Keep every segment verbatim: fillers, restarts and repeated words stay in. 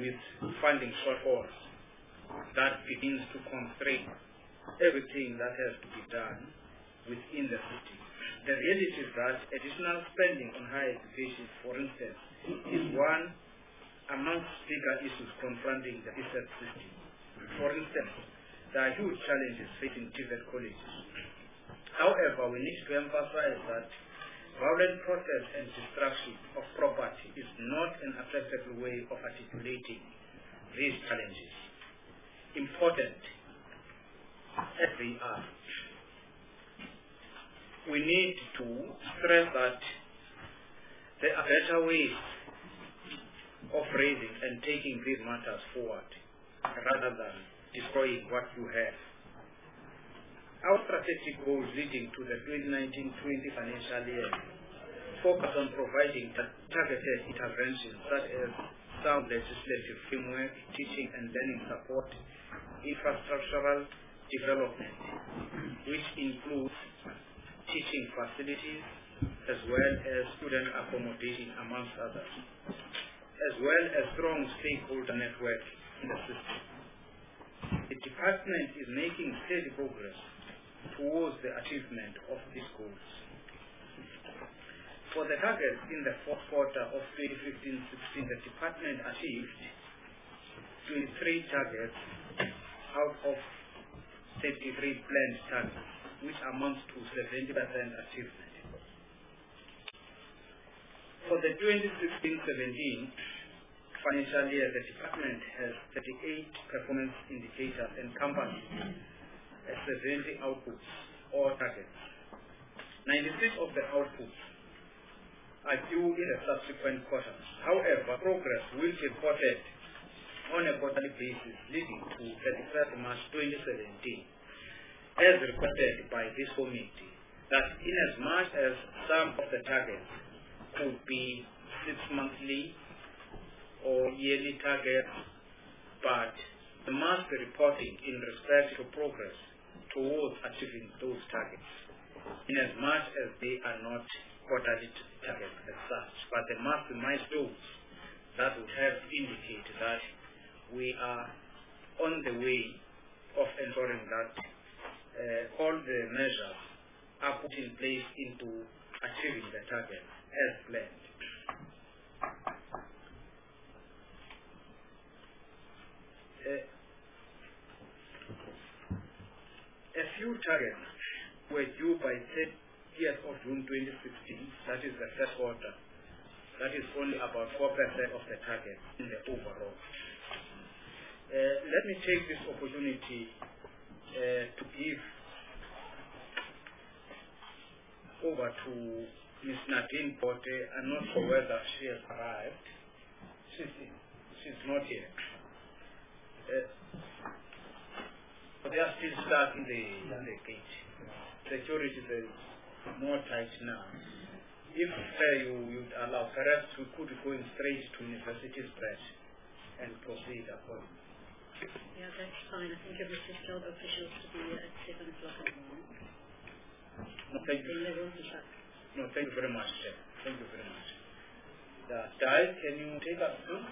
with funding shortfalls that begins to constrain everything that has to be done within the city. The reality is that additional spending on higher education, for instance, is one amongst bigger issues confronting the research system. For instance, there are huge challenges facing T V E T colleges. However, we need to emphasize that violent process and destruction of property is not an acceptable way of articulating these challenges. Important as they are, we need to stress that there are better ways of raising and taking these matters forward rather than destroying what you have. Our strategic goals leading to the twenty nineteen twenty financial year focus on providing targeted interventions such as sound legislative framework, teaching and learning support, infrastructural development, which includes teaching facilities as well as student accommodation amongst others, as well as strong stakeholder network in the system. The department is making steady progress towards the achievement of these goals. For the targets in the fourth quarter of twenty fifteen sixteen, the department achieved twenty-three targets out of thirty-three planned targets, which amounts to seventy percent achievement. For the twenty sixteen seventeen financial year, the department has thirty-eight performance indicators encompassing seventy outputs or targets. ninety-six of the outputs are due in the subsequent quarters. However, progress will be reported on a quarterly basis leading to thirty-first March twenty seventeen, as requested by this committee, that in as much as some of the targets could be six monthly or yearly targets, but the must be reporting in respect to progress towards achieving those targets, in as much as they are not quarterly targets as such, but they must be milestones that would have indicate that we are on the way of ensuring that uh, all the measures are put in place into achieving the target as planned. Uh, a few targets were due by thirtieth of June twenty sixteen, that is the first quarter. That is only about four percent of the target in the overall. Uh, let me take this opportunity uh, to give over to Miz Nadine Pote. I'm not sure whether she has arrived. She's, she's not here. Uh, they are still stuck in the, in the gate. Security is more tight now. If uh, you would allow, perhaps we could be going straight to University's branch and proceed accordingly. Yeah, that's fine. I think it was just told officials to be at seven o'clock in the morning. No, thank you. Then they won't be shut. No, thank you very much, sir. Thank you very much. The Dai, can you take us through?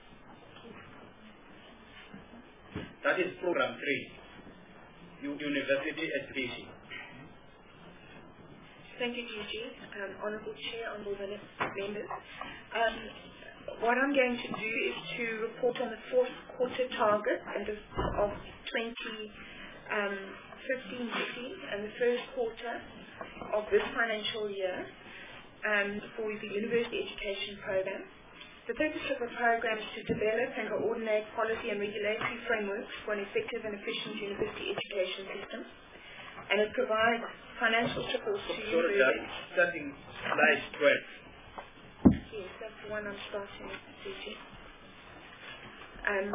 That is program three, U University Education. Thank you, Gigi. Um, Honourable Chair, Honourable Members. Um, what I'm going to do is to report on the fourth quarter target of twenty fifteen sixteen and the first quarter of this financial year um, for the University Education Program. The purpose of the program is to develop and coordinate policy and regulatory frameworks for an effective and efficient university education system, and it provides financial support to universities. Starting slide twelve. Yes, that's the one I'm starting with, C G. Um,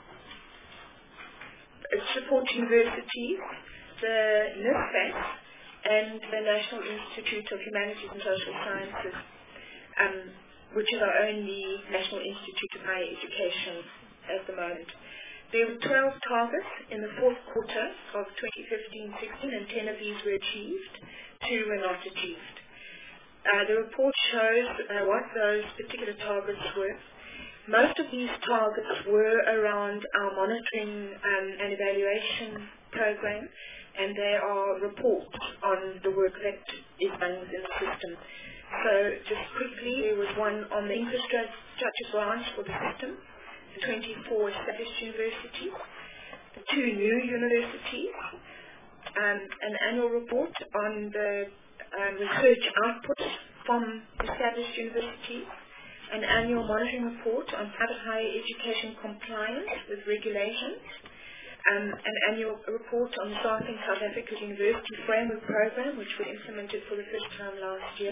it supports universities, the NISFAT, and the National Institute of Humanities and Social Sciences, um, which is our only National Institute of Higher Education at the moment. There were twelve targets in the fourth quarter of twenty fifteen sixteen, and ten of these were achieved, two were not achieved. Uh, the report shows uh, what those particular targets were Most of these targets were around our monitoring um, and evaluation program, and they are reports on the work that is done in the system. So just quickly, there was one on the infrastructure branch for the system, the twenty-four established universities, the two new universities, um, an annual report on the um, research output from established universities, an annual monitoring report on private higher education compliance with regulations, um, an annual report on Staffing South Africa's University Framework Program, which was implemented for the first time last year,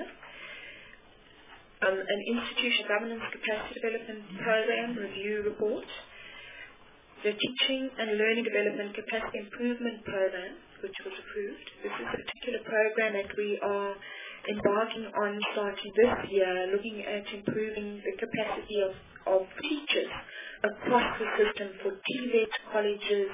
um, an institution governance capacity development program review report, the Teaching and Learning Development Capacity Improvement Program, which was approved. This is a particular program that we are embarking on starting this year, looking at improving the capacity of, of teachers across the system for T VET colleges,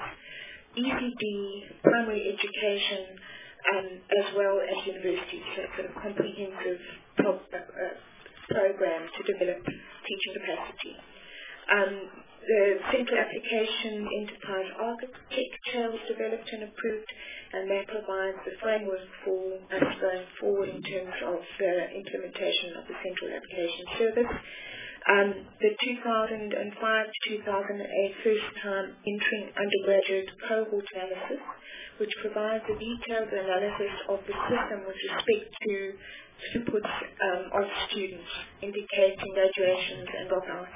E C D, primary education, um, as well as universities. So it's a comprehensive pro- uh, program to develop teaching capacity. Um, the Central Application Enterprise Architecture was developed and approved, and that provides the framework for us going forward in terms of the implementation of the Central Application Service. Um, the two thousand five to two thousand eight first-time entering undergraduate cohort analysis, which provides a detailed analysis of the system with respect to throughputs um, of students, indicating graduations and dropouts.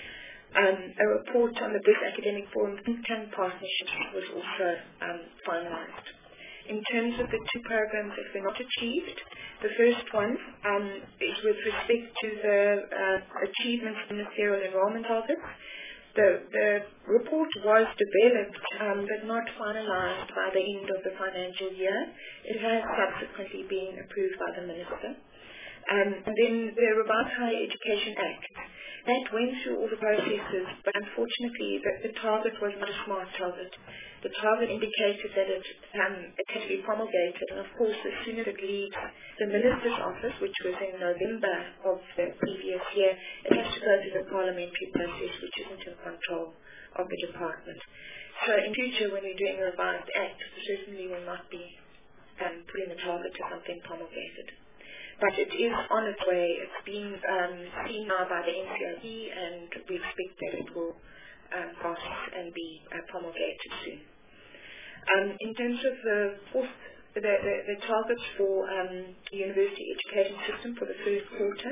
Um, a report on the This Academic Forum think tank partnership was also um, finalized. In terms of the two programs that were not achieved, the first one um, is with respect to the uh, achievements of ministerial enrollment targets. The, the report was developed um, but not finalized by the end of the financial year. It has subsequently been approved by the Minister. Um, and then the Revised Higher Education Act. That went through all the processes, but unfortunately the, the target was not a smart target. The target indicated that it, um, it had to be promulgated, and of course as soon as it leaves the Minister's office, which was in November of the previous year, it has to go through the parliamentary process, which isn't in control of the department. So in future, when we're doing a revised act, certainly will not be um, putting the target to something promulgated. But it is on its way. It's being um, seen now by the N C I D, and we expect that it will um, pass and be uh, promulgated soon. Um, in terms of the fourth, the, the, the targets for um, the university education system for the first quarter,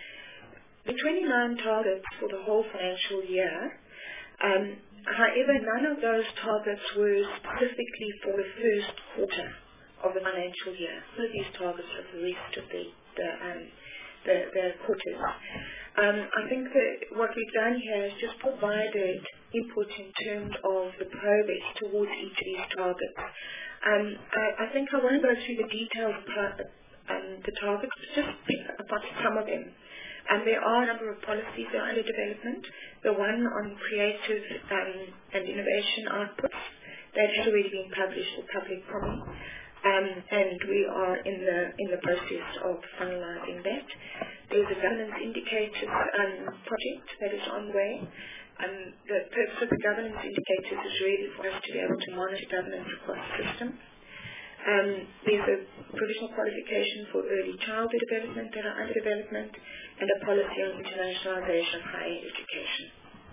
the twenty-nine targets for the whole financial year. Um, however, none of those targets were specifically for the first quarter of the financial year. All of these targets are the rest of the the, um, the, the quarters. Um, I think that what we've done here is just provided input in terms of the progress towards each of these targets. Um, I, I think I won't go through the details of um, the targets, but just pick apart some of them. And there are a number of policies that are under development. The one on creative um, and innovation outputs, that has already been published for public comment. Um, and we are in the in the process of finalizing that. There's a governance indicators um, project that is on the way. Um, the purpose of the governance indicators is really for us to be able to monitor governance across the system. Um, there's a provisional qualification for early childhood development that are under development, and a policy on internationalization of higher education.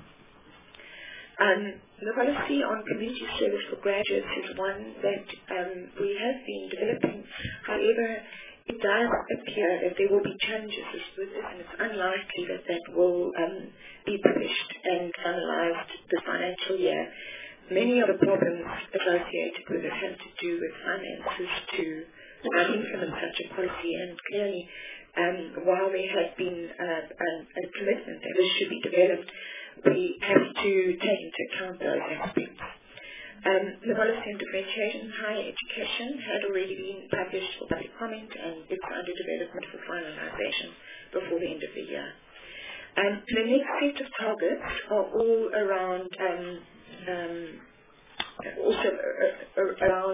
Um, the policy on community service for graduates is one that um, we have been developing. However, it does appear that there will be challenges with it, and it's unlikely that that will um, be published and finalized this financial year. Many of the problems associated with it have to do with finances to um, implement such a policy, and clearly, um, while there has been uh, a, a commitment that this should be developed, we have to take into account those aspects. Um, the policy on differentiation in higher education had already been published for public comment, and it's under development for finalization before the end of the year. Um, the next set of targets are all around, um, um, also uh, around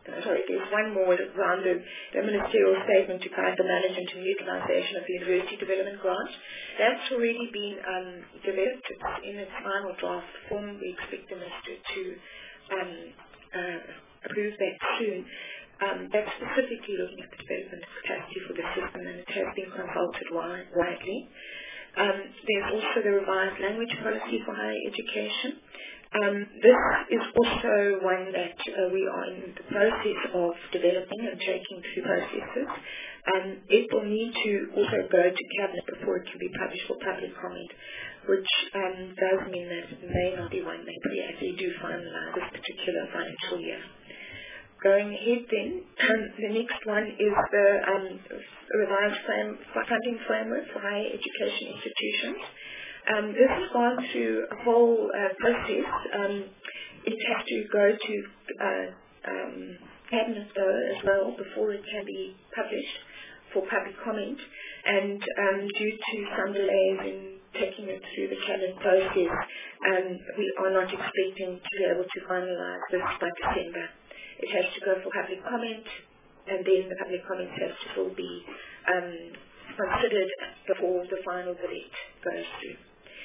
uh, sorry, there's one more around the, the ministerial statement to guide the management and utilisation of the university development grant. That's already been um, developed. It's in its final draft form. We expect the minister to um, uh, approve that soon. Um, that's specifically looking at the development capacity for the system, and it has been consulted wide, widely. Um, there's also the revised language policy for higher education. Um, this is also one that uh, we are in the process of developing and taking through processes. Um, it will need to also go to Cabinet before it can be published for public comment, which um, does mean that it may not be one that we actually do finalise this particular financial year. Going ahead then, um, the next one is the um, revised frame, funding framework for higher education institutions. Um, this has gone through a whole uh, process. Um, it has to go to uh, um, Cabinet though as well before it can be published for public comment, and um, due to some delays in taking it through the Cabinet process, um, we are not expecting to be able to finalise this by December. It has to go for public comment, and then the public comment has to still be um, considered before the final verdict goes through.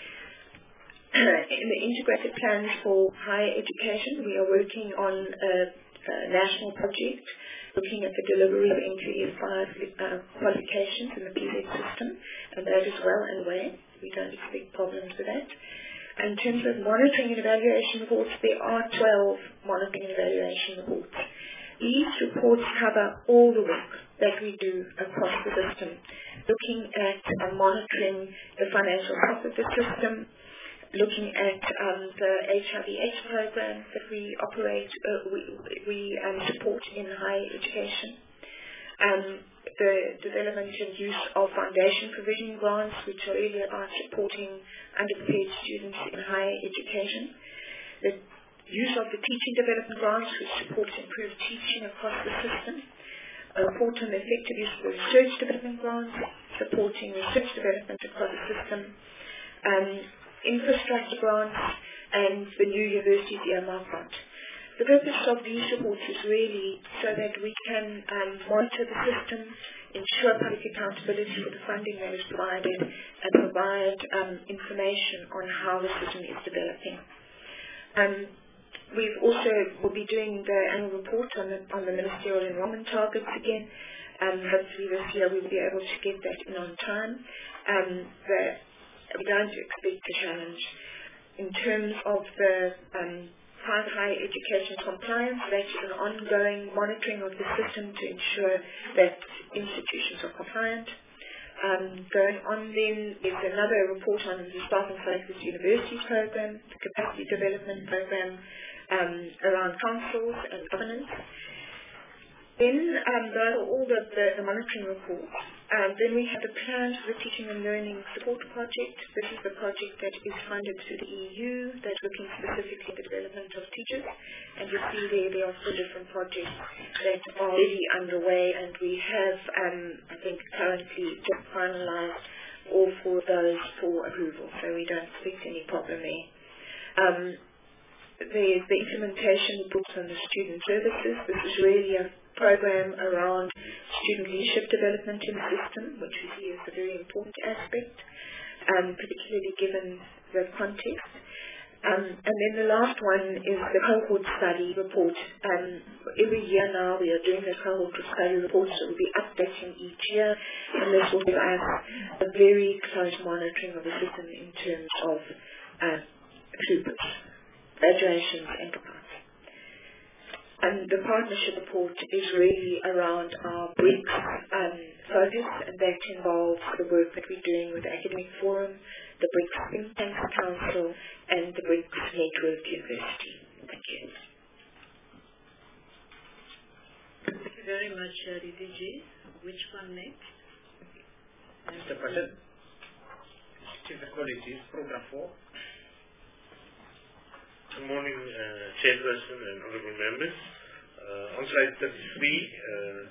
In the integrated plans for higher education, we are working on a, a national project looking at the delivery of entry year five uh, qualifications in the P Z system, and that is well underway. We don't expect problems with that. In terms of monitoring and evaluation reports, there are twelve monitoring and evaluation reports. These reports cover all the work that we do across the system, looking at uh, monitoring the financial health of the system, looking at um, the H I V AIDS program that we operate, uh, we, we um, support in higher education, um, the development and use of foundation provision grants, which are really about supporting underpaid students in higher education, the use of the teaching development grants, which supports improved teaching across the system, a report on the effective use of the research development grants, supporting research development across the system, um, infrastructure grants, and the new universities earmark grant. The purpose of these reports is really so that we can um, monitor the system, ensure public accountability for the funding that is provided, and provide um, information on how the system is developing. Um, we've also will be doing the annual report on the, on the ministerial enrollment targets again. Um, hopefully this year we'll be able to get that in on time. Um, the, we don't expect a challenge. In terms of the um, private higher education compliance, that is an ongoing monitoring of the system to ensure that institutions are compliant. Um, going on then is another report on the Staff and Focused Universities program, the capacity development program um, around councils and governance. Then um, those are all the, the, the monitoring reports. Um, then we have the plans for the Teaching and Learning Support Project. This is the project that is funded through the E U that's looking specifically at the development of teachers. And you see there, there are four different projects that are already underway, and we have, um, I think, currently just finalized all four of those for approval, so we don't expect any problem there. Um, there's the implementation reports on the student services. This is really a program around student leadership development in the system, which we see as a very important aspect, um, particularly given the context. Um, and then the last one is the cohort study report. Um, every year now we are doing the cohort study report, so we'll be updating each year, and this will give us a very close monitoring of the system in terms of uh, throughput, graduations, and capacity. And the partnership report is really around our BRICS um, focus, and that involves the work that we're doing with the Academic Forum, the BRICS Think Tank Council, and the BRICS Network University. Thank you. Thank you very much, uh, D D G. Which one next? Mister President, Chief Equalities, Program four. Good morning, uh, Chairperson and honourable members. Uh, on slide thirty-three, uh,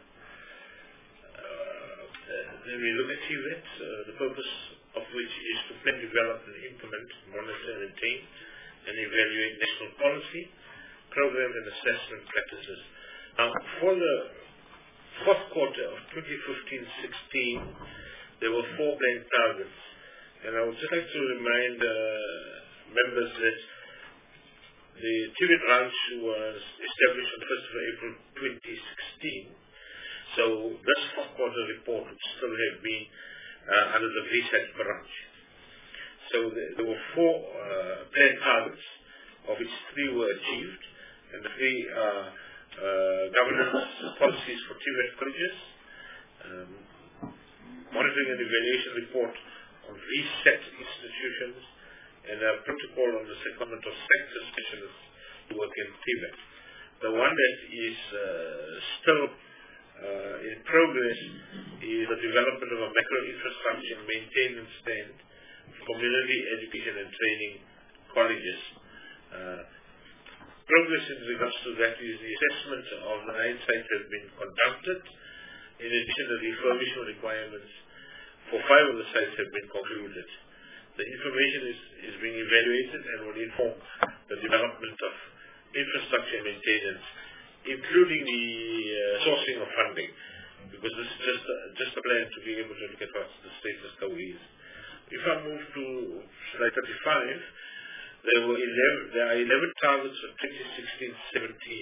uh, then we look at T V E T, uh, the purpose of which is to plan, develop and implement, monitor, maintain and evaluate national policy, program and assessment practices Now, for the fourth quarter of twenty fifteen sixteen, there were four blank targets. And I would just like to remind uh, members that the Tibet branch was established on first of April twenty sixteen. So this fourth quarter report would still have been uh, under the V SAT branch. So there, there were four uh, planned targets, of which three were achieved, and the three are uh, governance policies for Tibet colleges, um, monitoring and evaluation report on V SAT institutions, and a protocol on the secondment of sector specialists to work in Tibet. The one that is uh, still uh, in progress is the development of a macro infrastructure and maintenance stand for community education and training colleges. Uh, progress in regards to that is the assessment of the nine sites has been conducted. In addition, the refurbishment requirements for five of the sites have been concluded. The information is, is being evaluated and will inform the development of infrastructure maintenance, including the uh, sourcing of funding, because this is just a, just a plan to be able to look at what the status quo is. If I move to slide thirty-five, there were eleven, there are eleven targets for twenty sixteen seventeen.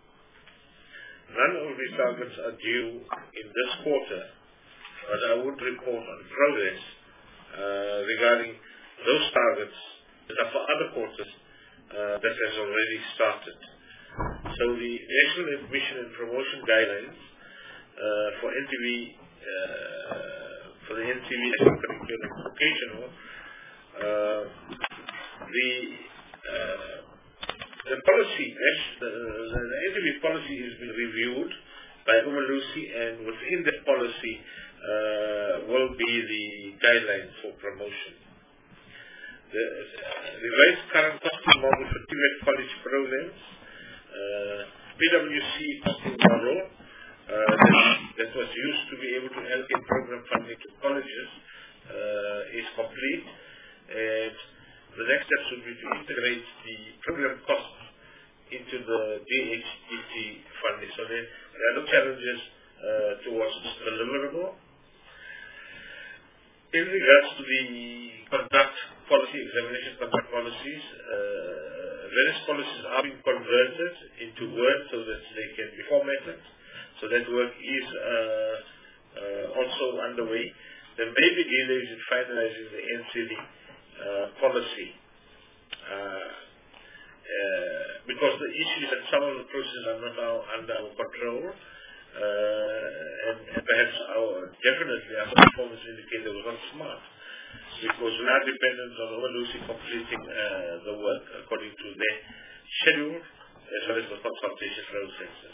None of these targets are due in this quarter, but I would report on progress uh, regarding those targets that are for other quarters uh, that has already started. So the National Admission and Promotion Guidelines uh, for N T V, uh, for the N T V National Curriculum and Vocational, uh, the uh, the policy, the, the, the N T V policy has been reviewed by Umalusi, and within that policy uh, will be the guidelines for promotion. The uh, revised current costing model for Tibet college programs, uh, P W C costing model uh, that, that was used to be able to allocate program funding to colleges uh, is complete, and the next steps would be to integrate the program cost into the D H E T funding. So there, there are no challenges uh, towards this deliverable. In regards to the conduct policy, examination conduct policies, uh, various policies are being converted into Word so that they can be formatted. So that work is uh, uh, also underway. There may be delays in finalizing the N C D uh, policy uh, uh, because the issue is that some of the processes are not now under our control. Uh, and, and perhaps our, definitely our performance indicator was not smart, because we are dependent on Lucy completing uh, the work according to their schedule as well as the consultation processes.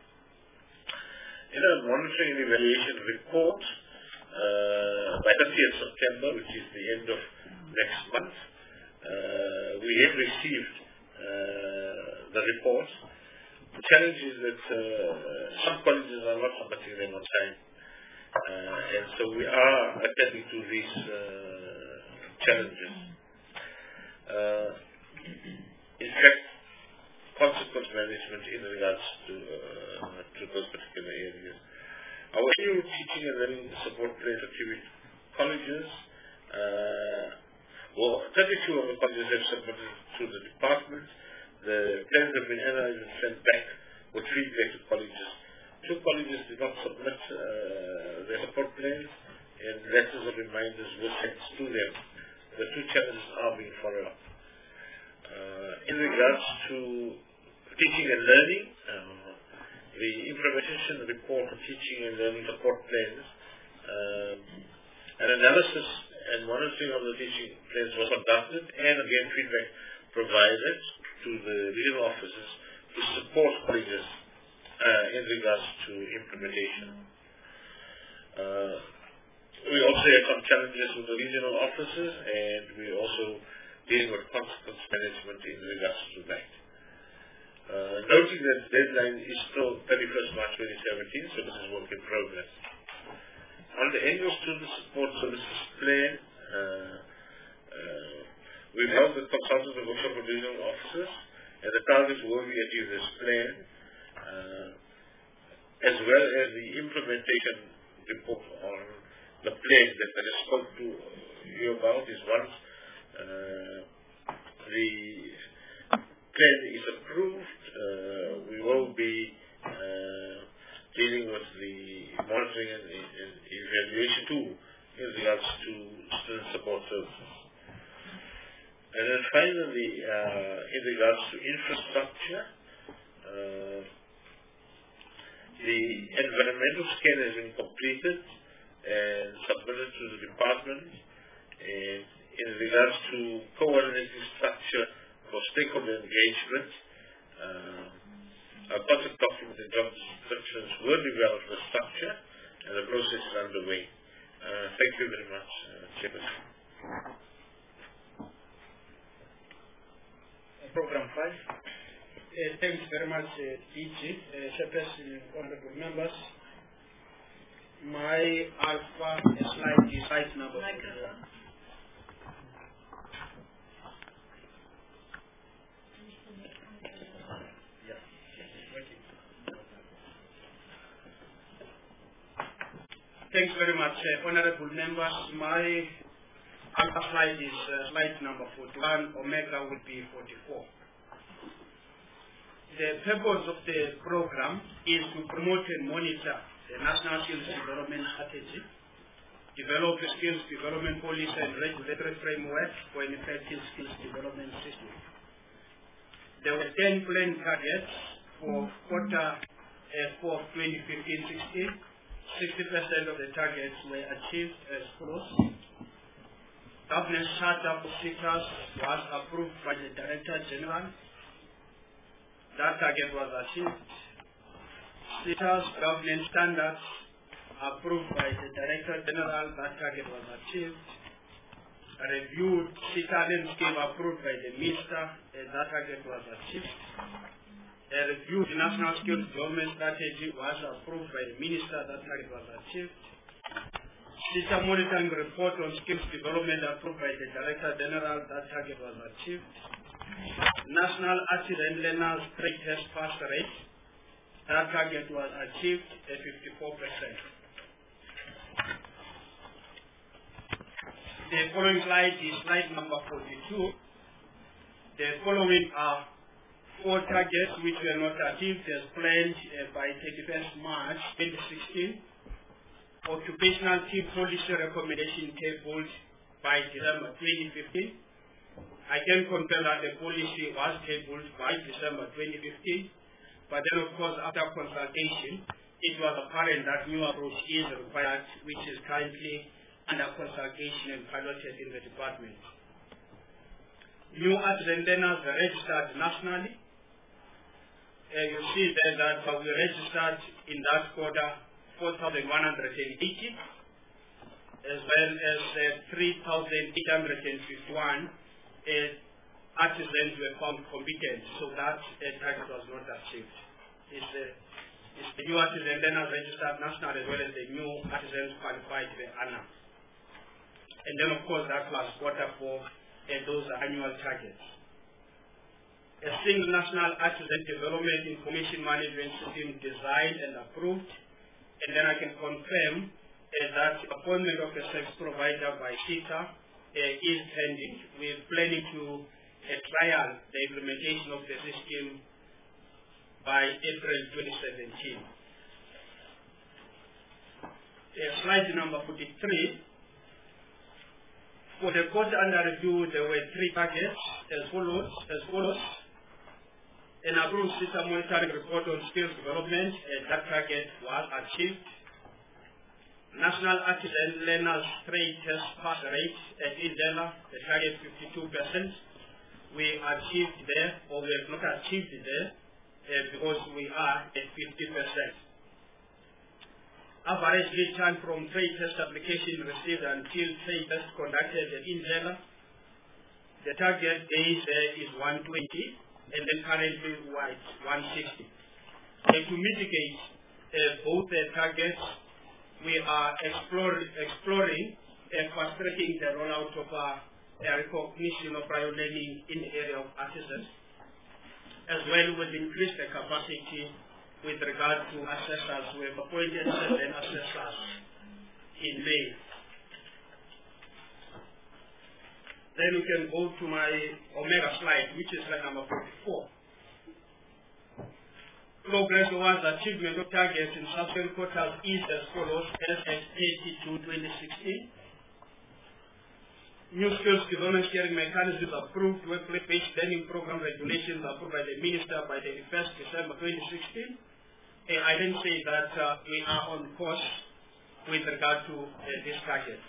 In our monitoring and evaluation report uh, by thirtieth September, which is the end of next month, uh, we have received uh, the report. The challenge is that uh, some colleges are not submitting them on time, uh, and so we are attending to these uh, challenges. Uh, in fact, consequence management in regards to, uh, to those particular areas. Our annual teaching and learning support plans activity colleges, uh, well, thirty-two of the colleges have submitted to the department. The plans have been analyzed and sent back with feedback to colleges. Two colleges did not submit uh, their support plans, and letters of reminders were sent to them. The two challenges are being followed up. Uh, in regards to teaching and learning, uh, the implementation report of teaching and learning support plans, uh, an analysis and monitoring of the teaching plans was conducted, and again feedback provided to the regional offices to support colleges uh, in regards to implementation. Uh, we also have some challenges with the regional offices, and we also dealing with consequence management in regards to that. Uh, noting that the deadline is still thirty-first March twenty seventeen, so this is work in progress. On the annual student support services plan, uh, uh, we've held the consultative workshop with regional officers, and the targets will be achieved this plan. Uh, as well as the implementation report on the plan that I just spoke to you about. Is once uh, the plan is approved, uh, we will be uh, dealing with the monitoring and, and evaluation tool in regards to student support services. And then finally, uh, in regards to infrastructure, uh, the environmental scan has been completed and submitted to the department. And in regards to coordinating structure for stakeholder engagement, uh, our concept document and job descriptions were developed for structure, and the process is underway. Uh, thank you very much, uh, Chairperson. Program five. Uh, thanks very much, uh, D G, uh, Chairperson, honorable members. My alpha slide is slide number. Microphone. Yeah. Okay. Thanks very much, uh, honorable members. My alpha slide is uh, slide number forty-one. Omega will be forty-four. The purpose of the program is to promote and monitor the National Skills Development Strategy, develop a skills development policy and regulatory framework for an effective skills development system. There were ten planned targets for quarter uh, four of twenty fifteen sixteen. sixty percent of the targets were achieved as follows. Governance Charter for Seekers was approved by the Director General. That target was achieved. Seekers Governance Standards approved by the Director General. That target was achieved. A reviewed Seeker landscape approved by the Minister. That target was achieved. A reviewed National Skills Development Strategy was approved by the Minister. That target was achieved. Teacher monitoring report on skills development approved by the Director General. That target was achieved. National Accident Learners Trade Test Pass Rate. That target was achieved at fifty-four percent. The following slide is slide number forty-two. The following are four targets which were not achieved as planned uh, by thirty-first March twenty sixteen. Occupational team policy recommendation tabled by December twenty fifteen. I can confirm that the policy was tabled by December twenty fifteen, but then of course after consultation, it was apparent that new approach is required, which is currently under consultation and piloted in the department. New artisan learners are registered nationally. Uh, you see there that uh, we registered in that quarter four thousand one hundred eighty, as well as uh, three thousand eight hundred fifty-one uh, artisans were found competent, so that uh, target was not achieved. It's, uh, it's the new artisan learners registered national as well as the new artisans qualified the A N A. And then of course that was quarter four, uh, those are annual targets. A single national artisan development information management system designed and approved. And then I can confirm uh, that appointment of a service provider by SETA uh, is pending. We're planning to uh, trial the implementation of the system by April twenty seventeen. Uh, slide number forty-three. For the quarter under review, there were three targets as follows. As follows. An approved system monitoring report on skills development, uh, that target was achieved. National Artisan Learners Trade Test Pass Rate at Indela, the target fifty-two percent. We achieved there, or we have not achieved there, uh, because we are at fifty percent. Average lead time from trade test application received until trade test conducted at Indela, the target days uh, is one hundred twenty. And then currently we're at one hundred sixty. And to mitigate uh, both the targets, we are exploring, exploring and fast-tracking the rollout of uh, a recognition of prior learning in the area of artisans, as well as increase the capacity with regard to assessors. We have appointed seven assessors in May. Then we can go to my Omega slide, which is slide number forty-four. Progress towards achievement of targets in subsequent quarters is as follows: as at thirty June twenty sixteen. New skills development sharing mechanisms approved, workplace-based learning program regulations approved by the Minister by the first December twenty sixteen. Uh, I then say that uh, we are on course with regard to uh, this target.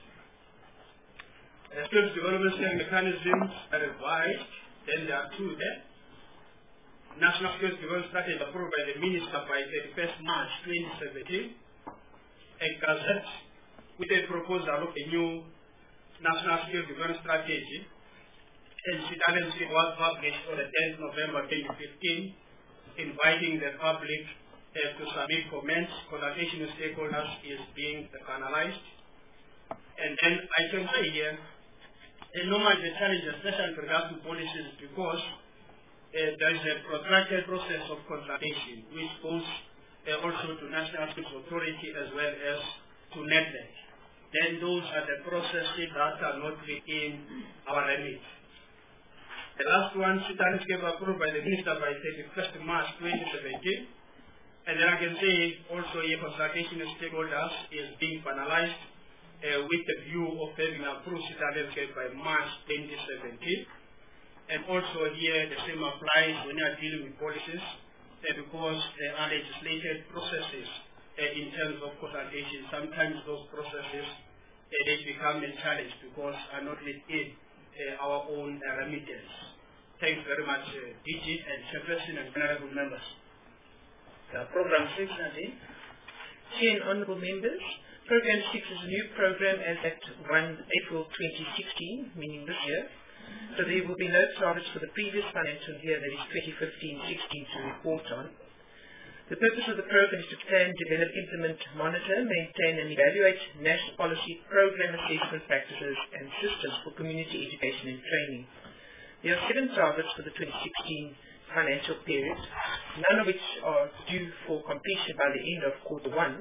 Uh, skills development sharing mechanisms are revised, then there are two there. National Skills Development Strategy approved by the Minister by thirty-first March twenty seventeen. A gazette with a proposal of a new National Skills Development Strategy, and Citadel was published on the tenth November twenty fifteen, inviting the public uh, to submit comments. Consultation with stakeholders is being finalized. And then I can say here, the normal the challenge, especially with regard to policies, because uh, there is a protracted process of consultation, which goes uh, also to National Skills Authority as well as to NEDLEC. Then those are the processes that are not within our remit. The last one, Citadel gave approved by the Minister by thirty-first March twenty seventeen. And then I can say also a consultation with stakeholders is being finalized uh, with the view of having approved Citadel by March twenty seventeen. And also here the same applies when you are dealing with policies uh, because there are legislated processes uh, in terms of consultation. Sometimes those processes uh, they become a challenge because are not within uh, our own uh, remittance. Thanks very much, uh, D G and Chairperson and honorable members. Uh, program six, Nadine. Chair and honorable members, Program six is a new program as at first April twenty sixteen, meaning this year. So there will be no targets for the previous financial year, that is twenty fifteen sixteen, to report on. The purpose of the program is to plan, develop, implement, monitor, maintain and evaluate national policy, program assessment practices and systems for community education and training. There are seven targets for the twenty sixteen financial period, none of which are due for completion by the end of quarter one.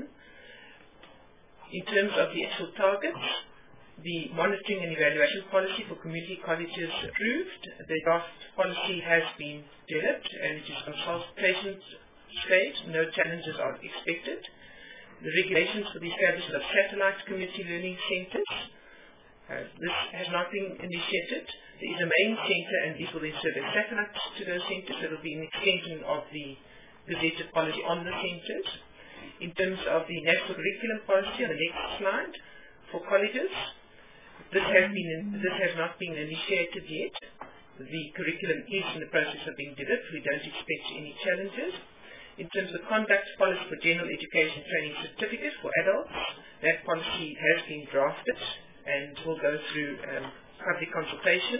In terms of the actual targets, the monitoring and evaluation policy for community colleges approved. The draft policy has been developed and it is consultation stage. No challenges are expected. The regulations for the establishment of satellite community learning centres. Uh, this has not been initiated. There is a main centre and these will then serve as satellites to those centres. It will be an extension of the gazetted policy on the centres. In terms of the national curriculum policy on the next slide, for colleges, this has, been in, this has not been initiated yet. The curriculum is in the process of being developed. We don't expect any challenges. In terms of conduct policy for general education training certificate for adults, that policy has been drafted and will go through um, public consultation.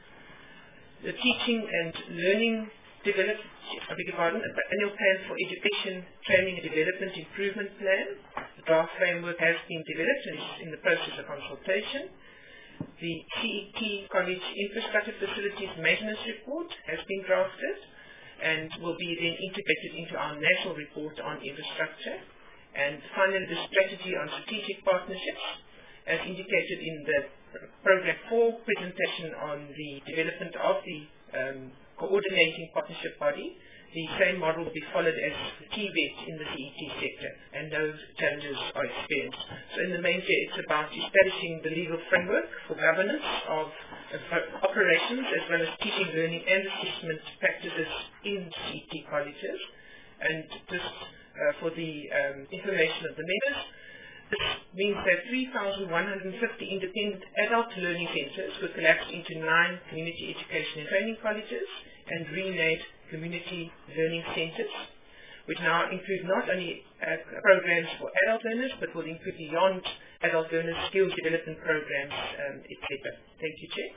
The teaching and learning development, I beg your pardon, the annual plan for education, training and development improvement plan. The draft framework has been developed and is in the process of consultation. The C E T College Infrastructure Facilities Maintenance Report has been drafted and will be then integrated into our national report on infrastructure. And finally, the strategy on strategic partnerships, as indicated in the Program four presentation on the development of the um, coordinating partnership body. The same model will be followed as T V E T in the C E T sector, and those challenges are experienced. So in the main case, it's about establishing the legal framework for governance of uh, operations as well as teaching, learning and assessment practices in C E T colleges. And just uh, for the um, information of the members, this means that three thousand one hundred fifty independent adult learning centres were collapsed into nine community education and training colleges and renamed community learning centres, which now include not only uh, programs for adult learners, but will include beyond adult learners, skills development programs, um, et cetera. Thank you, Chair.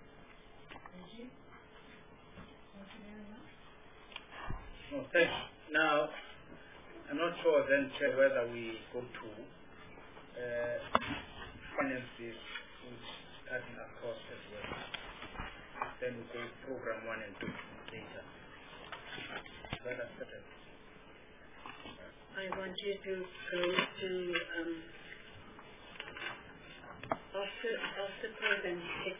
Thank you. Thank you very much. Oh, thanks. Now, I'm not sure then, Chair, whether we go to uh, finances which starting across as well. Then we go program one and two later. Let us settle. I want you to go to um, after after program six.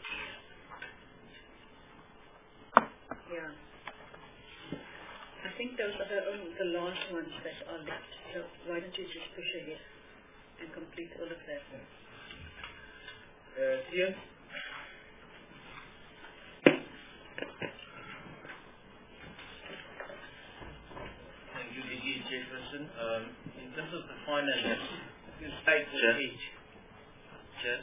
Yeah. I think those are the, only the last ones that are left. So why don't you just push ahead and complete all of that? Uh, Ian? Thank you, D G Chairperson. Um, in terms of the finance, slide forty-eight. Chair.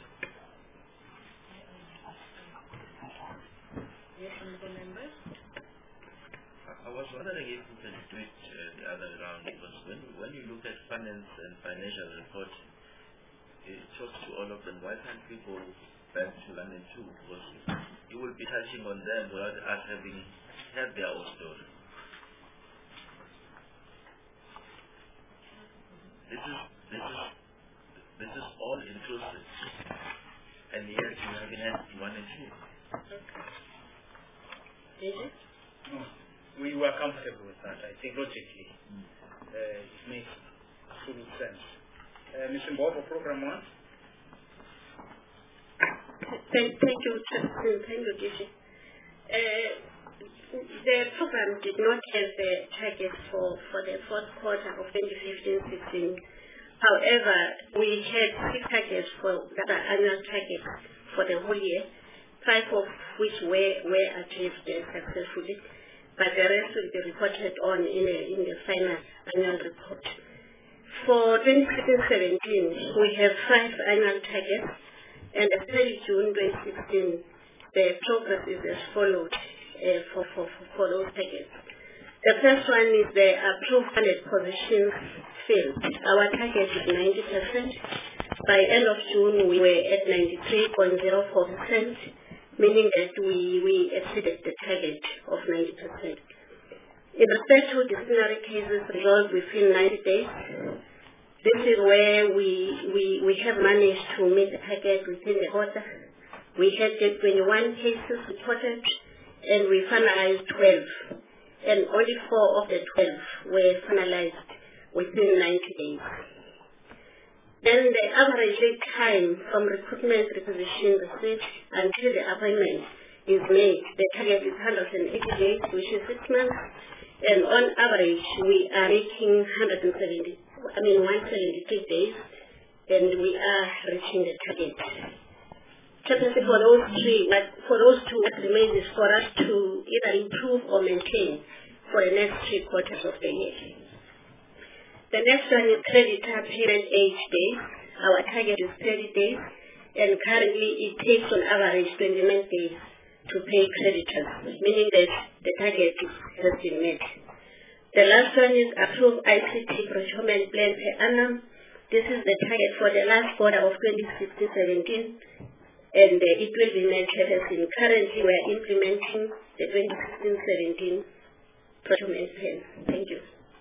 Yes, honourable members. I was wondering if we can do it uh, the other round, because when, when you look at finance and financial report, it talks to all of them. Why can't we go back to one and two? Because you will be touching on them without us having had their own story. This is this is this is all inclusive, and yet you haven't had one and two. Is it? No. We were comfortable with that. I think logically uh, it makes absolute sense. Uh, Mister Mbobo, program one. Thank, thank you, thank you, D G. Uh, the program did not have the target for, for the fourth quarter of twenty fifteen sixteen. However, we had six targets for that are annual targets for the whole year, five of which were, were achieved uh, successfully, but the rest will be reported on in the, in the final annual report. For twenty sixteen seventeen, we have five annual targets, and as thirty June twenty sixteen, the progress is as followed uh, for, for, for those targets. The first one is the approved funded positions filled. Our target is ninety percent. By end of June, we were at ninety-three point zero four percent, meaning that we, we exceeded the target of ninety percent. In respect to disciplinary cases resolved within ninety days, this is where we, we, we have managed to meet the target within the quarter. We had twenty-one cases reported, and we finalized twelve, and only four of the twelve were finalized within ninety days. Then the average lead time from recruitment requisition received until the appointment is made. The target is one hundred eighty days, which is six months, and on average we are making one hundred seventy, I mean one hundred seventy-three days, and we are reaching the target. Technically, for those three, but for those two, what remains is for us to either improve or maintain for the next three quarters of the year. The next one is creditor payment age days. Our target is thirty days, and currently it takes on average twenty-nine days to pay creditors, meaning that the target has been met. The last one is approved I C T procurement plan per annum. This is the target for the last quarter of twenty sixteen seventeen, and uh, it will be met as in currently we are implementing the twenty sixteen seventeen procurement plan. Thank you.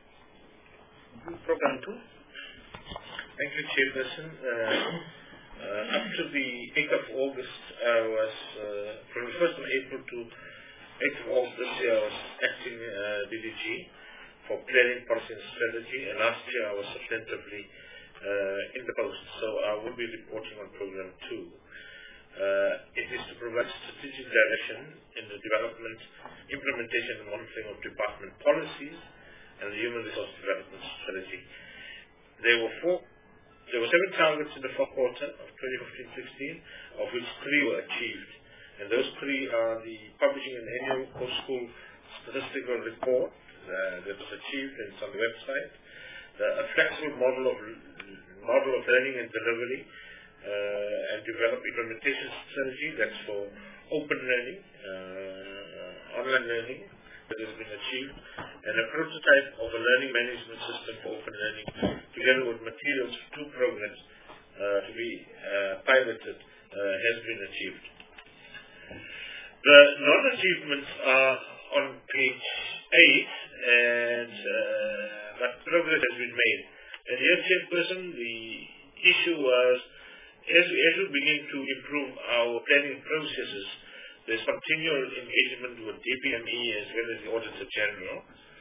Program two. Thank you, Chairperson. Uh, uh, up to the eighth of August, I was, uh, from the first of April to eighth of August this year, I was acting uh, D D G for planning, policy and strategy, and last year I was substantively uh, in the post, so I will be reporting on program two. Uh, it is to provide strategic direction in the development, implementation and monitoring of department policies and the human resource development strategy. There were four, there were seven targets in the fourth quarter of twenty fifteen sixteen, of which three were achieved. And those three are the publishing an annual post-school statistical report uh, that was achieved, and it's on the website. Uh, a flexible model of model of learning and delivery, uh, and develop implementation strategy that's for open learning, uh, online learning, that has been achieved, and a prototype of a learning management system for open learning, together with materials for two programs uh, to be uh, piloted, uh, has been achieved. The non-achievements are on page eight, and uh, but progress has been made. And here, Chairperson, the issue was, as we, as we begin to improve our planning processes, there's continual engagement with D P M E as well as the Auditor General.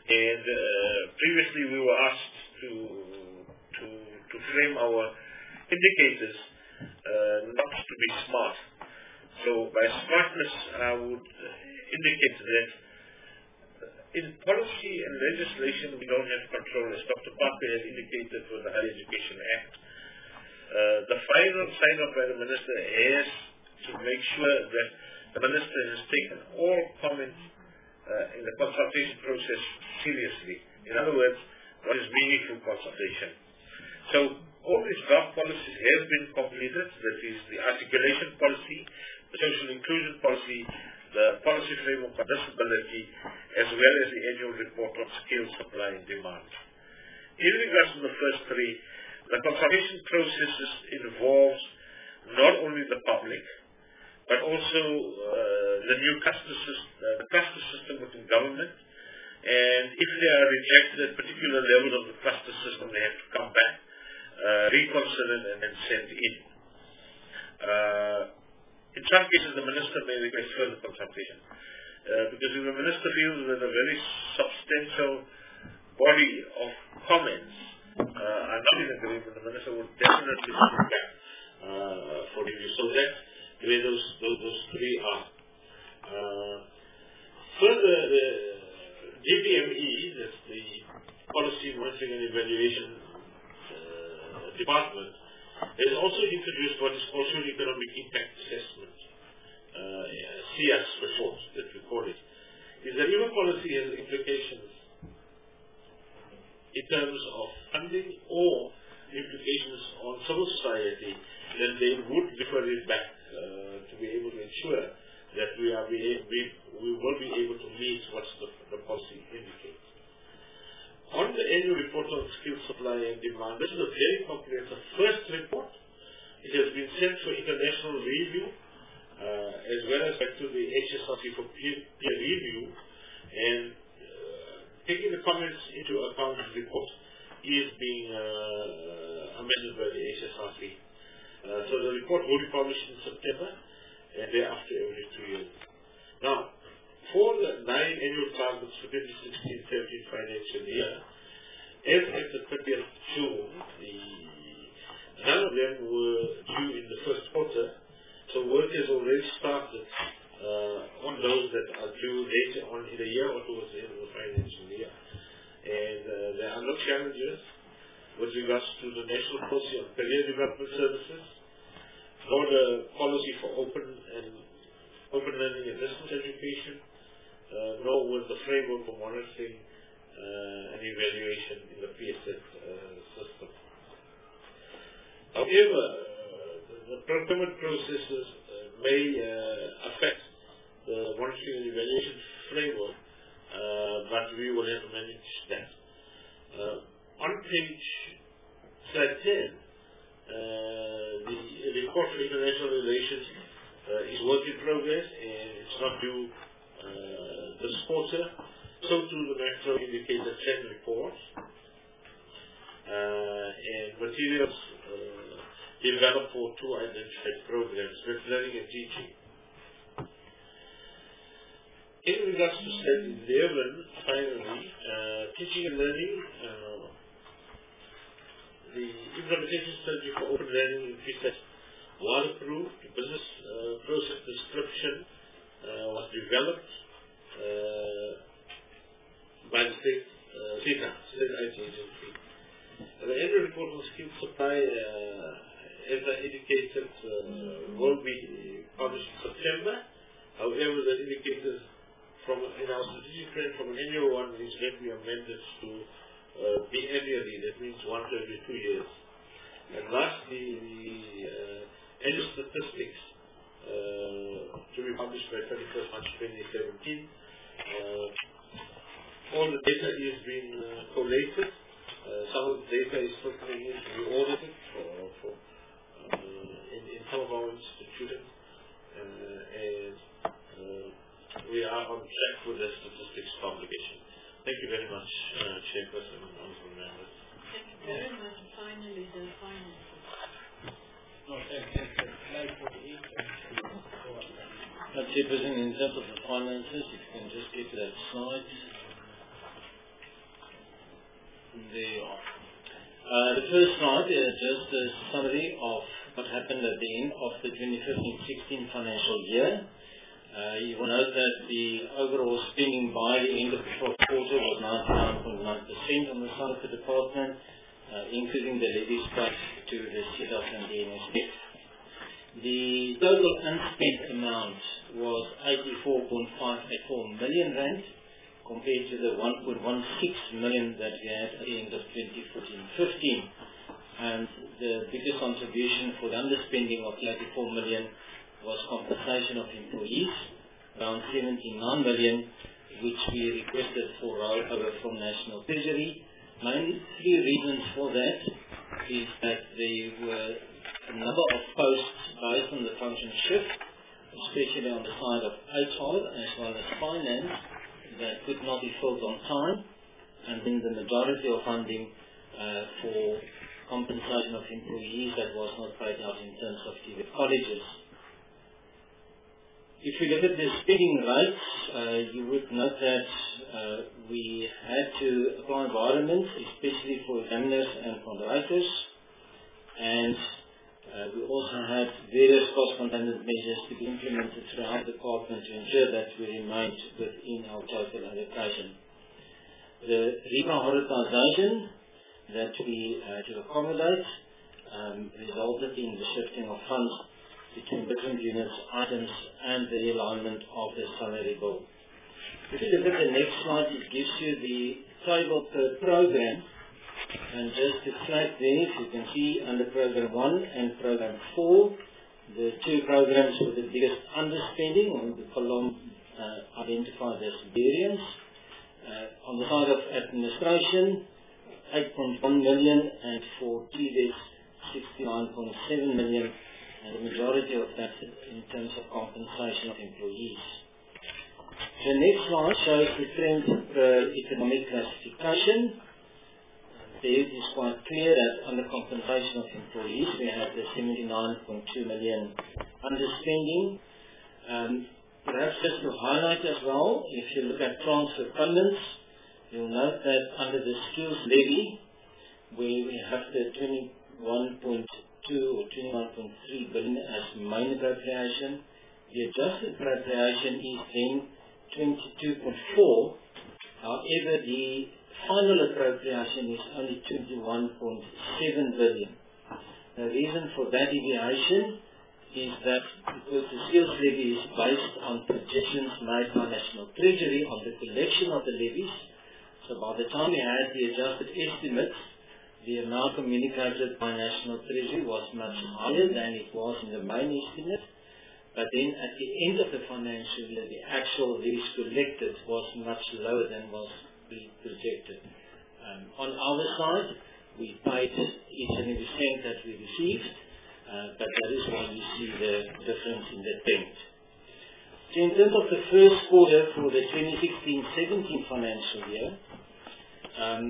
And uh, previously we were asked to to to frame our indicators uh, not to be smart. So by smartness, I would indicate that in policy and legislation we don't have control, as Doctor Parker has indicated for the Higher Education Act. Uh, the final sign-off by the Minister has to make sure that the Minister has taken all comments uh, in the consultation process seriously. In other words, what is meaningful consultation. So all these draft policies have been completed. That is the articulation policy, the social inclusion policy, the policy framework on disability, as well as the annual report on skills, supply and demand. In regards to the first three, the consultation processes involves not only the public, but also uh, the new cluster system, uh, the cluster system within government. And if they are rejected at particular level of the cluster system, they have to come back, uh, reconsider and then send in. Uh, in some cases, the minister may request further consultation. Uh, because if the minister feels that a very substantial body of comments uh, are not in agreement, the minister will definitely sit back uh, for review. So that's the way those, those, those three are. Uh, further, the G P M E, that's the Policy Monitoring and Evaluation uh, Department, has also introduced what is called Socio-Economic Impact Assessment, uh, C I A S report, that we call it. Is that if a policy has implications in terms of funding or implications on civil society, then they would refer it back uh, to be able to ensure that we are be we, we will be able to meet what the, the policy indicates. On the annual report on skills, supply and demand, this is a very comprehensive first report. It has been sent for international review uh, as well as back to the H S R C for peer, peer review, and uh, taking the comments into account, the report is being uh, amended by the H S R C. Uh, so the report will be published in September and thereafter every two years. Now, for the nine annual targets for twenty sixteen seventeen financial year, as at the thirtieth of June, the, none of them were due in the first quarter, so work has already started uh, on those that are due later on in the year or towards the end of the financial year. And uh, there are no challenges with regards to the National Policy on Career Development Services, nor the policy for open and open learning and distance education, uh, nor with the framework for monitoring uh, and evaluation in the P S S uh, system. However, uh, the procurement processes uh, may uh, affect the monitoring and evaluation framework, uh, but we will have to manage that. Uh, on page slide ten, uh, the report for international relations uh, is work in progress and it's not due uh, this quarter. So too the macro indicator ten reports uh, and materials uh, developed for two identified programs with learning and teaching. In regards to slide eleven, finally, uh, teaching and learning, uh, the implementation strategy for open learning in P S S was approved. The business uh, process description uh, was developed uh, by the state uh, SETA, State I T Agency. And the annual report on skills supply, uh, as I indicated, uh, will be published in September. However, the indicators from in our strategic plan from an annual one is going to be amended to uh, be annually. That means once every two years. And lastly, the uh, annual statistics uh, to be published by thirty-first March twenty seventeen. Uh, all the data is being uh, collated. Uh, some of the data is still coming in to be audited for, for uh, in, in some of our institutions, uh, and uh, we are on track with the statistics publication. Thank you very much, uh, Chairperson and honorable members. Thank you very much. Finally, the finances. No, thank you. Slide forty-eight. Chairperson, in terms of the finances, if you can just get to that slide. There you are. Uh, the first slide is just a summary of what happened at the end of the twenty fifteen sixteen financial year. Uh, you will note that the overall spending by the end of the fourth quarter was ninety-nine point nine percent on the side of the department, uh, including the levies paid to the C D A S and the N S F. The total unspent amount was eighty-four point five eight four million rand compared to the one point one six million that we had at the end of twenty fourteen fifteen. And the biggest contribution for the underspending of the eighty-four million was compensation of employees, around seventy-nine million, which we requested for rollover from National Treasury. Main three reasons for that is that there were a number of posts based on the function shift, especially on the side of H R as well as finance, that could not be filled on time, and then the majority of funding uh, for compensation of employees that was not paid out in terms of T V E T colleges. If you look at the spending rates, uh, you would note that uh, we had to apply environments, especially for examiners and moderators, and uh, we also had various cost containment measures to be implemented throughout the department to ensure that we remained within our total allocation. The reprioritization that we had to accommodate um, resulted in the shifting of funds between different units, items, and the realignment of the salary bill. If you look at the next slide, it gives you the table per program, and just to flag there, you can see under program one and program four, the two programs with the biggest underspending on the column uh, identified as variance. Uh, on the side of administration, eight point one million, and for T V E T, sixty-nine point seven million. And the majority of that in terms of compensation of employees. The next slide shows the trend per economic classification. There it is quite clear that under compensation of employees we had the seventy-nine point two million underspending. Um, perhaps just to highlight as well, if you look at transfer payments, you'll note that under the skills levy, where we have the twenty-one point two or twenty-one point three billion as main appropriation, the adjusted appropriation is then twenty-two point four. However, the final appropriation is only twenty-one point seven billion. The reason for that deviation is that because the skills levy is based on projections made by National Treasury on the collection of the levies, so by the time we had the adjusted estimates, the amount communicated by National Treasury was much higher than it was in the main estimate, but then at the end of the financial year, the actual levies collected was much lower than was projected. Um, on our side, we paid each and every cent that we received, uh, but that is why you see the difference in the trend. So in terms of the first quarter for the twenty sixteen seventeen financial year, um,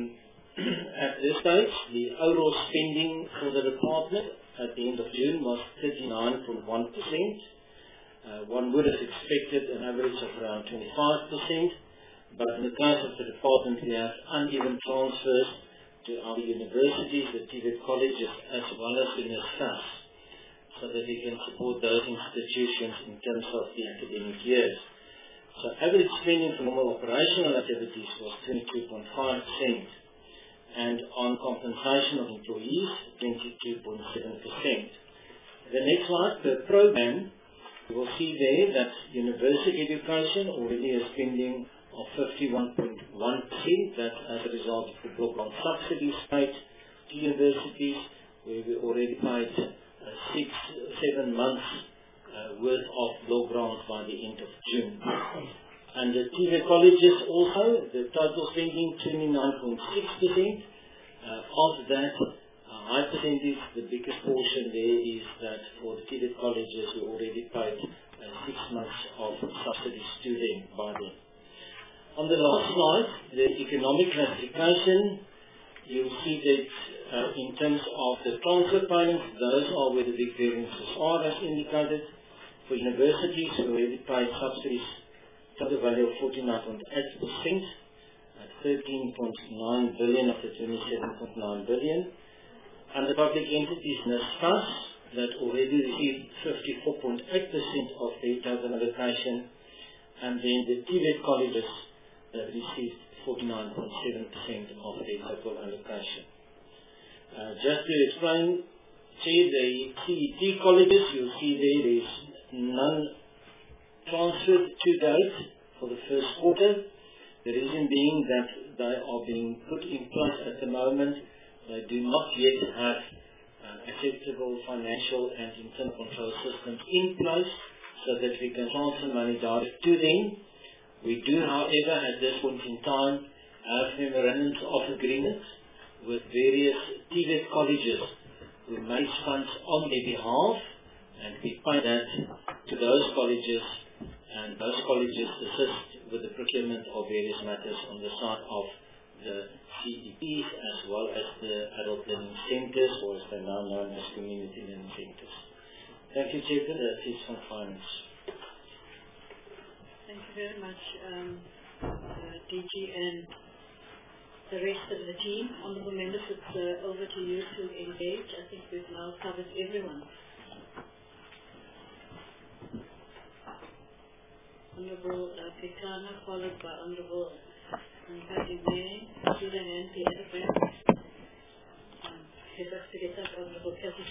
at this stage, the overall spending for the department at the end of June was thirty-nine point one percent. Uh, one would have expected an average of around twenty-five percent, but in the case of the department, we have uneven transfers to our universities, the T V E T colleges, as well as in the S A S, so that we can support those institutions in terms of the academic years. So average spending for normal operational activities was twenty-two point five percent. And on compensation of employees, twenty-two point seven percent. The next slide, per program, you will see there that university education already has spending of fifty-one point one percent. That's as a result of the block grant subsidies paid to universities, where we already paid uh, six, seven months uh, worth of block grants by the end of June. And the T V E T colleges also, the total spending twenty-nine point six percent. Uh, of that, a high percentage, the biggest portion there is that for the T V E T colleges we already paid uh, six months of subsidies to them by them. On the last slide, the economic classification, you'll see that uh, in terms of the transfer payments, those are where the big variances are as indicated. For universities, we already paid subsidies to the value of forty-nine point eight percent, at thirteen point nine billion of the twenty-seven point nine billion. And the public entities NSFAS that already received fifty-four point eight percent of their total allocation, and then the T V E T colleges that received forty-nine point seven percent of their total allocation. Uh, just to explain, Chair, the C E T colleges, you'll see there there's none transferred to date for the first quarter. The reason being that they are being put in place at the moment. They do not yet have uh, acceptable financial and internal control systems in place so that we can transfer money direct to them. We do, however, at this point in time, have memorandums of agreement with various T V E T colleges who make funds on their behalf, and we pay that to those colleges, and those colleges assist with the procurement of various matters on the side of the C E Ps as well as the adult learning centres, or as they're now known as community learning centres. Thank you, Chair. That is from Finance. Thank you very much, um, uh, D G and the rest of the team. Honourable members, it's uh, over to you to engage. I think we've now covered everyone. Honourable uh, Kekana, followed by Honourable Patty May, Susan and the other friends. Um, head up to get up, Honourable Kathy.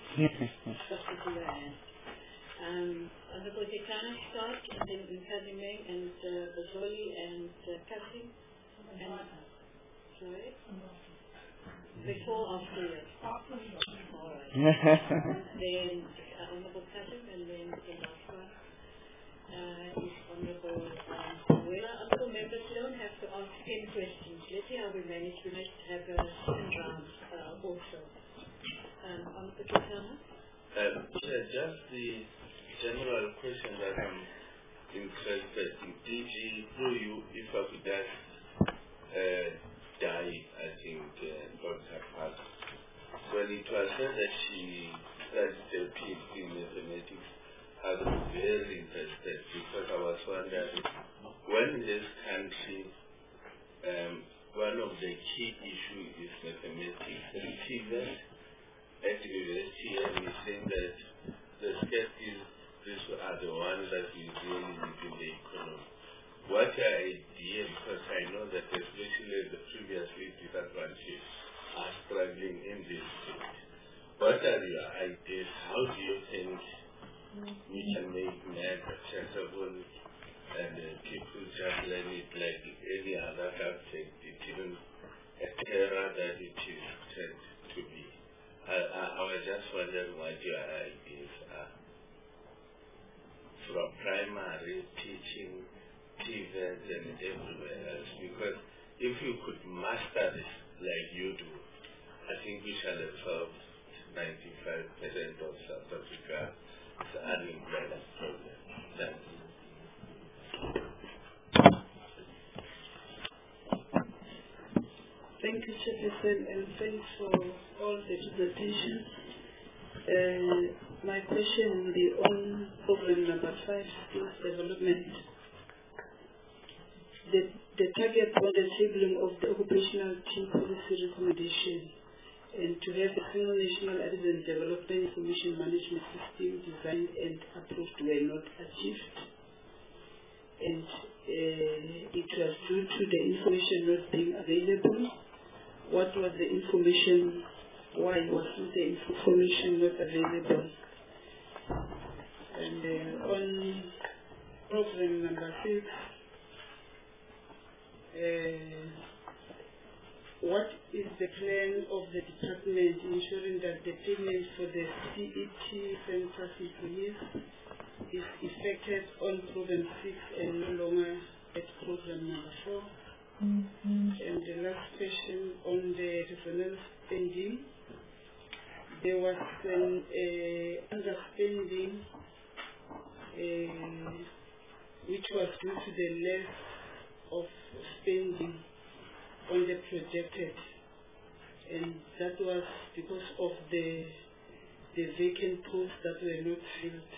um, Honourable Kekana start, and then Patty May and uh, Bazoli and uh, Kathy. And, sorry? Before, after, yes. All right. Then uh, Honourable Kathy, and then the last one. Uh, is Honourable um, Wela. Honourable members, you don't have to ask ten questions. Let's see how we manage. We might have a second round uh, also. Um, Honourable Kekana? Um, yeah, just the general question that I'm interested in. D G, through you, if I could ask uh, Dai, I think, uh, Doctor Park, when it was said that she studied a PhD in mathematics, I was very interested because I was wondering, when in this country, um, one of the key issues is mathematics. And T V E T at the university, and we think that the skeptics, these are the ones that we really need in the economy. What your idea, because I know that especially the previously disadvantaged are struggling in this field. What are your ideas? How do you think we can make math accessible and uh, people just learn it like any other subject, it isn't a terror that it is tend to be. I, I, I was just wondering what your ideas are. From primary teaching, T V E T and everywhere else, because if you could master this like you do, I think we shall have solved ninety-five percent of South Africa. It's an unemployment problem. Thanks. Thank you, Chairperson, and thanks for all the presentations. Uh, my question will be on program number five, skills development. The, the target on the tabling of the occupational team policy recommendation, and to have a single national artisan development information management system designed and approved were not achieved. And uh, it was due to the information not being available. What was the information? Why wasn't the information not available? And uh, on program number six, uh, what is the plan of the department ensuring that the payment for the C E T census employees is effected on program six and no longer at program number four? Mm-hmm. And the last question on the personnel spending, there was an uh, understanding uh, which was due to the less of spending on the projected, and that was because of the the vacant posts that were not filled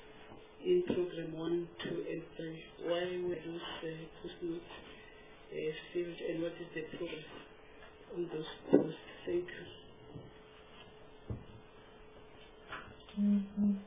in program one, two, and three. Why were those uh, posts not uh, received and what is the progress on those posts? Thank you. Mm-hmm.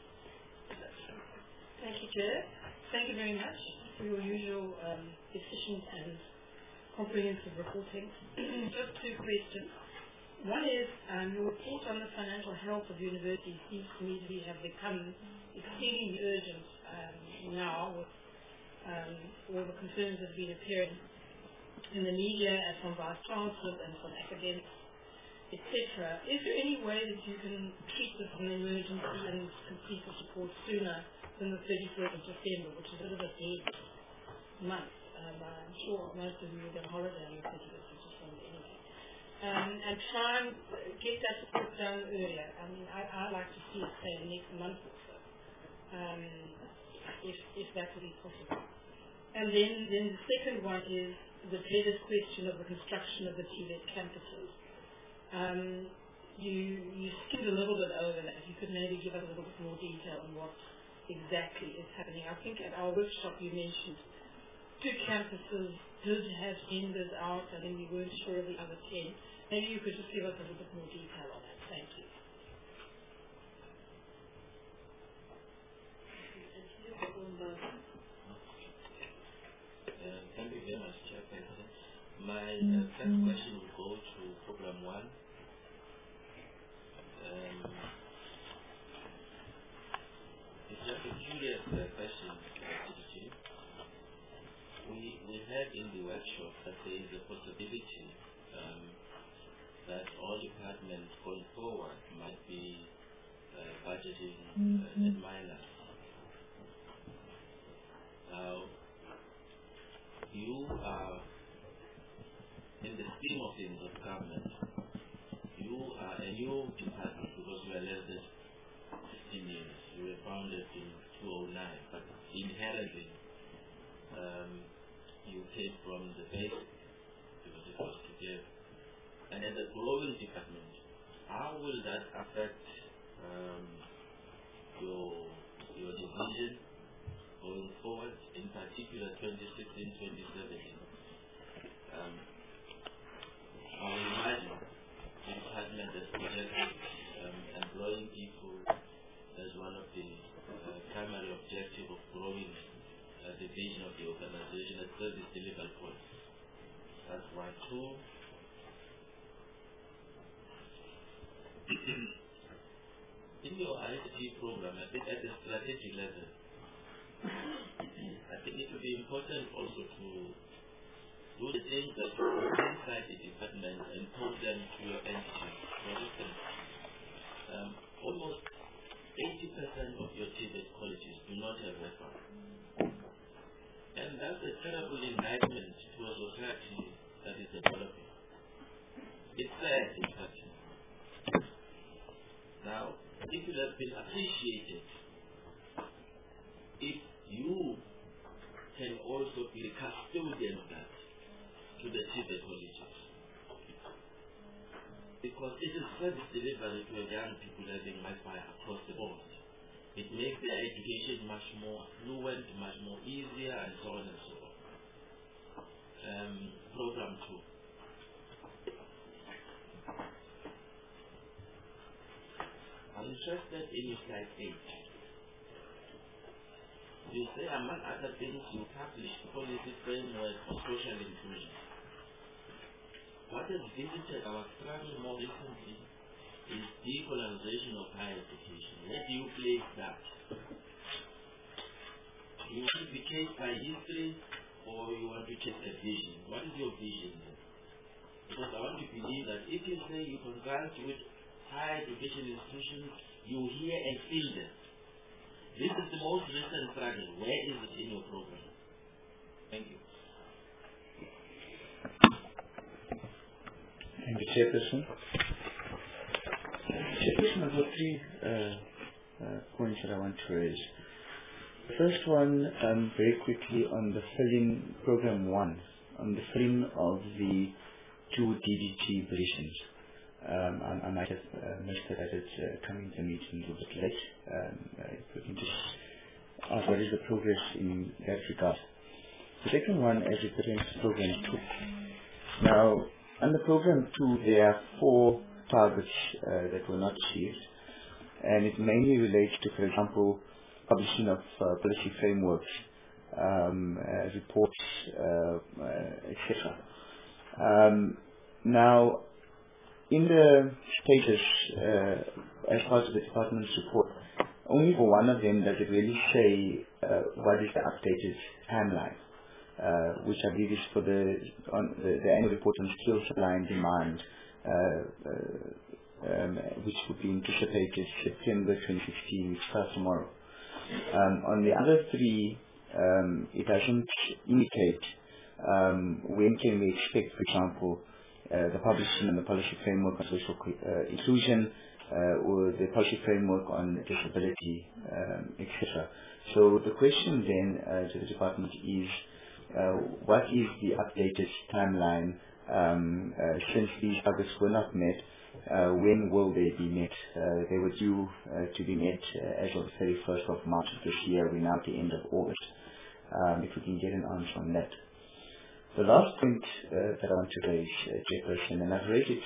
Thank you, Chair. Thank you very much for your usual um, efficient and comprehensive reporting. Just two questions. One is, um, your report on the financial health of universities seems to me to have become exceedingly urgent um, now with um, all the concerns that have been appearing in the media and from vice chancellors and from academics, et cetera. Is there any way that you can treat this as an emergency and complete the report sooner than the thirty-first of December, which is a bit of a dead month? Um, I'm sure most of you will get a holiday on the thirty-first of December anyway. Um, and try and get that report done earlier. I mean, I, I'd like to see it say next month or so, um, if, if that would be possible. And then, then the second one is the dreaded question of the construction of the T V E T campuses. Um, you, you skimmed a little bit over that. You could maybe give us a little bit more detail on what exactly is happening. I think at our workshop you mentioned two campuses did have tenders out. I think we weren't sure of the other ten. Maybe you could just give us a little bit more detail on that. Thank you. Uh, thank you very much, Chairperson. My uh, first question will go to Program one. Um, it's just a curious uh, question, uh, We, we heard in the workshop that there is a possibility um, that all departments going forward might be uh, budgeting uh, at minus. Now, you are, in the scheme of things of government, you are a new department because you are less than fifteen years. You were founded in two thousand nine, but inherently um, you came from the basic because it was together. And as a growing department, how will that affect um, your your division going forward, in particular twenty sixteen twenty seventeen? Um, I will imagine the department has projected um, employing people as one of the uh, primary objectives of growing uh, the vision of the organization at service delivery points. That's one. Two, in your I C T program, I think at the strategy level, I think it would be important also to do the things that you do inside the department and put them to your entities. For instance, um, almost eighty percent of your T V E T colleges do not have record. And that's a terrible indictment to a society that is developing. It's sad, in fact. Now, it would have been appreciated if you can also be the custodian of that to the T V E T colleges. Because it is service delivery to young people having Wi-Fi across the board. It makes their education much more fluent, much more easier, and so on and so on. Um, program two. I'm interested in slide eight. You say, among other things, you publish policy framework for social inclusion. What has visited our struggle more recently is decolonization of higher education. Where do you place that? You want to be chased by history, or you want to chase a vision? What is your vision then? Because I want to believe that if you say you consult with higher education institutions, you hear and feel them. This is the most recent struggle. Where is it in your program? Thank you. Thank you, Chairperson. Chairperson, I've got three uh, uh, points that I want to raise. The first one, um, very quickly, on the filling, program one, on the filling of the two D D T positions. Um, I, I might have uh, missed it as it's uh, coming to the meeting a little bit late. Um, uh, if we can just ask what is the progress in that regard. The second one, as it pertains to Program two. Now, under Program two, there are four targets uh, that were not achieved, and it mainly relates to, for example, publishing of uh, policy frameworks, um, uh, reports, uh, uh, et cetera. Um, now, in the status, uh, as part of the department's report, only for one of them does it really say uh, what is the updated timeline, uh, which I believe is for the, on the, the annual report on skills, supply and demand, uh, uh, um, which would be anticipated September twenty sixteen, which starts tomorrow. Um, on the other three, um, it doesn't indicate um, when can we expect, for example, uh, the publishing and the policy framework on social uh, inclusion, uh, or the policy framework on disability, um, et cetera. So the question then uh, to the department is, uh, what is the updated timeline um, uh, since these targets were not met? Uh, when will they be met? Uh, they were due uh, to be met uh, as of the thirty-first of March of this year. We're now at the end of August. Um, if we can get an answer on that. The last point uh, that I want to raise, uh, Chairperson, and I've raised it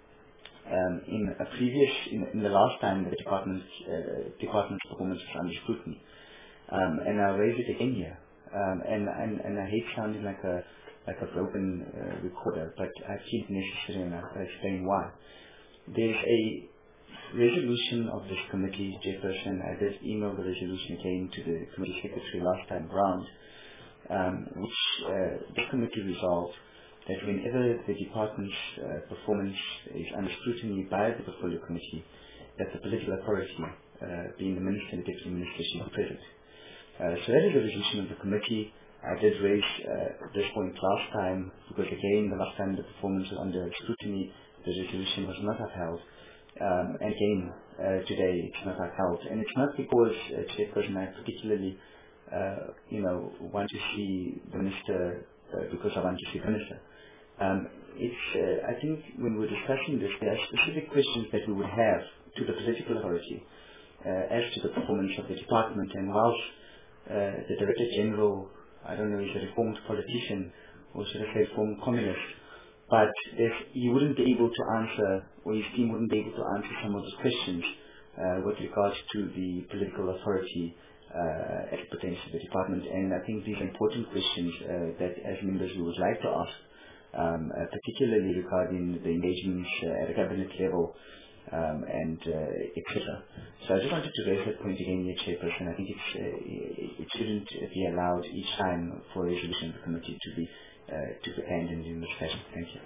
um, in a previous, in, in the last time the department, uh, department's performance was under scrutiny, um, and I raise it again here. Um, and, and and I hate sounding like a like a broken uh, recorder, but I feel it necessary, and I'll explain why. There's a resolution of this committee, Chairperson. I did email the resolution again to the committee secretary last time round, um, which uh, the committee resolved that whenever the department's uh, performance is under scrutiny by the portfolio committee, that the political authority, uh, being the minister and the deputy minister, should be present. Uh, so that is the resolution of the committee. I did raise uh, this point last time because, again, the last time the performance was under scrutiny, the resolution was not upheld. Um, and again, uh, today it's not upheld. And it's not because, uh, Chairperson, I particularly, uh, you know, want to see the minister uh, because I want to see the minister. Um, it's, uh, I think when we're discussing this, there are specific questions that we would have to the political authority uh, as to the performance of the department. And whilst uh, the Director General, I don't know, is a reformed politician, or should I say reformed communist, but if he wouldn't be able to answer, or his team wouldn't be able to answer some of those questions uh, with regards to the political authority uh, as it pertains to the department. And I think these are important questions uh, that as members we would like to ask, um, uh, particularly regarding the engagements uh, at a cabinet level um, and uh, et cetera. So I just wanted to raise that point again, here, Chairperson. I think it's, uh, it shouldn't be allowed each time for a resolution of the committee to be Uh, to be abandoned in this fashion. Thank you.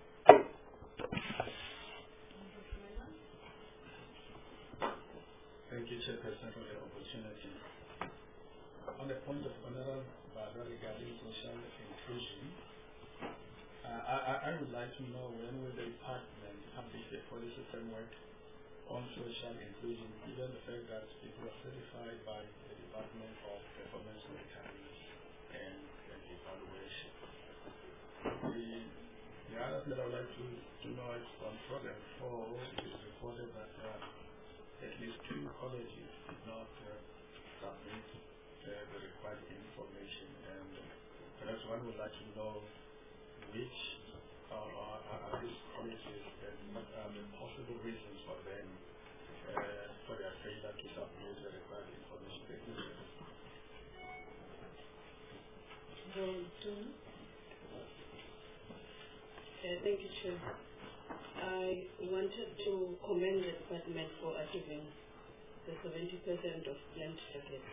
Thank you, Chairperson, for the opportunity. On the point of Honorable Barbara regarding social inclusion, uh, I, I, I would like to know when will the department publish the policy framework on social inclusion, given the fact that it was certified by the Department of Performance Monitoring and, and Evaluation. The, the other thing I would like to, to know is on program four, it is reported that uh, at least two colleges did not uh, submit uh, the required information, and uh, perhaps one would like to know which uh, are, are these colleges and what are the possible reasons for them uh, for their failure to submit the required information. Thank you, sir. Uh, thank you, Chair. I wanted to commend the department for achieving the seventy percent of planned targets.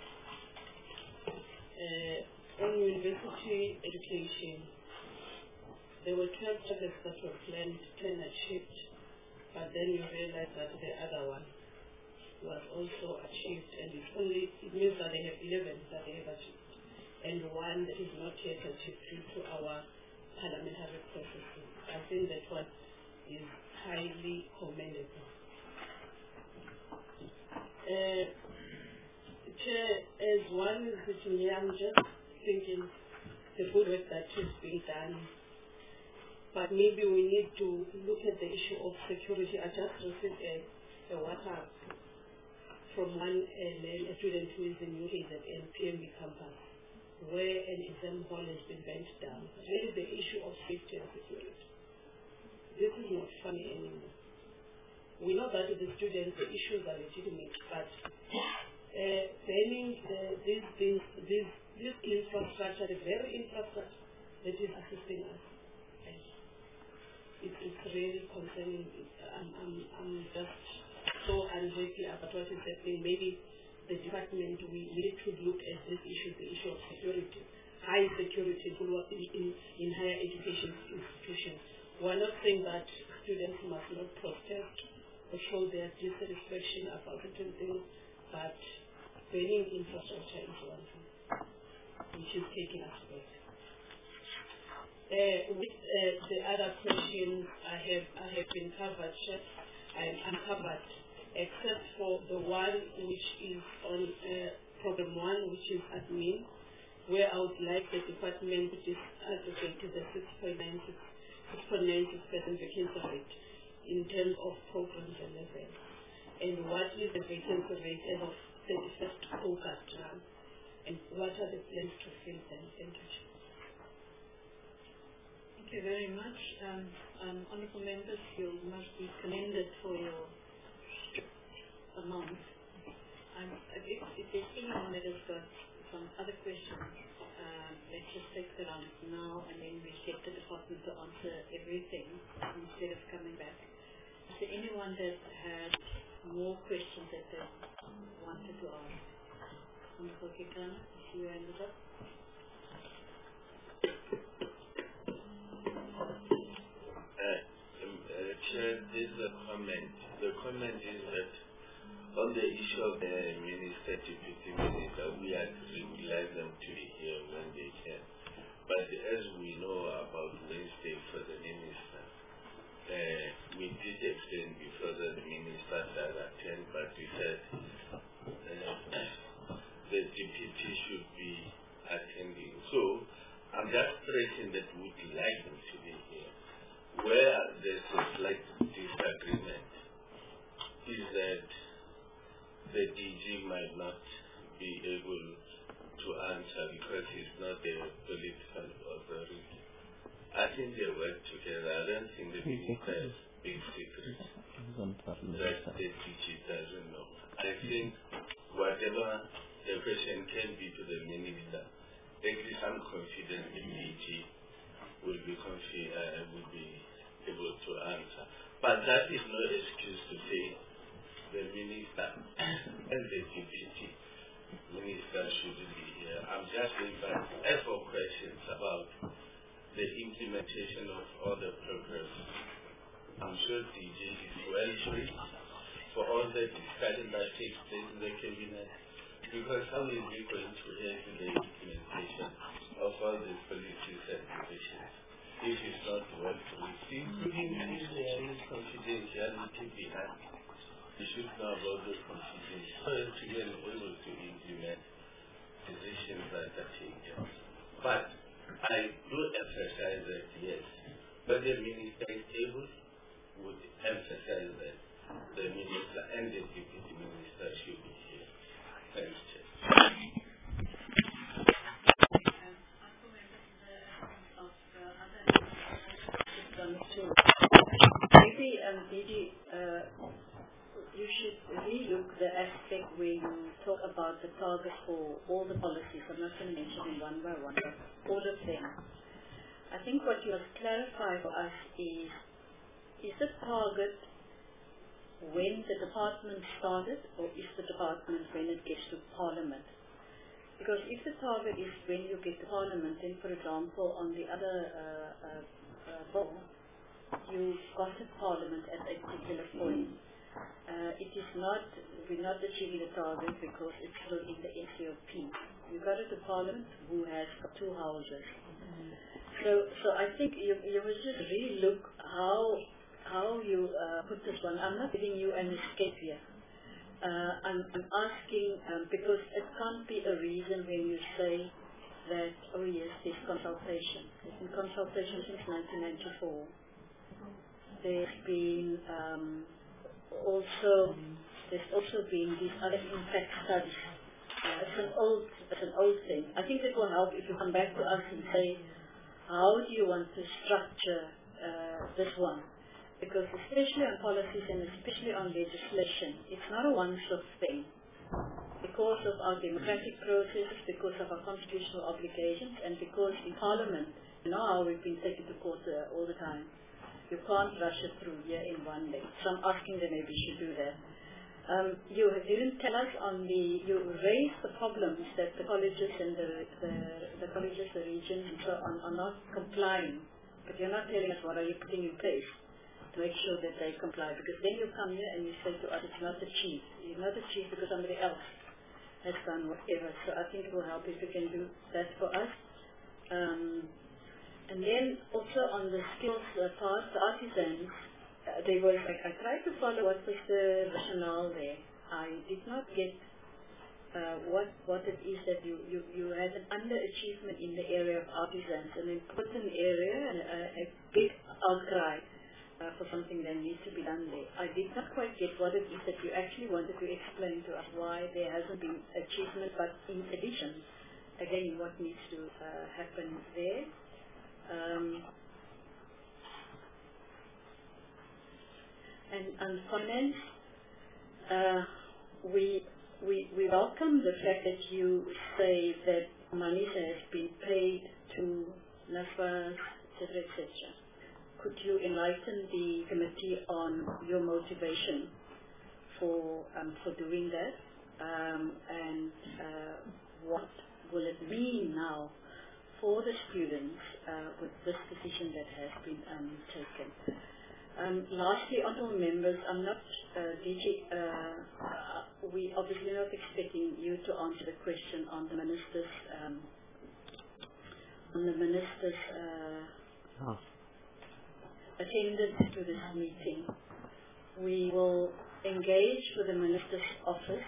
Uh, on university education, there were twelve targets that were planned, ten achieved, but then you realize that the other one was also achieved, and it only it means that they have eleven that they have achieved, and one that is not yet achieved due to our parliamentary processes. I think that one is highly commendable. Uh, Chair, as one is sitting here, I'm just thinking the good work that is being done, but maybe we need to look at the issue of security. I just received a, a WhatsApp from one uh, a student who is in U K at P M B campus. where an exam hall has been bent down. It's really the issue of safety and security. This is not funny anymore. We know that with the students, the issues are legitimate, but uh, banning uh, these things, this, this infrastructure, the very infrastructure that is assisting us, it, it's really concerning. I'm, I'm, I'm just so unhappy about what is happening. Maybe the department, we need to look at this issue, the issue of security, high security in, in, in higher education institutions. We're not saying that students must not protest or show their dissatisfaction about certain things, but banning infrastructure is one thing, which is taking us back. Uh, with uh, the other questions I have, I have been covered, Chef. I'm, I'm covered, except for the one which is on uh, program one, which is admin, where I would like the department to advocate to the six point nine six percent vacancy rate in terms of programs and levels. And what is the vacancy rate as of thirty-first August now? And what are the plans to fill them? Thank you. Thank you very much. Um, um, honourable members, you must be commended for your amount. Um, if, if there's anyone that has got some other questions, uh, let's just take it on now, and then we get the department to answer everything instead of coming back. Is there anyone that had more questions that they wanted to ask? Honourable Kekana, I see you ended up. Chair, this is a comment. The comment is that on the issue of the minister, deputy minister, we are to like them to be here when they can. But as we know about Wednesday for the minister, uh, we did explain before that the minister does attend, but we said uh, the deputy should be attending. So I'm just stressing that we would like them to be here. Where there's a slight disagreement is that the D G might not be able to answer because he's not a political authority. I think they work together. I don't think the minister has big secrets that the D G doesn't know. I think whatever the question can be to the minister, at least I'm confident the D G will be confi- uh, will be able to answer. But that is no excuse to say the minister and the deputy minister should be here. I'm just going back as for questions about the implementation of all the programs. I'm sure D G is well trained for all the discussion that takes place in the cabinet, because how is he going to help in the implementation of all these policies and provisions if it's not well trained, including if there is confidentiality behind? We should know about those confidentiality so as to be able to implement decisions that are taken. But I do emphasize that yes, but the minister is able would emphasize that the minister and the deputy minister should be here. Thanks, Chair. Maybe, um, D G, uh, you should relook the aspect where you talk about the target for all the policies. I'm not going to mention them one by one, but all of them. I think what you must clarify for us is, is the target when the department started, or is the department when it gets to Parliament? Because if the target is when you get to Parliament, then for example, on the other uh, uh, uh, bill, you got to Parliament at a particular point. Uh, it is not, we're not achieving the target because it's still in the S C O P. You got it to Parliament, who has two houses. So, so I think you, you must just really look how how you uh, put this one. I'm not giving you an escape here. Uh, I'm, I'm asking um, because it can't be a reason when you say that, oh yes, there's consultation. There's been consultation since nineteen ninety-four. There's been um, also, there's also been these other impact studies Uh, it's an old, it's an old thing. I think it will help if you come back to us and say, how do you want to structure uh, this one? Because especially on policies and especially on legislation, it's not a one-shot thing. Because of our democratic processes, because of our constitutional obligations, and because in Parliament, you know how we've been taken to court uh, all the time. You can't rush it through here in one day. So I'm asking them maybe you should do that. Um, you didn't tell us on the, you raised the problems that the colleges and the, the, the colleges, the regions and so on are not complying. But you're not telling us what are you putting in place to make sure that they comply. Because then you come here and you say to us it's not achieved. It's not achieved because somebody else has done whatever. So I think it will help if you can do that for us. Um, and then also on the skills uh, part, the artisans, uh, they were, like, I tried to follow what was the rationale there. I did not get uh, what what it is that you, you, you had an underachievement in the area of artisans, an important area and a, a big outcry uh, for something that needs to be done there. I did not quite get what it is that you actually wanted to explain to us why there hasn't been achievement, but in addition, again, what needs to uh, happen there. Um, and on finance, uh, we, we, we welcome the fact that you say that money has been paid to NAFA, et cetera, et cetera. Could you enlighten the committee on your motivation for, um, for doing that? Um, and uh, what will it mean now for the students uh, with this decision that has been um, taken? Um, lastly, honourable members, I'm not, uh, D G, uh, uh, we obviously not expecting you to answer the question on the minister's, um, on the minister's uh, oh. attendance to this meeting. We will engage with the minister's office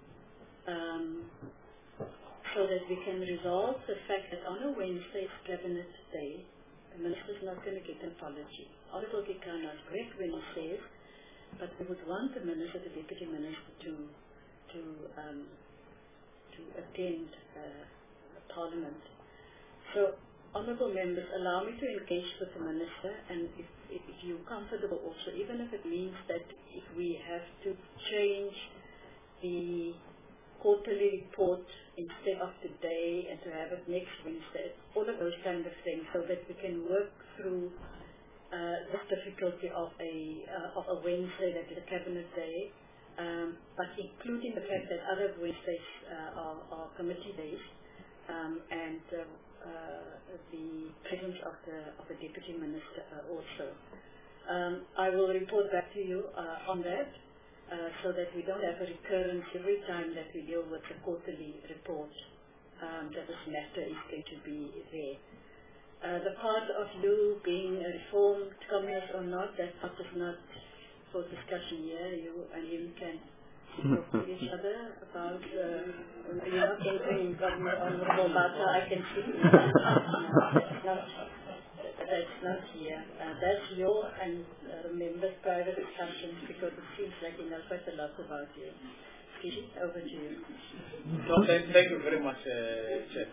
um, so that we can resolve the fact that on a Wednesday's cabinet day, the minister is not going to get an apology. Honourable Kekana is correct when he says, but we would want the minister, the deputy minister, to to um, to attend uh, Parliament. So, honourable members, allow me to engage with the minister, and if, if you're comfortable also, even if it means that if we have to change the quarterly report instead of today and to have it next Wednesday, all of those kind of things, so that we can work through uh, the difficulty of a uh, of a Wednesday that is a cabinet day, um, but including the fact that other Wednesdays uh, are, are committee days, um, and uh, uh, the presence of the of the deputy minister uh, also. Um, I will report back to you uh, on that. Uh, so that we don't have a recurrence every time that we deal with the quarterly report, um, that this matter is going to be there. Uh, the part of you being a reformed communist or not, that part is not for discussion here. You and you can talk to each other about, uh, you're not entering government on Bata, I can see. That's not, that's not here. Uh, that's your and uh, members' private discussions, because it seems like you know quite a lot about you. Kishi, over to you. No, thank, thank you very much, uh, Chair.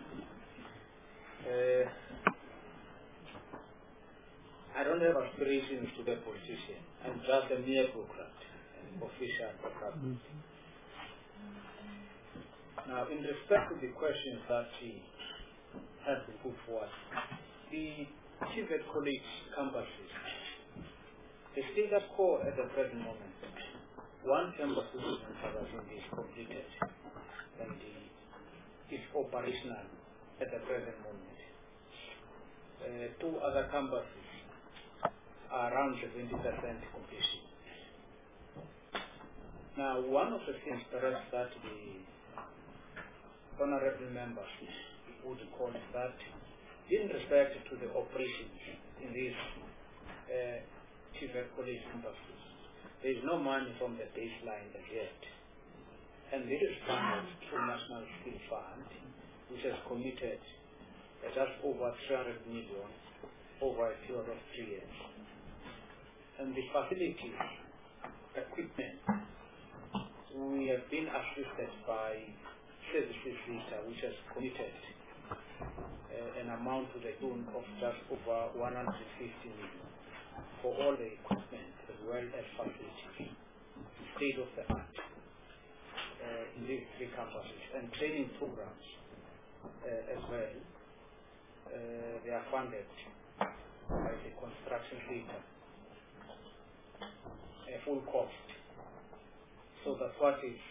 Uh, I don't have aspirations to be a politician. I'm just a mere bureaucrat, an official bureaucrat. Mm-hmm. Now, in respect to the questions that she has been put forward, the T V E T college campuses, the status quo at the present moment, one campus is completed and is operational at the present moment. Uh, two other campuses are around seventy percent completion. Now, one of the things perhaps that the honorable members would call is that in respect to the operations in these uh, T V E T college campuses, there is no money from the baseline as yet. And this is funded through National Skill Fund, which has committed uh, just over three hundred million over a period of three years. And the facilities, equipment, we have been assisted by Services Sector, which has committed uh, an amount to the tune of just over one hundred fifty million for all the equipment as well as facilities, state of the art uh, in these three campuses, and training programs uh, as well. Uh, they are funded by the construction sector, a full cost. So that's what is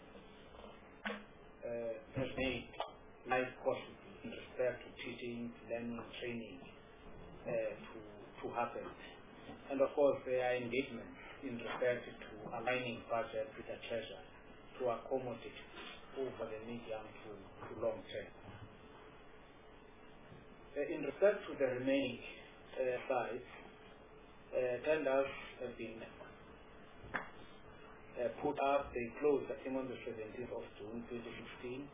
uh, has made life possible in respect to teaching, learning, training uh, to, to happen. And of course, there are engagements in respect to aligning budget with the treasury to accommodate over the medium to, to long term. Uh, in respect to the remaining uh, sites, uh, tenders have been uh, put up. They closed, I think, on the seventeenth of June twenty sixteen,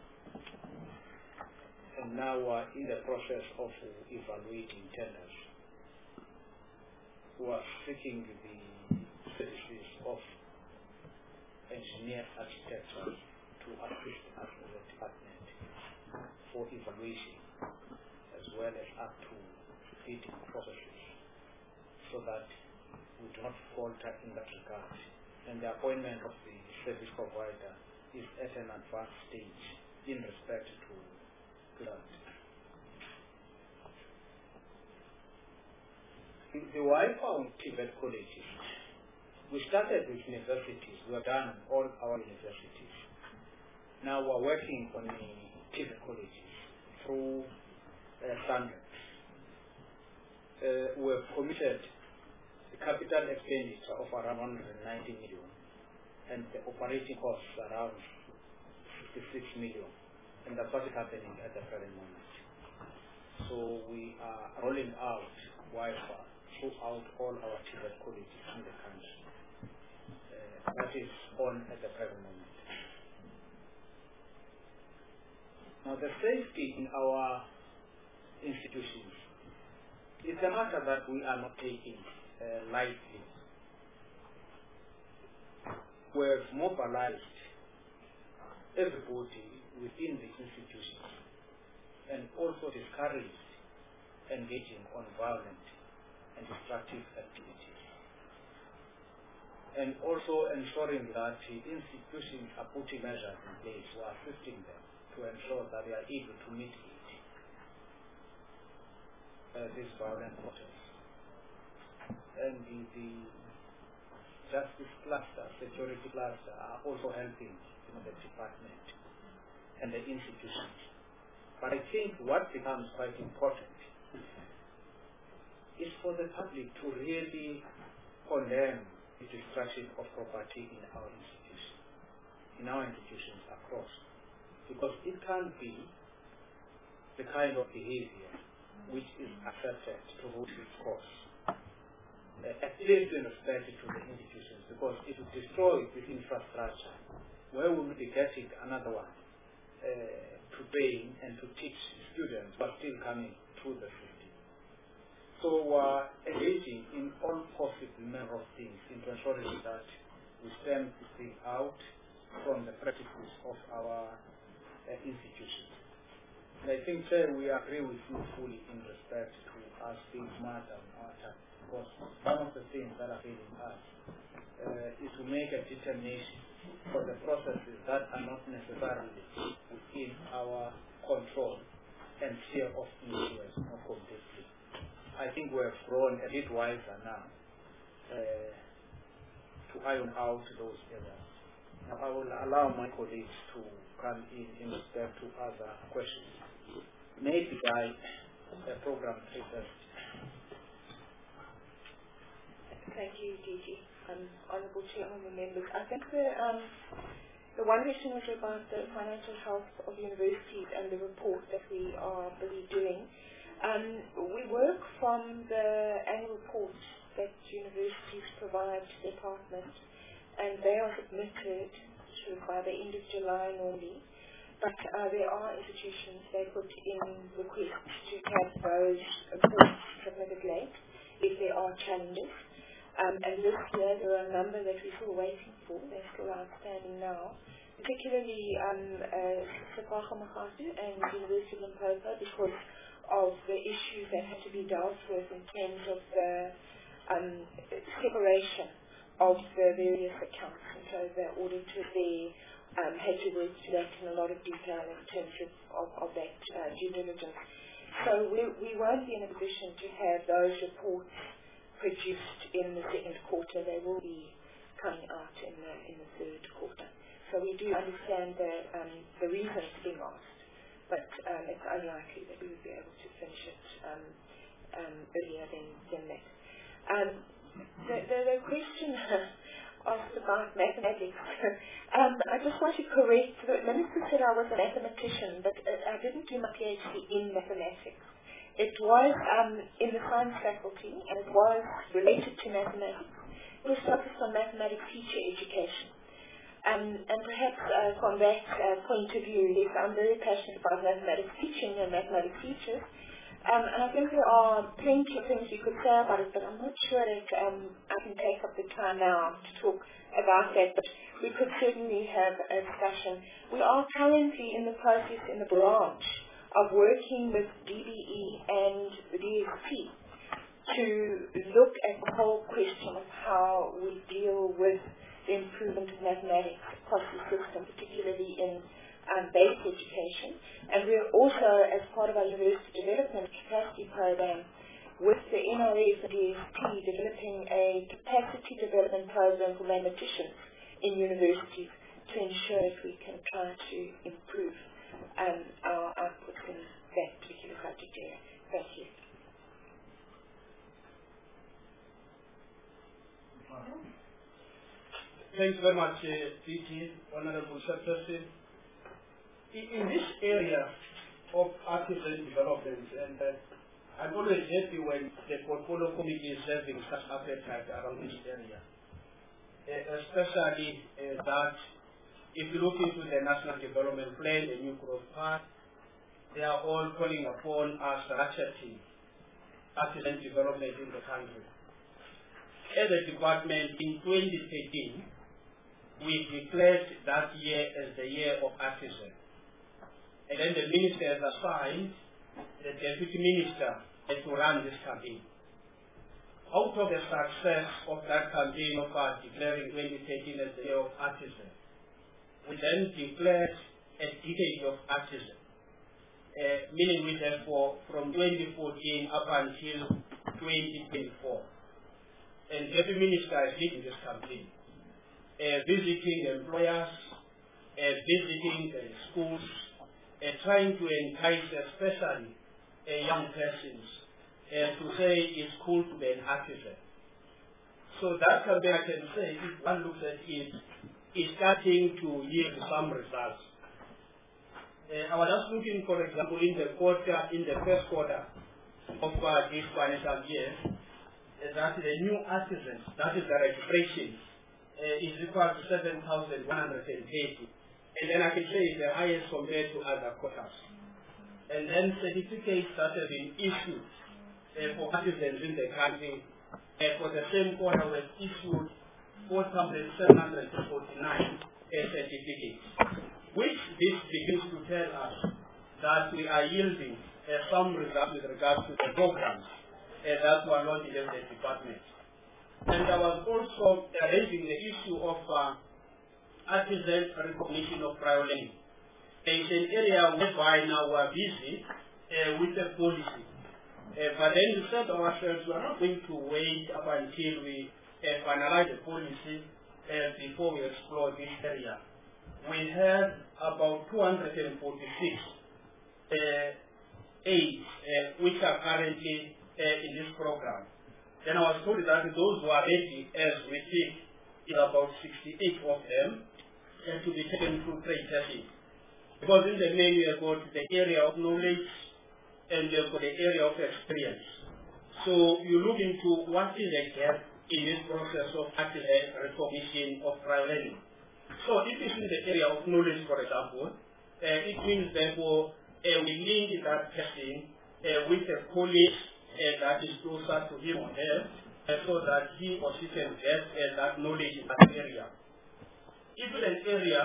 and now are in the process of uh, evaluating tenders who are seeking the services of engineer architecture to assist us as a department for evaluation as well as up to bidding processes, so that we do not falter in that regard. And the appointment of the service provider is at an advanced stage in respect to that. The, the Wi-Fi on Tibet colleges, we started with universities. We have done all our universities. Now we're working on the Tibet colleges through uh, standards. Uh, we have committed the capital expenditure of around one hundred ninety million and the operating costs around sixty-six million. And that's what is happening at the present moment. So we are rolling out Wi-Fi throughout all our Tibet colleges in the country. Uh, that is on at the present moment. Now the safety in our institutions is a matter that we are not taking uh, lightly. We have mobilized everybody within the institutions and also discouraged engaging on violent and destructive activities, and also ensuring that the institutions are putting measures in place or assisting them to ensure that they are able to mitigate uh, these violent motives. And the, the justice cluster, security cluster are also helping, you know, the department and the institutions. But I think what becomes quite important is for the public to really condemn the destruction of property in our institutions, in our institutions across, because it can't be the kind of behavior which is accepted to hold its course, uh, at least in respect to the institutions, because it will destroy this infrastructure. Where will we be getting another one uh, to train and to teach students but still coming through the system? So we are uh, engaging in all possible number of things into ensuring that we stem this thing out from the practices of our uh, institutions. And I think, Chair, we agree with you fully in respect to us being smart on our time, because one of the things that are failing us uh, is to make a determination for the processes that are not necessarily within our control and sphere of influence more completely. I think we have grown a bit wiser now uh, to iron out those areas. Now I will allow my colleagues to come in in respect to other questions. Maybe by uh, program three first. Thank you, D G. Um, Honourable Chair, honourable members. I think the, um, the one question was about the financial health of universities and the report that we are busy doing. Um, we work from the annual reports that universities provide to the department, and they are submitted to by the end of July normally. But uh, there are institutions that put in requests to have those reports submitted late if there are challenges. Um, and this year there are a number that we're still waiting for. They're still outstanding now. particularly um, uh, Sefako Makatu and University of Limpopo, because of the issues that had to be dealt with in terms of the um, separation of the various accounts. And so the auditor there um, had to work to that in a lot of detail in terms of, of, of that uh, due diligence. So we, we won't be in a position to have those reports produced in the second quarter. They will be coming out in the, in the third quarter. So we do understand the, um, the reasons being asked, but um, it's unlikely that we would be able to finish it um, um, earlier than, than that. Um, the, the, the question asked about mathematics, um, I just want to correct, the minister said I was a mathematician, but uh, I didn't do my PhD in mathematics. It was um, in the science faculty, and it was related to mathematics. It was focused on mathematics teacher education. Um, and perhaps uh, from that uh, point of view, yes, I'm very passionate about mathematics teaching and mathematics teachers. Um, and I think there are plenty of things you could say about it, but I'm not sure that um, I can take up the time now to talk about that. But we could certainly have a discussion. We are currently in the process in the branch of working with D B E and the D S P to look at the whole question of how we deal with the improvement of mathematics across the system, particularly in um, basic education. And we're also, as part of our university development capacity program, with the N R S and D S P, developing a capacity development program for mathematicians in universities to ensure that we can try to improve um, our output in that particular subject area. Thank you. Thanks very much, uh, P T, Honorable Chairperson. In, in this area of artisan development, and uh, I'm always happy when the portfolio committee is having such appetite around this area, uh, especially uh, that if you look into the National Development Plan, the New Growth Path, they are all calling upon us ratcheting artisan development in the country. As a department, in twenty thirteen, we declared that year as the year of artisan. And then the minister has assigned the deputy minister to run this campaign. Out of the success of that campaign of our declaring twenty thirteen as the year of artisan, we then declared a decade of artisan, uh, meaning we therefore from twenty fourteen up until twenty twenty-four. And the Deputy Minister is leading this campaign, uh, visiting employers, uh, visiting uh, schools, uh, trying to entice especially uh, young persons uh, to say it's cool to be an artisan. So that campaign, I can say, if one looks at it, is starting to yield some results. Uh, I was just looking, for example, in the quarter, in the first quarter of uh, this financial year, that the new artisans, that is the registration, uh, is equal to seven thousand one hundred eighty. And then I can say it's the highest compared to other quarters. And then certificates that have been issued uh, for artisans in the country uh, for the same quarter were issued four thousand seven hundred forty-nine uh, certificates, which this begins to tell us that we are yielding uh, some results with regards to the programs Uh, that were not in the department. And I was also uh, raising the issue of uh, artisan recognition of prior learning. It's an area whereby now we're busy uh, with the policy. Uh, but then we said to ourselves, we're not going to wait up until we uh, finalize the policy uh, before we explore this area. We have about two hundred forty-six uh, aids uh, which are currently Uh, in this program. Then I was told that those who are ready as we speak is about sixty-eight of them and to be taken through trade testing. Because in the main we have got the area of knowledge and we have got the area of experience. So you look into what is the gap in this process of artisan recognition of prior learning. So if it's in the area of knowledge, for example, uh, it means therefore uh, we link that person uh, with a college Uh, that is closer to him or her, uh, so that he or she can get uh, that knowledge in that area. If in an area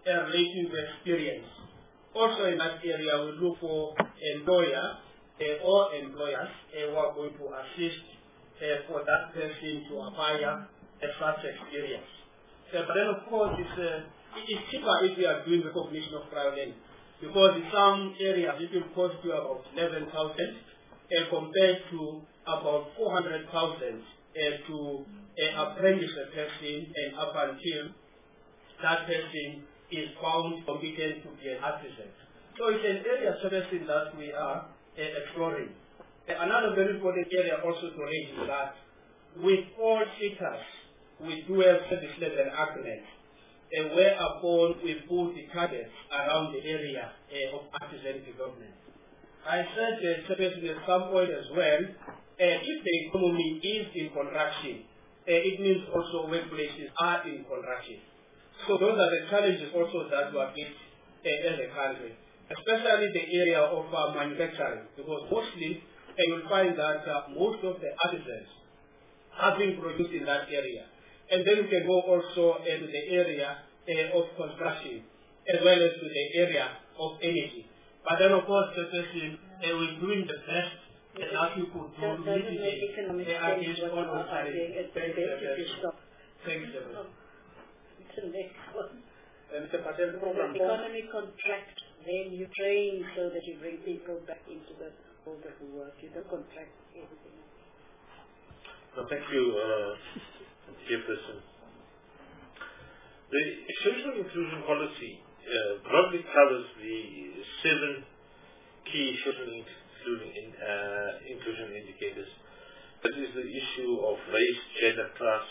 uh, relating to experience. Also in that area, we look for employer uh, or employers uh, who are going to assist uh, for that person to acquire a such experience. Uh, but then of course it's, uh, it is cheaper if we are doing recognition of trial learning, because in some areas it will cost you about eleven thousand uh, compared to about four hundred thousand uh, to uh, apprentice a person, and up until that person is found competent to be an artisan. So it's an area of servicing that we are uh, exploring. Uh, another very important area also to raise is that with all sectors, we do have service level agreements, and whereupon we put the targets around the area uh, of artisan development. I said uh, servicing at some point as well, uh, if the economy is in contraction, uh, it means also workplaces are in contraction. So those are the challenges also that we are faced uh, as a country, especially the area of uh, manufacturing, because mostly uh, you'll find that uh, most of the artisans are being produced in that area. And then we can go also into the area uh, of construction, as well as to the area of energy. But then of course the person uh, we're doing the best uh, that we could do to mitigate uh, against all those challenges. Thanks, Deborah. The next one. And the patent program. The economy contract, then you train so that you bring people back into the world of work. You don't contract everything. No, thank you, uh, Chairperson. The social inclusion policy uh, broadly covers the seven key social inclusion, in, uh, inclusion indicators. That is the issue of race, gender, class,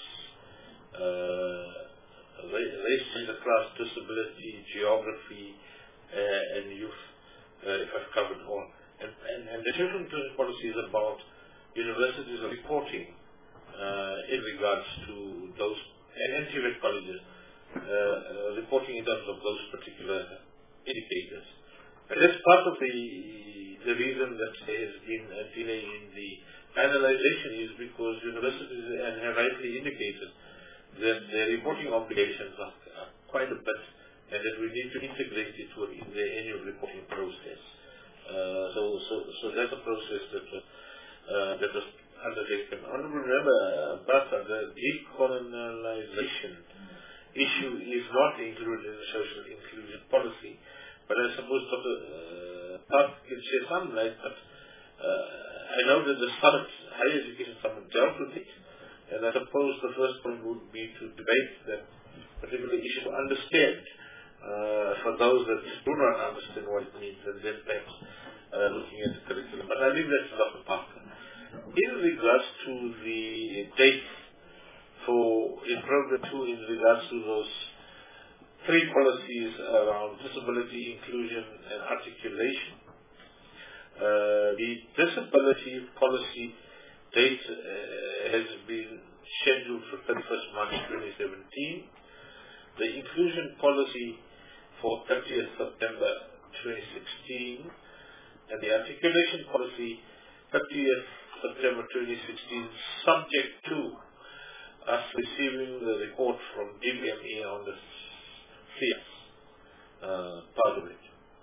uh, race, gender, class, disability, geography, uh, and youth, uh, if I've covered all. And, and, and the social inclusion policy is about universities reporting uh, in regards to those, and N T V E T colleges, uh, uh, reporting in terms of those particular indicators. And that's part of the, the reason that there has been a delay in the finalization is because universities and have rightly indicated that their reporting obligations are, are quite a bit, and that we need to integrate it within the annual reporting process. Uh, so, so, so that's a process that uh, uh, that was undertaken. Honourable Member Bata, the decolonization issue is not included in the social inclusion policy, but I suppose Doctor Uh, Park can share some light. But uh, I know that the summit, higher education summit, dealt with it. And I suppose the first point would be to debate that particular issue, to understand uh, for those that do not understand what it means, and then perhaps uh, looking at the curriculum. But I leave that to Doctor Parker. In regards to the dates for in program two, in regards to those three policies around disability, inclusion, and articulation, uh, the disability policy date uh, has been scheduled for thirty-first March twenty seventeen. The inclusion policy for thirtieth September twenty sixteen, and the articulation policy thirtieth September twenty sixteen, subject to us receiving the report from D B M E on the C S uh, part of it.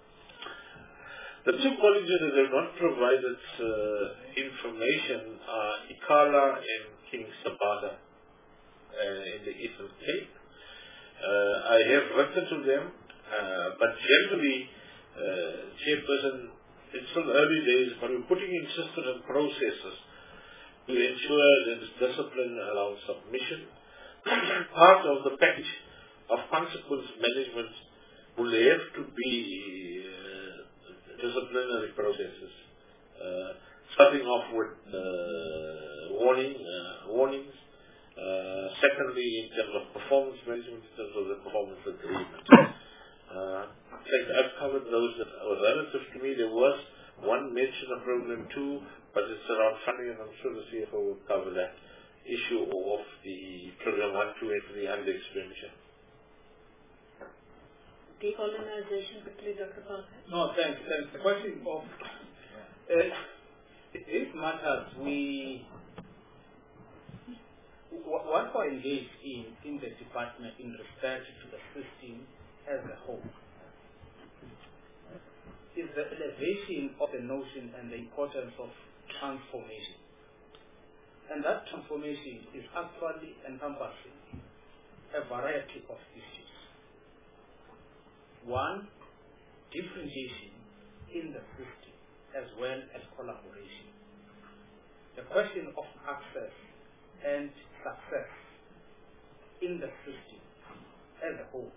The two colleges that have not provided uh, information are Ikala and King Sabada uh, in the Eastern Cape. Uh, I have written to them, uh, but generally, uh, Chairperson, it's still early days, but we're putting in systems and processes to ensure that there's discipline around submission. Part of the package of consequence management will have to be uh, disciplinary processes, uh, starting off with uh, warning, uh, warnings. Uh, secondly, in terms of performance management, in terms of the performance agreement. Uh, in fact, I've covered those that were relative to me. There was one mention of program two, but it's around funding, and I'm sure the C F O will cover that issue of the program one, two, and three under expenditure. Decolonization, quickly, Doctor Parker. No, thanks. thanks. The question of uh, these matters, we what we are engaged in in the department in respect to the system as a whole is the elevation of the notion and the importance of transformation. And that transformation is actually encompassing a variety of issues. One, differentiation in the system as well as collaboration. The question of access and success in the system as a whole.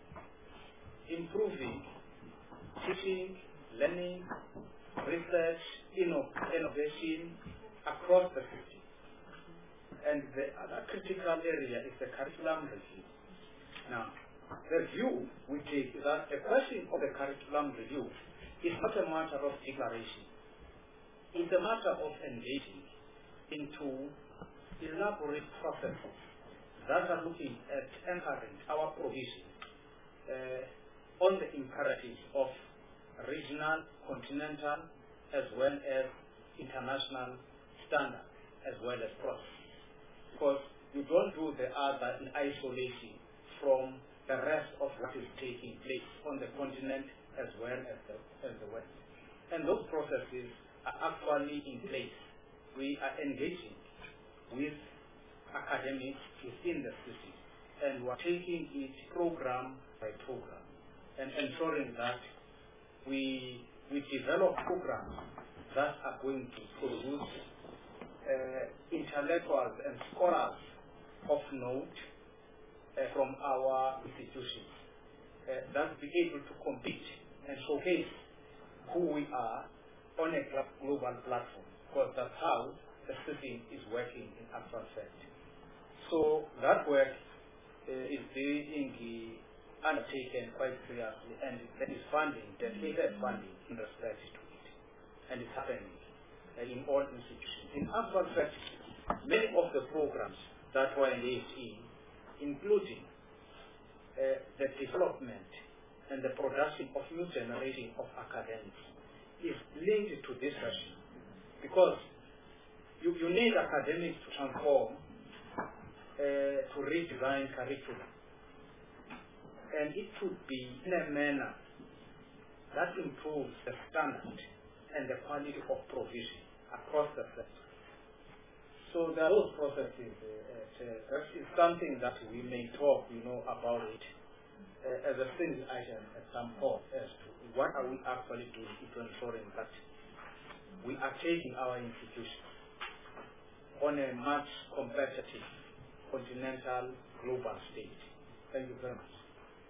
Improving teaching, learning, research, inno innovation across the system. And the other critical area is the curriculum review. Now, the view we take is that the question of the curriculum review is not a matter of declaration. It's a matter of engaging into elaborate processes that are looking at anchoring our provision uh, on the imperatives of regional, continental, as well as international standards, as well as process. Because you don't do the other in isolation from the rest of what is taking place on the continent as well as the, as the West. And those processes are actually in place. We are engaging with academics within the city, and we're taking it program by program and ensuring that we, we develop programs that are going to produce uh, intellectuals and scholars of note uh, from our institutions uh, that be able to compete and showcase who we are on a global platform, because that's how the system is working in actual fact. So that work uh, is being uh, undertaken quite seriously, and there is funding, dedicated funding in respect to it, and it's happening uh, in all institutions. In actual fact, many of the programs that were engaged in, including uh, the development and the production of new generation of academics, is linked to this issue, because you, you need academics to transform, uh, to redesign curriculum, and it should be in a manner that improves the standard and the quality of provision across the sector. So there are those processes. Uh, uh, that is something that we may talk, you know, about it uh, as a single item at some point as to what are we actually doing to ensuring that we are taking our institutions on a much competitive continental global stage. Thank you very much.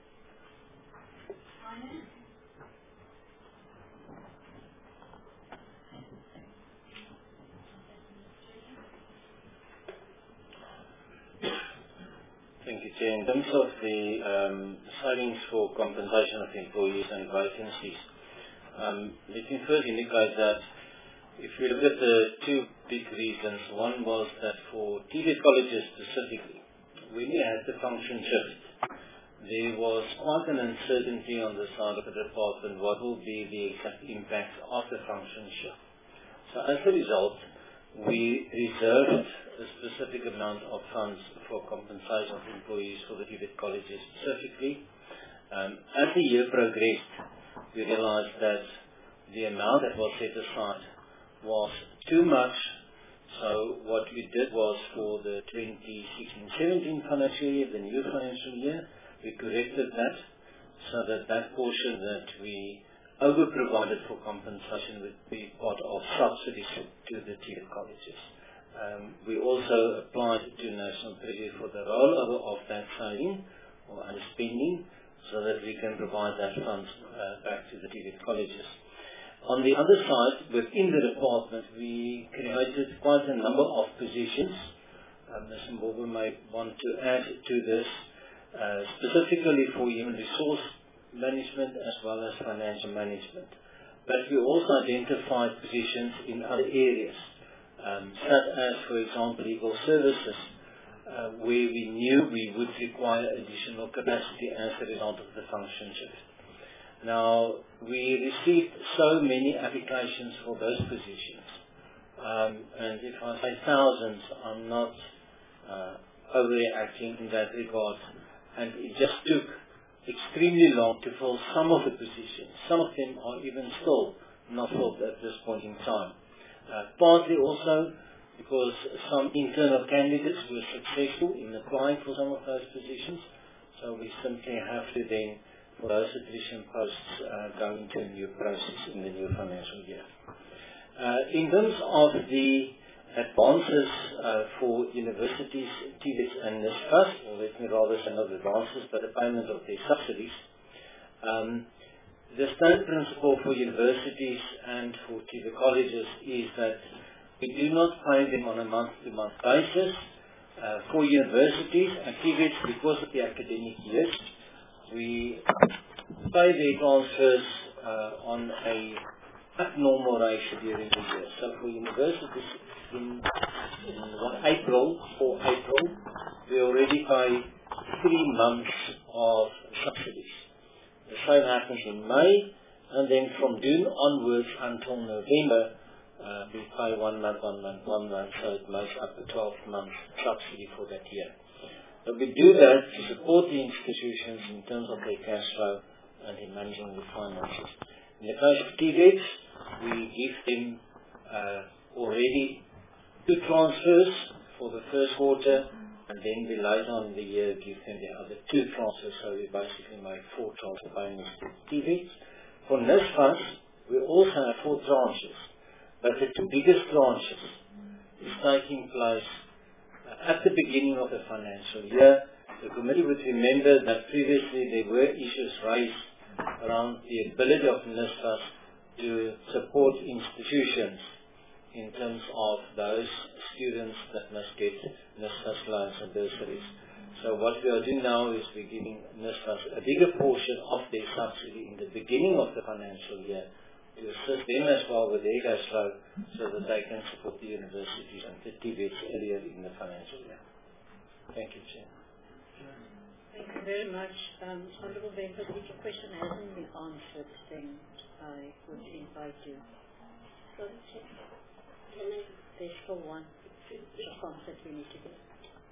Thank you, Chair. In terms of the um, savings for compensation of employees and vacancies, um, let me first indicate that if we look at the two big reasons, one was that for T V E T colleges specifically, when we had the function shift, there was quite an uncertainty on the side of the department what will be the exact impact of the function shift. So as a result, we reserved a specific amount of funds for compensation of employees for the T V E T colleges specifically. Um, as the year progressed, we realized that the amount that was set aside was too much. So what we did was for the twenty sixteen seventeen financial year, the new financial year, we corrected that so that that portion that we over-provided for compensation would be part of subsidies to the T V E T colleges. Um, we also applied to National Treasury for the rollover of that saving or underspending so that we can provide that funds uh, back to the T V E T colleges. On the other side, within the department, we created quite a number of positions. Uh, Mister Mbobo may want to add to this, uh, specifically for human resource management as well as financial management. But we also identified positions in other areas, um, such as, for example, legal services, uh, where we knew we would require additional capacity as a result of the function shift. Now, we received so many applications for those positions, um, and if I say thousands, I'm not uh, overreacting in that regard, and it just took extremely long to fill some of the positions. Some of them are even still not filled at this point in time. Uh, partly also because some internal candidates were successful in applying for some of those positions, so we simply have to then, for those attrition posts, uh, go into a new process in the new financial year. Uh, in terms of the advances uh, for universities, T V E T and NSFAS, or let me rather say not advances, but the payment of their subsidies. Um, the state principle for universities and for T V E T colleges is that we do not pay them on a month-to-month basis. Uh, for universities and T V E T, because of the academic years, we pay their transfers uh, on a abnormal ratio during the year. So for universities, in, in what, April, for April, we already pay three months of subsidies. The same happens in May, and then from June onwards until November, uh, we pay one month, one month, one month, so it makes up a twelve month subsidy for that year. But we do that to support the institutions in terms of their cash flow and in managing the finances. In the case of T V E Ts, we give them uh, already two transfers for the first quarter, and then we later on in the year give them the other two transfers, so we basically make four transfer payments to T V E Ts. For NSFAS, we also have four tranches, but the two biggest tranches is taking place uh, at the beginning of the financial year. The committee would remember that previously there were issues raised around the ability of NSFAS to support institutions in terms of those students that must get NSFAS loans and bursaries. So what we are doing now is we're giving NSFAS a bigger portion of their subsidy in the beginning of the financial year to assist them as well with their cash flow so that they can support the universities and the T V E Ts earlier in the financial year. Thank you, Chair. Thank you very much. Um, Honourable Members, if your question hasn't been answered, then I would invite you. So, there's still one response that we need to get.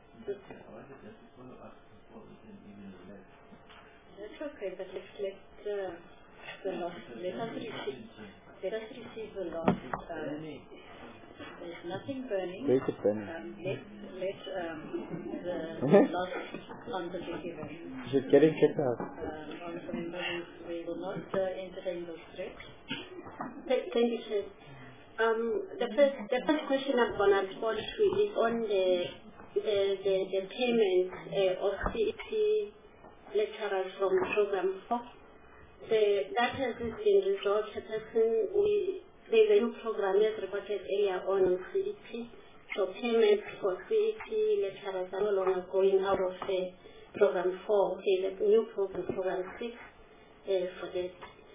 That's okay, but let's let uh, the last, let us receive, let us receive the last, uh, there's nothing burning. Where's it burning? Um, let, let um, the last answer be given. You should get it checked out. Um, Honourable Members, we will not uh, entertain those threats. Thank you, sir. Um, the first, the first question I'm going to respond to is on the the the, the payment uh, of C E T lecturers from program four. The that has been resolved. We there's a new program as reported earlier on in C E T. So payments for C E T lecturers are no longer going out of uh, program four. There's a new program, program six, uh, for that.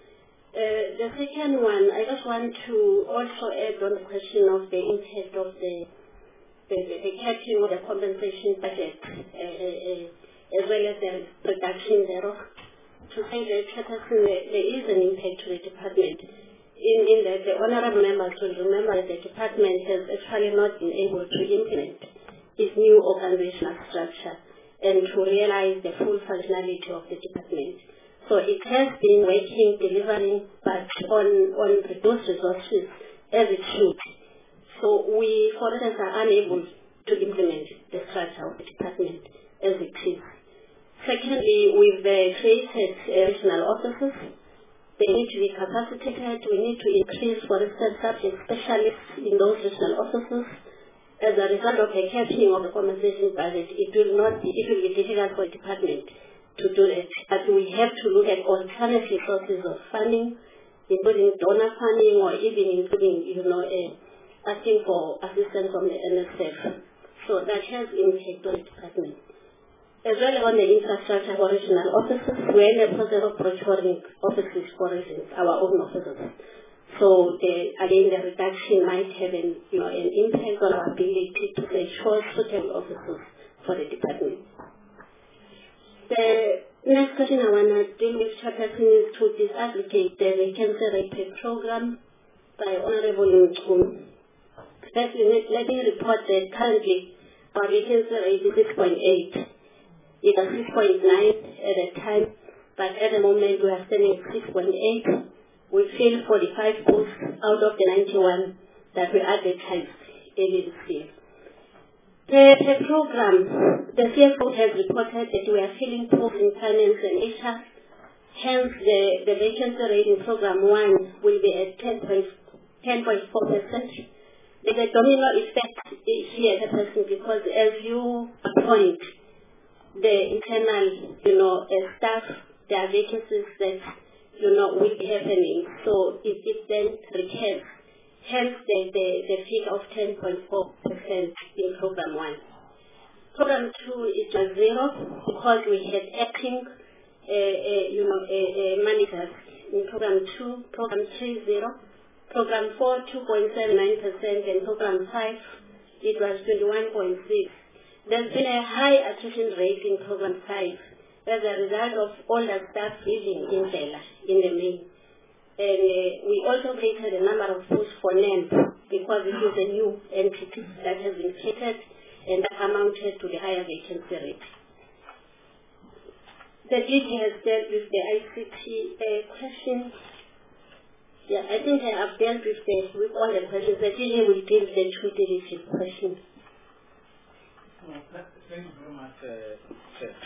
Uh, the second one, I just want to also add on the question of the impact of the the, the, the capping of the compensation budget, uh, uh, as well as the reduction thereof. To say that there is an impact to the department. In, in the, the honourable members will remember that the department has actually not been able to implement its new organizational structure and to realize the full functionality of the department. So it has been working, delivering, but on, on reduced resources as it should. So we, for instance, are unable to implement the structure of the department as it is. Secondly, we've uh, created uh, regional offices. They need to be capacitated. We need to increase, for instance, subject specialists in those regional offices. As a result of the capping of the compensation budget, it will not be, it will be difficult for the department to do it. But we have to look at alternative sources of funding, including donor funding or even including, you know, uh, asking for assistance from the N S F. So that has impact on the department. As well as on the infrastructure for regional offices, we're in the process of procuring offices for instance, our own offices. So the, again, the reduction might have an, you know, an impact on our ability to ensure suitable offices for the department. The next question I want to deal with, Chairperson, is to disaggregate the cancer rate program by Honourable Mchunu. Firstly, let me report that currently our vacancy rate is six point eight. It was six point nine at the time but at the moment we are standing at six point eight. We filled forty-five posts out of the ninety-one that we advertised earlier this year. Per, per program, the C F O has reported that we are filling posts in finance and H R. Hence, the, the vacancy rate in program one will be at ten point four percent. There's a domino effect here happening because as you appoint the internal, you know, uh, staff, there are vacancies that, you know, will be happening. So it, it then recurs. Hence the, the, the figure of ten point four percent in program one. Program two is just zero because we had acting, uh, uh, you know, uh, uh, managers in program two, program three zero, program four two point seven nine percent, and program five it was twenty-one point six. There's been a high attrition rate in program five as a result of older staff leaving in Bela, in the main. And uh, we also created a number of posts for N E M because it is a new entity that has been created and that amounted to the higher vacancy rate. The D G has dealt with the I C T uh, questions. Yeah, I think I have dealt with, the, with all the questions. The D G will deal with the utility questions. Well, thank you very much, uh, Chair.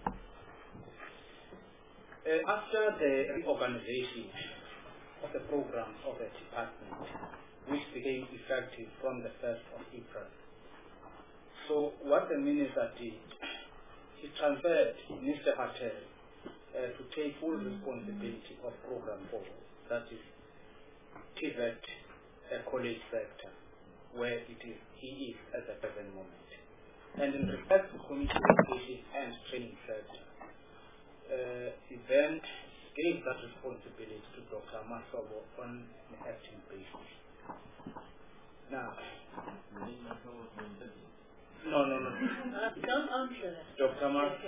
Uh, after the reorganization of the program of the department, which became effective from the first of April. So what the minister did, he transferred Mister Patel uh, to take full responsibility of program four, that is T V E T uh, college sector, where it is he is at the present moment. And in respect to community education and training sector, uh, he then gave that responsibility to Doctor Masobo on an acting basis. Now, no, no, no. Uh, don't answer that. Doctor Masobo.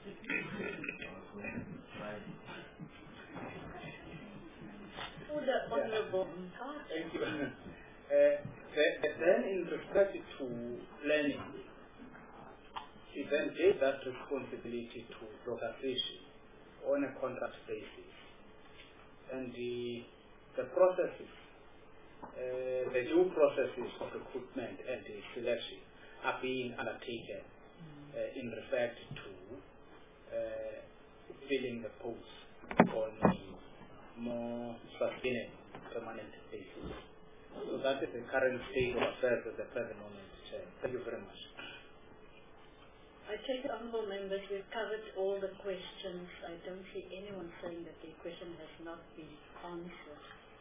To the honorable. Thank you. Uh, then, in respect to planning, he then gave that responsibility to Doctor Fisher on a contract basis. And the, the processes, uh, the due processes of recruitment and the selection are being undertaken uh, in respect to uh, filling the posts on a more sustainable permanent basis. So that is the current state of affairs at the present moment, Chair. Thank you very much. I take it, honourable members, we've covered all the questions. I don't see anyone saying that the question has not been answered.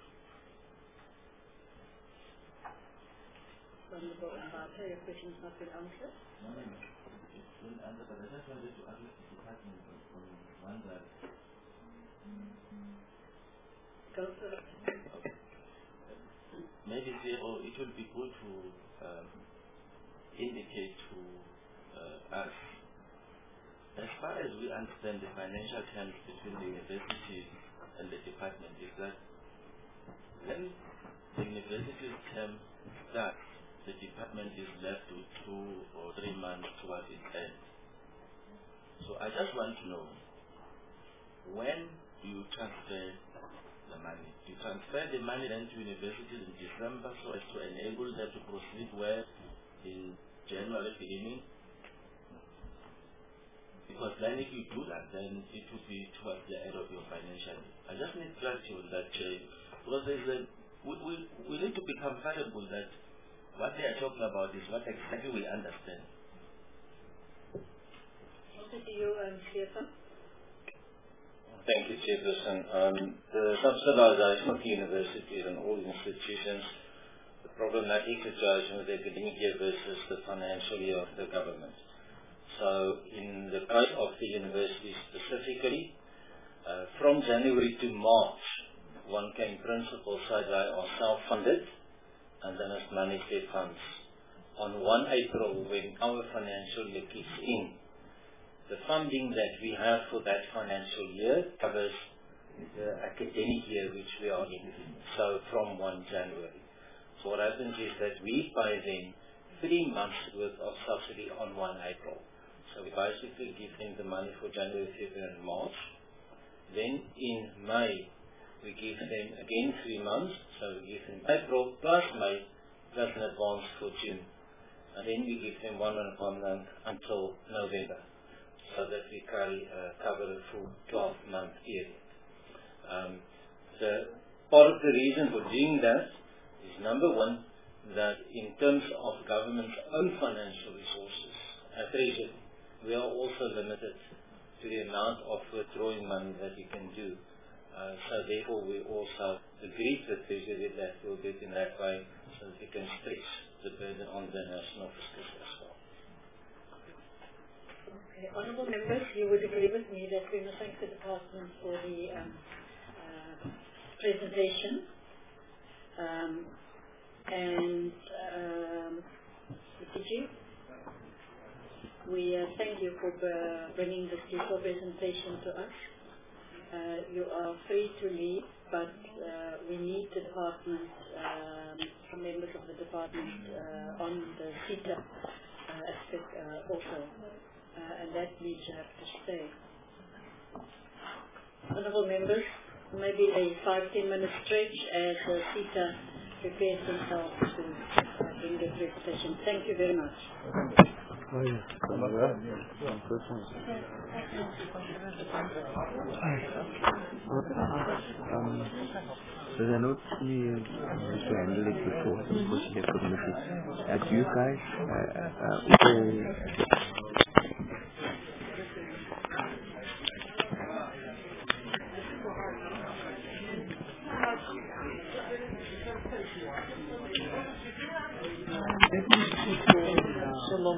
Honourable Mbata, your question has not been answered? No, no, no. It's been answered, but I just wanted to ask the department on one that. Go for it. Okay. Maybe say, oh, it would be good to um, indicate to Uh, us. As far as we understand the financial terms between the university and the department is that when the university's term starts, the department is left with two or three months towards its end. So I just want to know, when do you transfer the money? Do you transfer the money then to universities in December so as to enable them to proceed well in January beginning? Because then if you do that, then it would be towards the end of your financial year. I just need clarity on that, uh, because there's a, we, we, we need to be comfortable that what they are talking about is what exactly we understand. What do you, um, C F O? Thank you, Chairperson. Um, the subsidization of universities and all institutions, the problematic situation with the academic year versus the financial year of the government. So in the case of the university specifically, uh, from January to March, one can in principle say they are self-funded and then must manage their funds. On first April, when our financial year kicks in, the funding that we have for that financial year covers the academic year which we are in, so from first January. So what happens is that we pay them three months worth of subsidy on first April. So we basically give them the money for January, February and March. Then in May, we give them again three months, so we give them April plus May, plus an advance for June. And then we give them one and one month until November, so that we carry, uh, cover the full twelve month period. Um, the, part of the reason for doing that is, number one, that in terms of government's own financial resources, at Treasury, we are also limited to the amount of withdrawing money that we can do. Uh, so therefore we also agreed with Treasury that we'll do it in that way, so that we can stretch the burden on the national fiscus as well. Okay. Honourable members, you would agree with me that we must thank the department for the um, uh, presentation. Um, and um, did you? We uh, thank you for uh, bringing this detailed presentation to us. Uh, you are free to leave, but uh, we need the department, um, some members of the department uh, on the CETA uh, aspect uh, also, uh, and that means you have to stay. Honourable members, maybe a five to ten minute stretch as uh, CETA prepares themselves to uh, bring the presentation. Thank you very much. Oh, yeah. Um, so I know you used to handle it before, of course you have committed. Uh, do you guys uh, uh, also so long.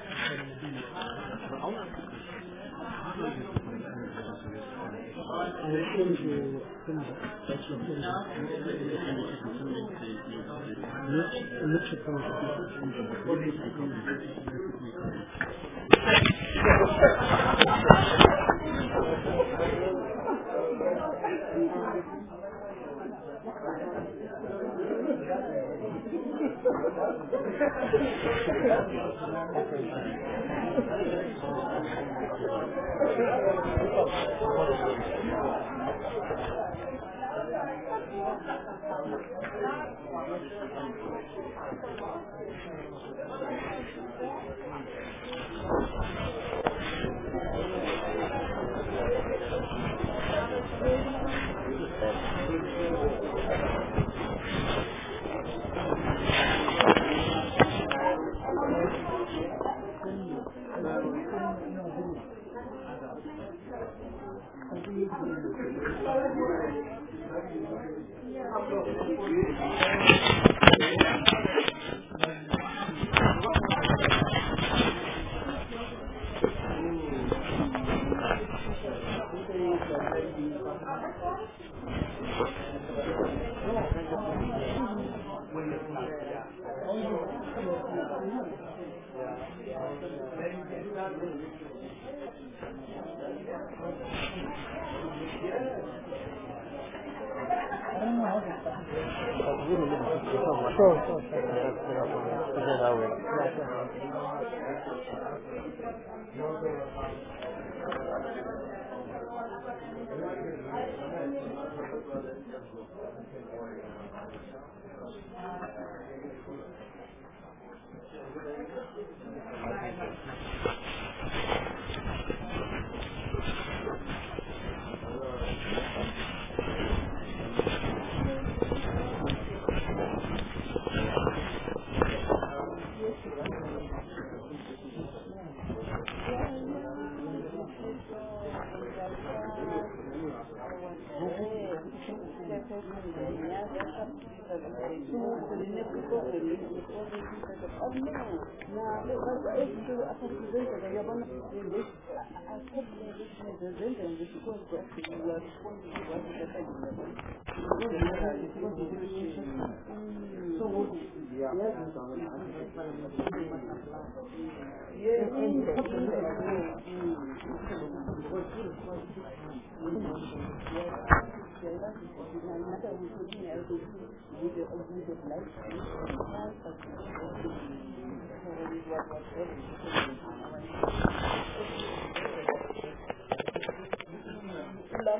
Sure, sure,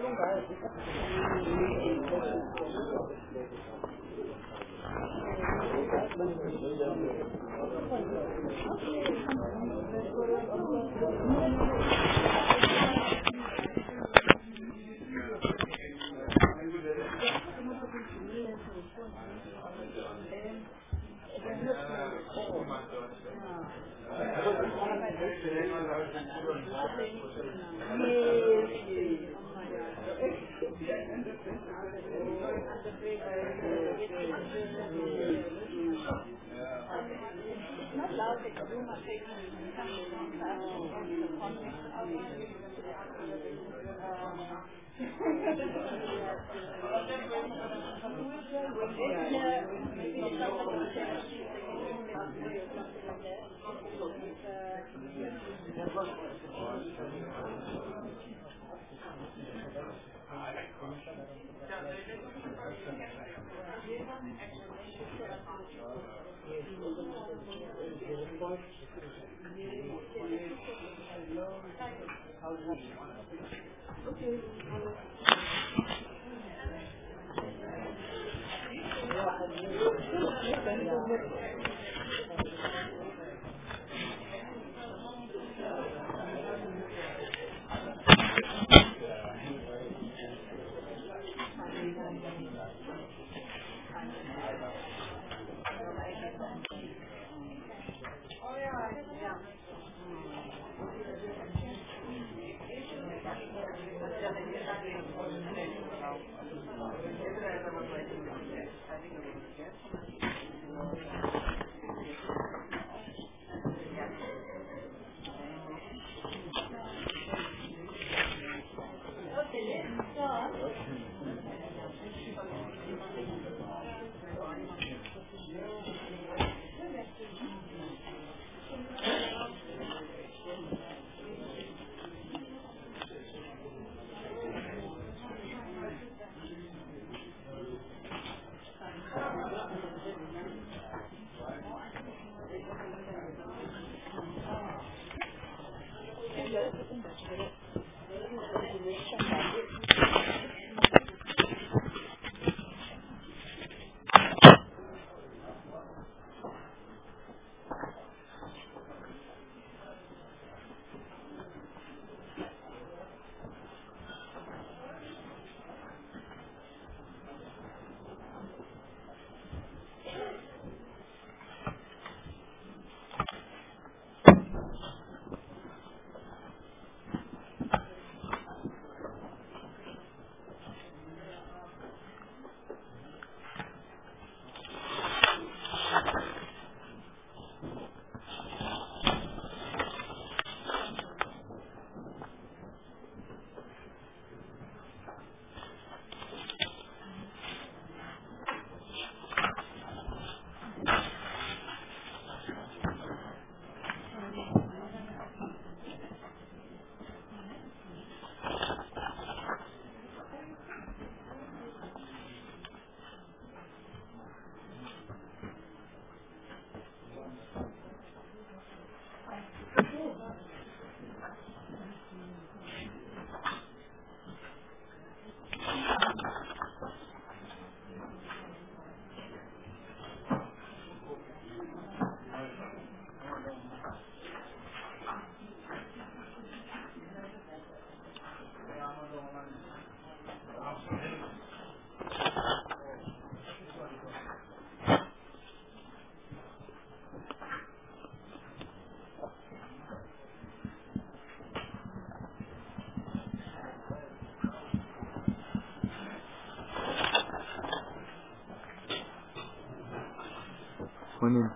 Morning.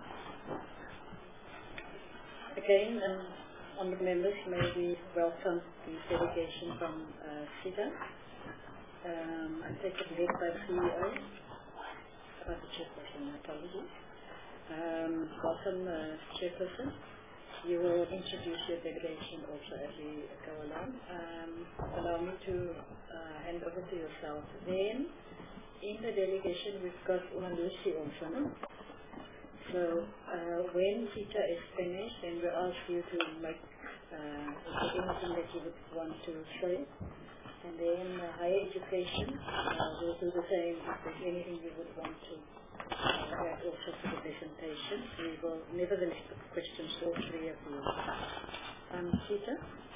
Again, um, honourable members, may we welcome the delegation from uh, SIDA. Um, I take it led by the C E O, about the chairperson, apologies. Um, welcome, uh, chairperson. You will introduce your delegation also as we go along. Um, allow me to uh, hand over to yourself. Then, in the delegation, we've got Umalusi also. No? So uh, when Sita is finished, then we'll ask you to make uh, anything that you would want to say. And then uh, higher education, uh, we'll do the same if there's anything you would want to uh, add also to the presentation. We will nevertheless put questions to all three of you. Um, Peter?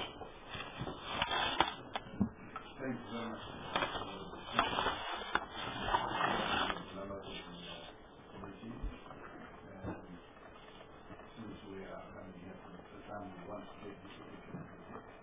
Thank you very much. Since we are coming here from the time we want to take this opportunity,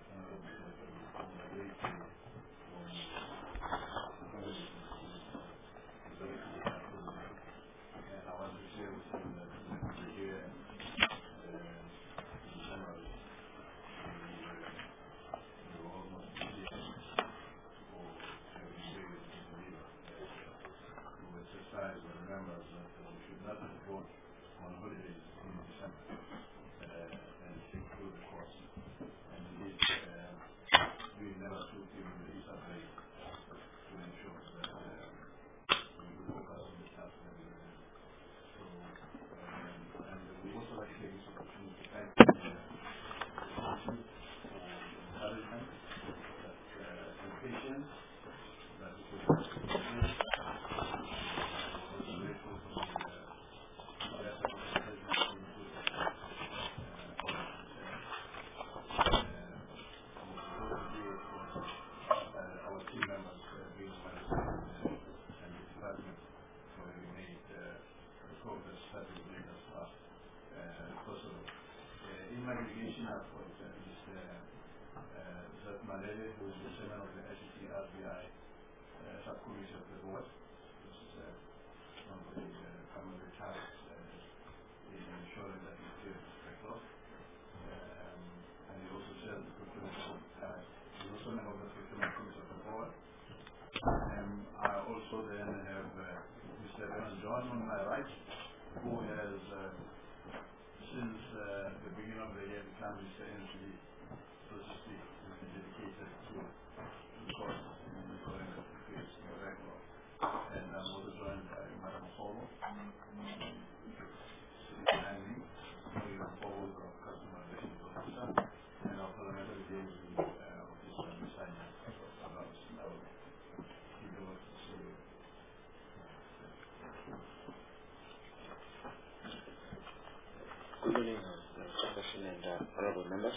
Good morning, Mister President and uh, honorable members.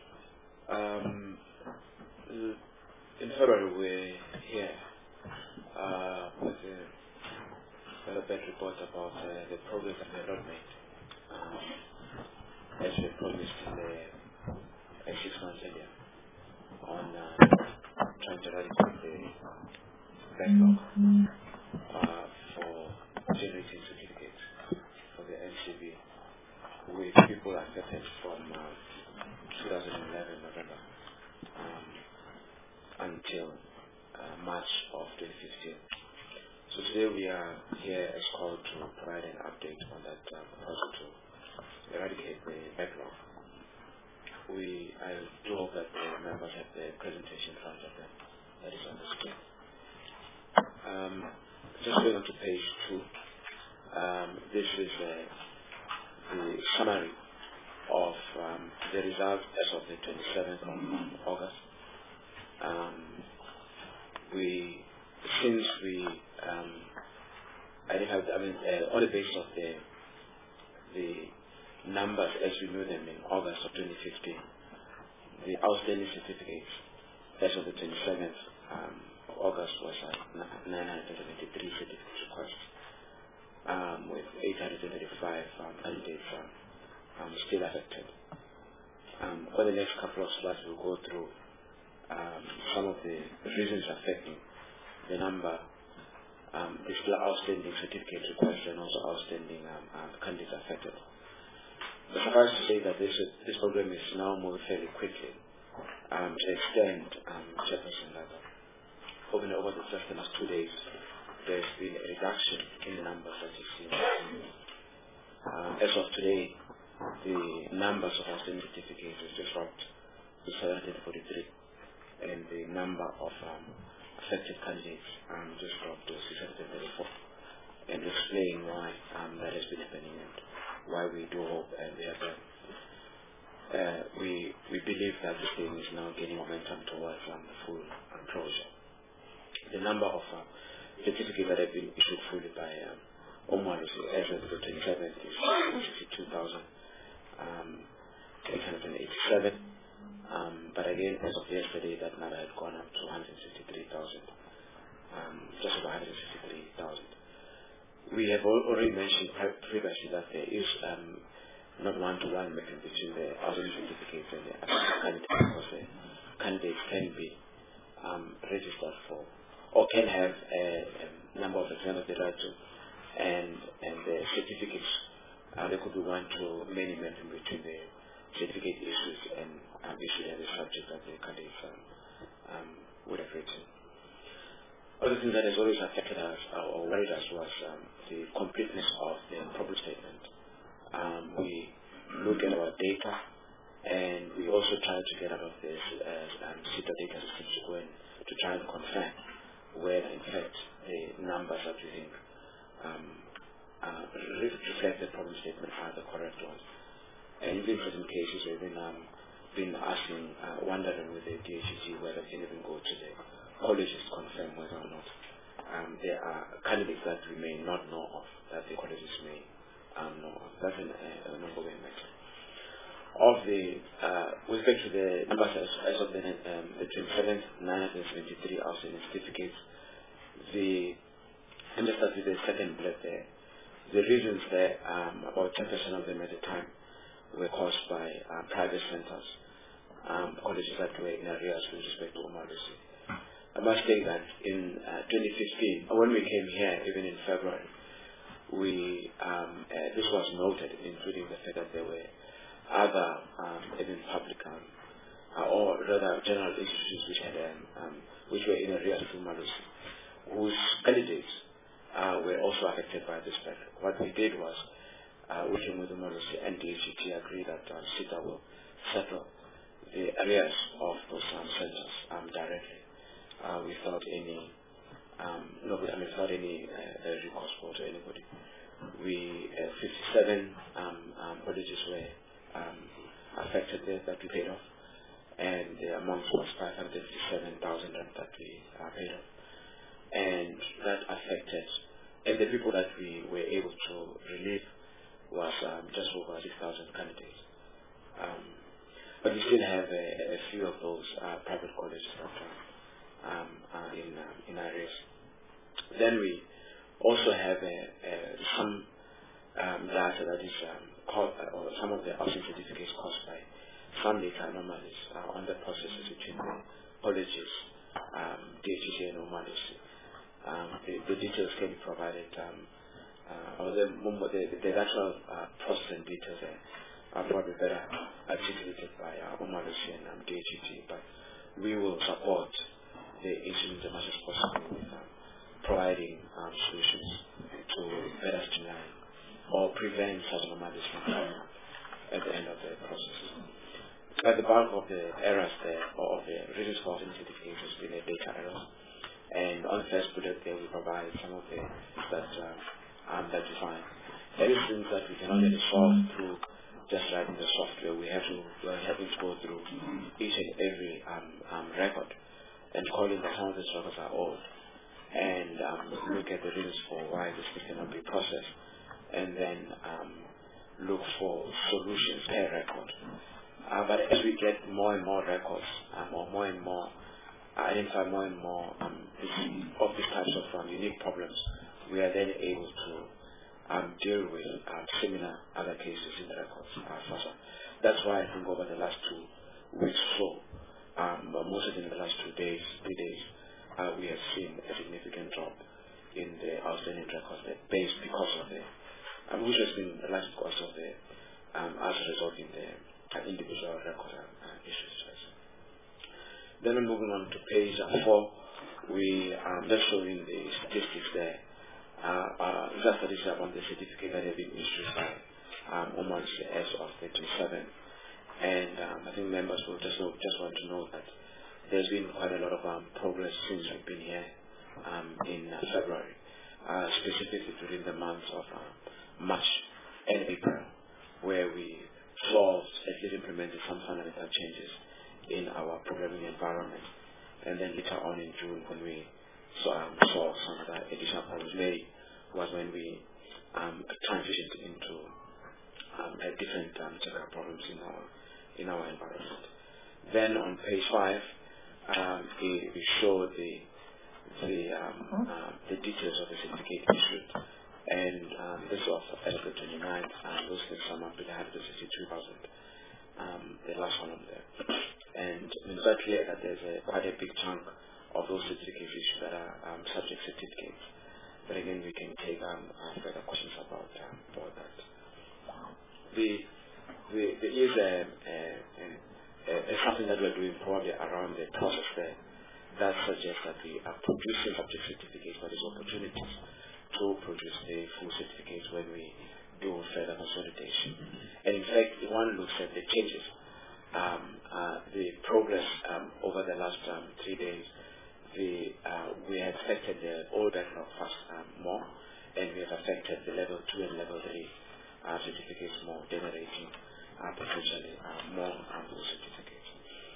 Um, in February, we're here uh, with a development report about uh, the progress that we have not made, um, as we promised in the uh, six months earlier, on uh, trying to eradicate the backlog uh, for generating certificates for the N C B, with people accepted from uh, two thousand eleven November um, until uh, March of twenty fifteen. So today we are here as called to provide an update on that uh, proposal to eradicate the backlog. We, I do hope that the members have the presentation in front of them that is on the screen. Um, just going on to page two, um, this is uh, the summary of um, the results as of the twenty-seventh of August. Um, we, since we um, identified, I mean, uh, on the basis of the the numbers as we knew them in August of twenty fifteen, the outstanding certificates as of the twenty-seventh um, of August was uh, nine hundred seventy-three certificates requests. Um, with eight hundred thirty-five um, candidates um, um, still affected. Um, for the next couple of slides, we'll go through um, some of the reasons affecting the number, um, the still outstanding certificate requests and also outstanding um, um, candidates affected. But suffice to say that this this program is now moving fairly quickly um, to extend um, Jefferson Level. Over, over the just the last two days, there's been a reduction in the numbers that you see. Um, as of today, the numbers of outstanding certificates is just dropped to seven hundred forty-three, and the number of um, affected candidates um, just dropped to six hundred thirty-four. And explain why um, that has been happening and why we do hope and we have a, a uh, we we believe that this thing is now gaining momentum towards um, full um, closure. The number of uh, certificates that have been issued fully by um, Omalusi as of the twenty-seventh is sixty-two thousand eight hundred eighty-seven. Um, but again, as of yesterday, that number had gone up to one hundred sixty-three thousand, um, just over one hundred sixty-three thousand. We have al already mentioned previously that there is um, not one-to-one matching between the housing certificates and the candidates, because the candidates can be um, registered for or can have a, a number of exams that they right to, and and the certificates, uh, there could be one-to-many matching between the certificate issues and um, issued as a subject that the candidates um, um, would have written. Other thing that has always affected us uh, or worried us was um, the completeness of the problem statement. Um, we look at our data, and we also try to get out of this as um, SITA data systems to go in to try and confirm whether in fact the numbers that we think um, uh, reflect the problem statement are the correct ones. And even in certain cases we've been, um, been asking, uh, wondering with the D H E G whether we can even go to the colleges to confirm whether or not um, there are candidates that we may not know of, that the colleges may um, know of. That's an, uh, an ongoing matter. Of the, uh, with respect to the numbers as, as of the, um, the twenty-seventh, nine hundred seventy-three outstanding certificates, the, and just start with the second bullet there, the reasons there, um, about ten percent of them at the time were caused by uh, private centers, um, colleges that were in arrears with respect to Omalusi. I must say that in uh, twenty fifteen, when we came here, even in February, we um, uh, this was noted, including the fact that there were other, um, even public, um, uh, or rather general institutions which had, um, um, which were in arrears to Omalusi, whose candidates uh, were also affected by this factor. What we did was, uh, working with Omalusi and D H E T, agreed that uh, SITA will settle the arrears of those um, centers um, directly. Uh, without any, um, no, I mean, without any uh, recourse for to anybody. We, uh, fifty-seven um, um, colleges were um, affected there that we paid off, and the amount was five hundred fifty-seven thousand that we uh, paid off. And that affected, and the people that we were able to relieve was um, just over six thousand candidates. Um, but we still have a, a few of those uh, private colleges that are Um, uh, in um, in arrears. Then we also have a, a, some um, data that is um, called, uh, or some of the housing certificates caused by some data anomalies uh, on the processes between the colleges, um, D H E T and Omalusi. Um, the, the details can be provided, um, uh, or the, the, the actual uh, process and details are probably better articulated by uh, Omalusi and um, D H E T, but we will support the institutions as much as possible with um, providing um, solutions to better streamline or prevent such anomalies from coming up at the end of the process. But the bulk of the errors there, or of the reasons for housing certificates, has been a data error. And on the first bullet there, we provide some of the that um, um, that we find. There is things that we cannot really solve through just writing the software. We have to we're having to go through each and every um, um, record, and calling that some of these records are old, and um, look at the reasons for why this thing cannot be processed, and then um, look for solutions per record. Uh, but as we get more and more records, um, or more and more, uh, identify more and more um, this, of these types of um, unique problems, we are then able to um, deal with um, similar other cases in the records uh, faster. That's why I think over the last two weeks or so, Um, but most of in the last two days, three days, uh, we have seen a significant drop in the outstanding records based because of the, um, which has been a large because of the, um, as a result in the uh, individual record uh, issues. Then we're moving on to page uh, four, we um, just showing the statistics there. Uh, uh, just statistics about the certificate that have been issued by um, Omalusi as of the twenty-seventh. And um, I think members will just know, just want to know that there's been quite a lot of um, progress since we've been here um, in uh, February, uh, specifically during the months of uh, March and April, where we solved, at least implemented some fundamental changes in our programming environment. And then later on in June, when we saw, um, saw some of the additional problems, May was when we um, transitioned into um, a different um, set of problems in our in our environment. Then on page five, um, we, we show the the um, uh, the details of the certificate issued, and um, this was April twenty-ninth, and those things sum up to one hundred sixty-two thousand. Um, the last one on there, and it's quite clear that there's a, quite a big chunk of those certificates issued that are um, subject certificates. But again, we can take um, uh, further questions about um, about that. The, the, there is a, a, a, a something that we're doing probably around the process there that suggests that we are producing subject certificates, but there's opportunities to produce the full certificates when we do further consolidation. And in fact, if one looks at the changes, um, uh, the progress um, over the last um, three days, the, uh, we have affected the old backlog fast um, more, and we have affected the level two and level three uh, certificates more, generating uh, potentially uh, more um, those certificates.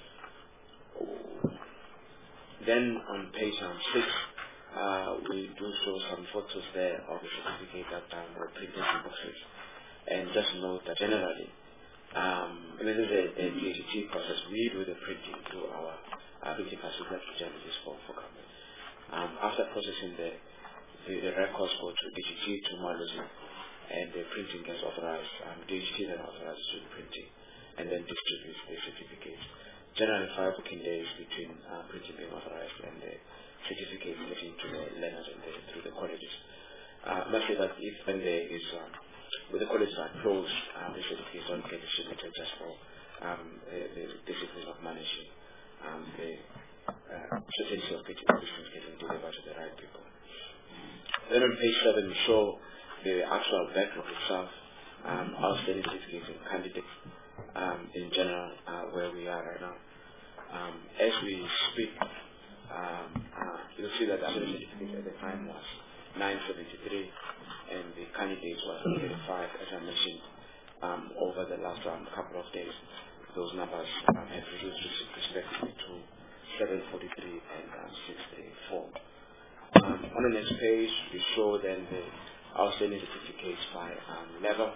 Then on page um, six, uh, we do show some photos there of the certificate that um, were printed in boxes. And just note that generally, um, I mean, this is a, a D H T process. We do the printing through our uh, printing facility that journalists for, for government. Um, after processing the, the, the records go to D H T to Malusi, and the printing gets authorized, um, D H T then authorizes to the printing, and then distributes the certificates. Generally, five working days between uh, printing being authorized and the certificates getting to the learners and the, through the colleges. Uh, I must say that if when there is, um, when the colleges are closed, um, the certificates don't get distributed just for um, the, the discipline of managing um, the uh, certainty of getting things getting delivered to the right people. Then on page seven, we show the actual backlog itself, um, outstanding certificates and candidates um, in general, uh, where we are right now. Um, as we speak, um, uh, you'll see that the outstanding certificates at the time was nine seventy-three, and the candidates was thirty-five, as I mentioned, um, over the last um, couple of days. Those numbers um, have reduced respectively to seven forty-three and um, six eighty-four. Um, on the next page, we show then the outstanding certificates by um, level.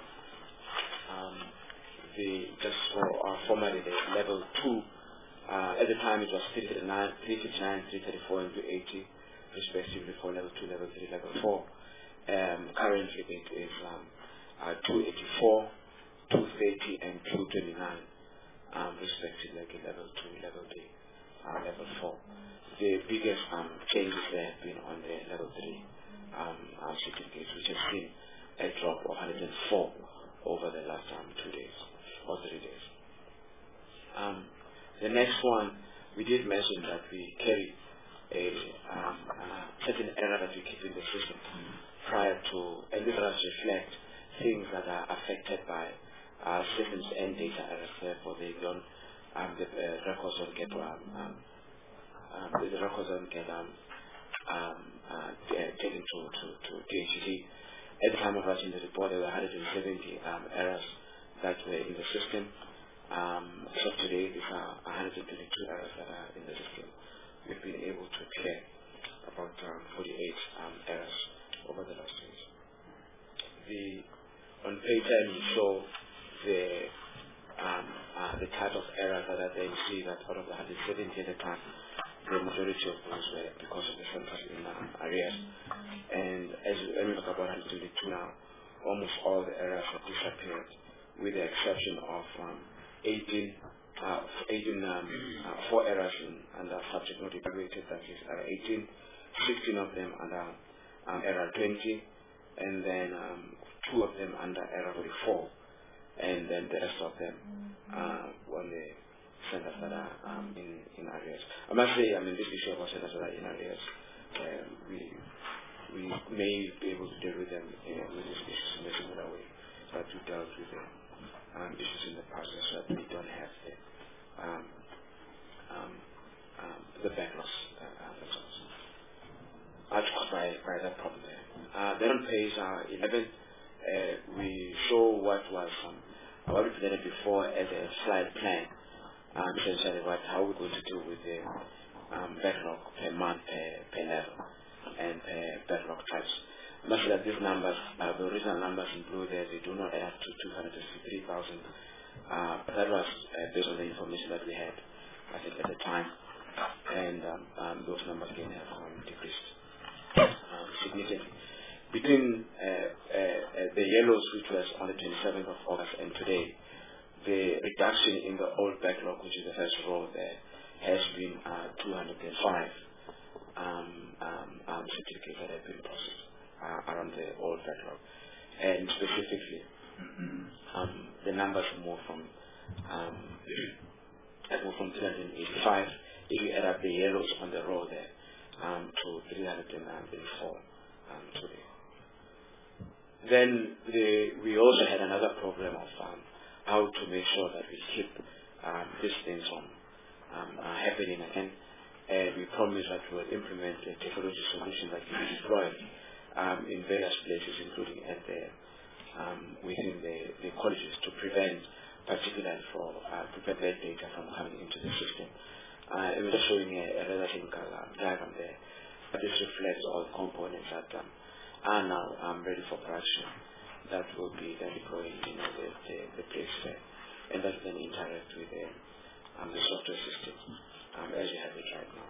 Um, the, just for our format, the level two, uh, at the time it was three fifty-nine, three thirty-four, and two eighty, respectively for level two, level three, level four. Um, currently it is um, uh, two eighty-four, two thirty, and two twenty-nine. Um, respectively, like level two, level three, uh, level four. The biggest um, changes there have been on the level three um, uh, certificates, which has seen a drop of one hundred four over the last um, two days or three days. Um, the next one, we did mention that we carry a um, uh, certain error that we keep in the system prior to, and this does reflect things that are affected by Uh, systems and data errors. Therefore, they don't, um, the uh, records don't get, um, um, um, the records don't get um, um, uh, taken to, to, to D H T. At the time of writing the report, there were one hundred seventy um, errors that were in the system. Um, so today, these are one hundred thirty-two errors that are in the system. We've been able to clear about um, forty-eight um, errors over the last years. The, on page ten, we show the um, uh, the type of errors that are there. You see that out of the one hundred seventy at the time, the majority of those were because of the centers in um, arrears. And as when we talk about one hundred twenty-two now, almost all the errors have disappeared, with the exception of um, eighteen, uh, eighteen um, uh, four errors in under subject not evaluated, that is error eighteen, sixteen of them under um, error twenty, and then um, two of them under error forty-four. And then the rest of them uh, on the centers that are um, in, in arrears. I must say, I mean, this issue of centers that are in arrears, um, we we may be able to deal with them uh, with these issues in a similar way, but we dealt with the um, issues in the past so that we don't have the um, um, um, the backlogs uh, uh, themselves. I'll talk by, by that problem there. Uh, then on page uh, eleven, Uh, we show what was um, what we presented before as a slide plan, um, essentially what how we're going to do with the um, backlog per month, per, per level, and per backlog types. Much that these numbers, uh, the original numbers in blue there, they do not add up to two hundred fifty-three thousand. Uh, but that was uh, based on the information that we had, I think, at the time. And um, um, those numbers again have um, decreased um, significantly. Between uh, uh, uh, the yellows, which was on the twenty-seventh of August, and today, the reduction in the old backlog, which is the first row there, has been uh, two hundred five um, um, um, certificates that have been processed uh, around the old backlog. And specifically, um, the numbers move from um, move from three hundred eighty-five, if you add up the yellows on the row there, um, to three hundred four um, today. Then the, we also had another program of um, how to make sure that we keep um, these things from um, uh, happening again. And we promised that we will implement a technology solution that can be deployed um, in various places, including at the, um, within the, the colleges, to prevent, particularly for uh, prevent that data from coming into the system. Uh, we're just showing a, a rather technical uh, diagram there, but this reflects all the components that um, are now um, ready for production that will be then deployed in you know, the, the, the place there, and that then interact with the, um, the software system um, as you have it right now.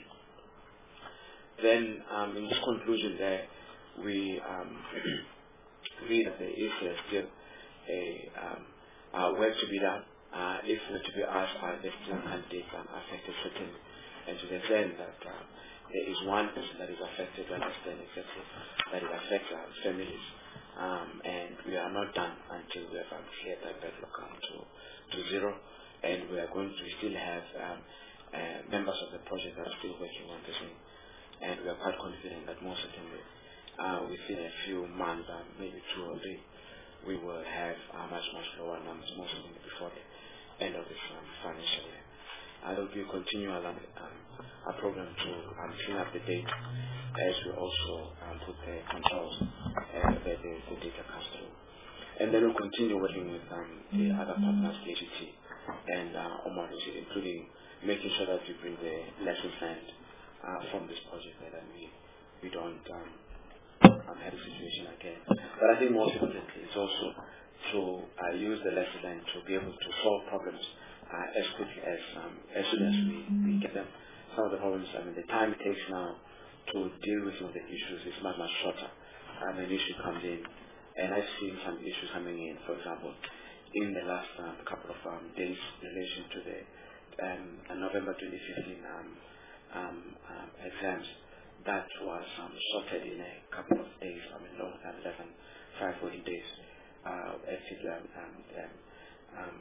Then um, in this conclusion there, we um, read that there is uh, still a um, uh, work to be done. Uh, if we're to be asked, are there still candidates um, affected certainly, and to the extent that uh, there is one person that is affected, we understand exactly that it affects our families, um, and we are not done until we have um, cleared that backlog um, to, to zero, and we are going to we still have um, uh, members of the project that are still working on this thing, and we are quite confident that most certainly uh, within a few months, um, maybe two or three, we will have uh, much, much lower numbers, most certainly before the end of this um, financial year. Uh, there will be a continual um, um, a program to um, clean up the data as we also um, put the controls uh, where the, the data comes through. And then we'll continue working with um, the other partners, the A G T and uh, Omarosi, including making sure that we bring the lessons learned uh, from this project that we, we don't um, um, have a situation again. But I think most importantly, it's also to uh, use the lessons learned to be able to solve problems Uh, as quickly as um, as soon as we, we get them. Some of the problems, I mean, the time it takes now to deal with some of the issues is much, much shorter. Um, an issue comes in, and I've seen some issues coming in, for example, in the last um, couple of um, days in relation to the um, November twenty fifteen um, um, um, exams. That was um, sorted in a couple of days, I mean, long time, eleven, five working days, uh, active um, um, um,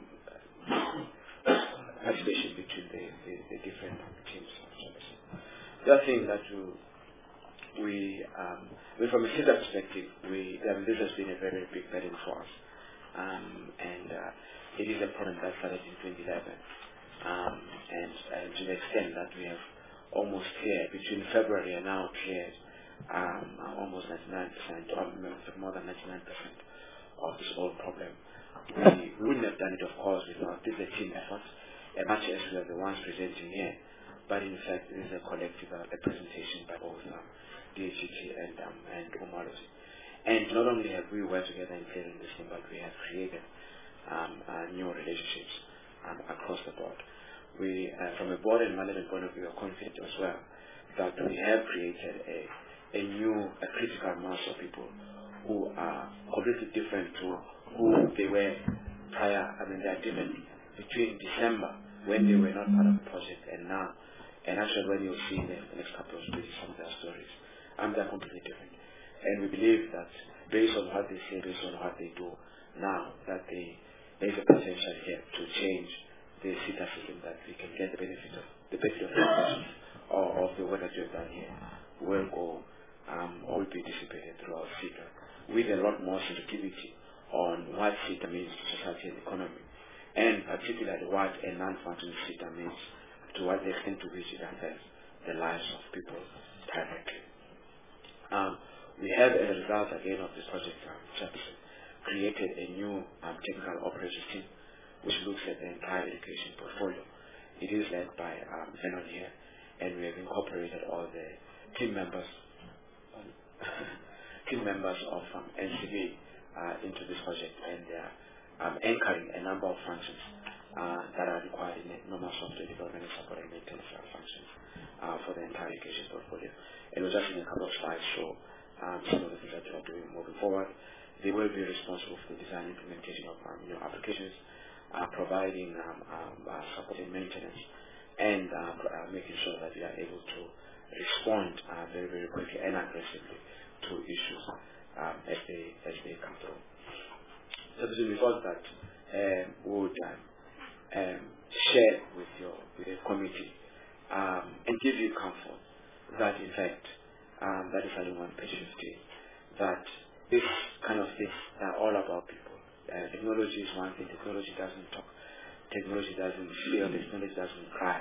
participation between the, the, the different teams. The other thing that we, we um, from a center perspective, we, I mean, this has been a very, very big burden for us. Um, and uh, it is a problem that started in twenty eleven. Um, and uh, to the extent that we have almost cleared, between February and now cleared um, almost ninety-nine percent, or more than ninety-nine percent of this whole problem. We wouldn't have done it, of course, without this is a team effort, and much as we are the ones presenting here, but in fact, it is a collective uh, a presentation by both um, D H T and um, and Omarosi. And not only have we worked together in creating this thing, but we have created um, uh, new relationships um, across the board. We, uh, from a board and management point of view, are confident as well that we have created a, a new, a critical mass of people who are completely different to who they were prior. I mean, they are different between December, when they were not part of the project, and now. And actually, when you see them in the next couple of days, some of their stories, and they're completely different. And we believe that based on what they say, based on what they do now, that they, there is a potential here to change the SETA system, that we can get the benefit of the benefit of the or of the work that we have done here will go um, or will be dissipated throughout SETA with a lot more sensitivity on what SETA means to society and economy, and particularly what a non-functioning SETA means to what the extent to which it affects the lives of people directly. Um, we have, as a result again of this project, um, created a new um, technical operations team which looks at the entire education portfolio. It is led by um, Enon here, and we have incorporated all the team members team members of um, N C B uh, into this project, and they are um, anchoring a number of functions uh, that are required in the normal software development and support and maintenance uh, functions uh, for the entire education portfolio. And we're just in a couple of slides show um, some of the things that we are doing moving forward. They will be responsible for the design and implementation of um, new applications, uh, providing um, um, uh, support and maintenance, and uh, uh, making sure that we are able to respond uh, very, very quickly and aggressively to issues um, as they as they come through. So we thought that um, would um, um, share with your with your committee um, and give you comfort that in fact um, that is only one page fifteen, that this kind of things are all about people. Uh, technology is one thing. Technology doesn't talk. Technology doesn't feel. Technology doesn't cry.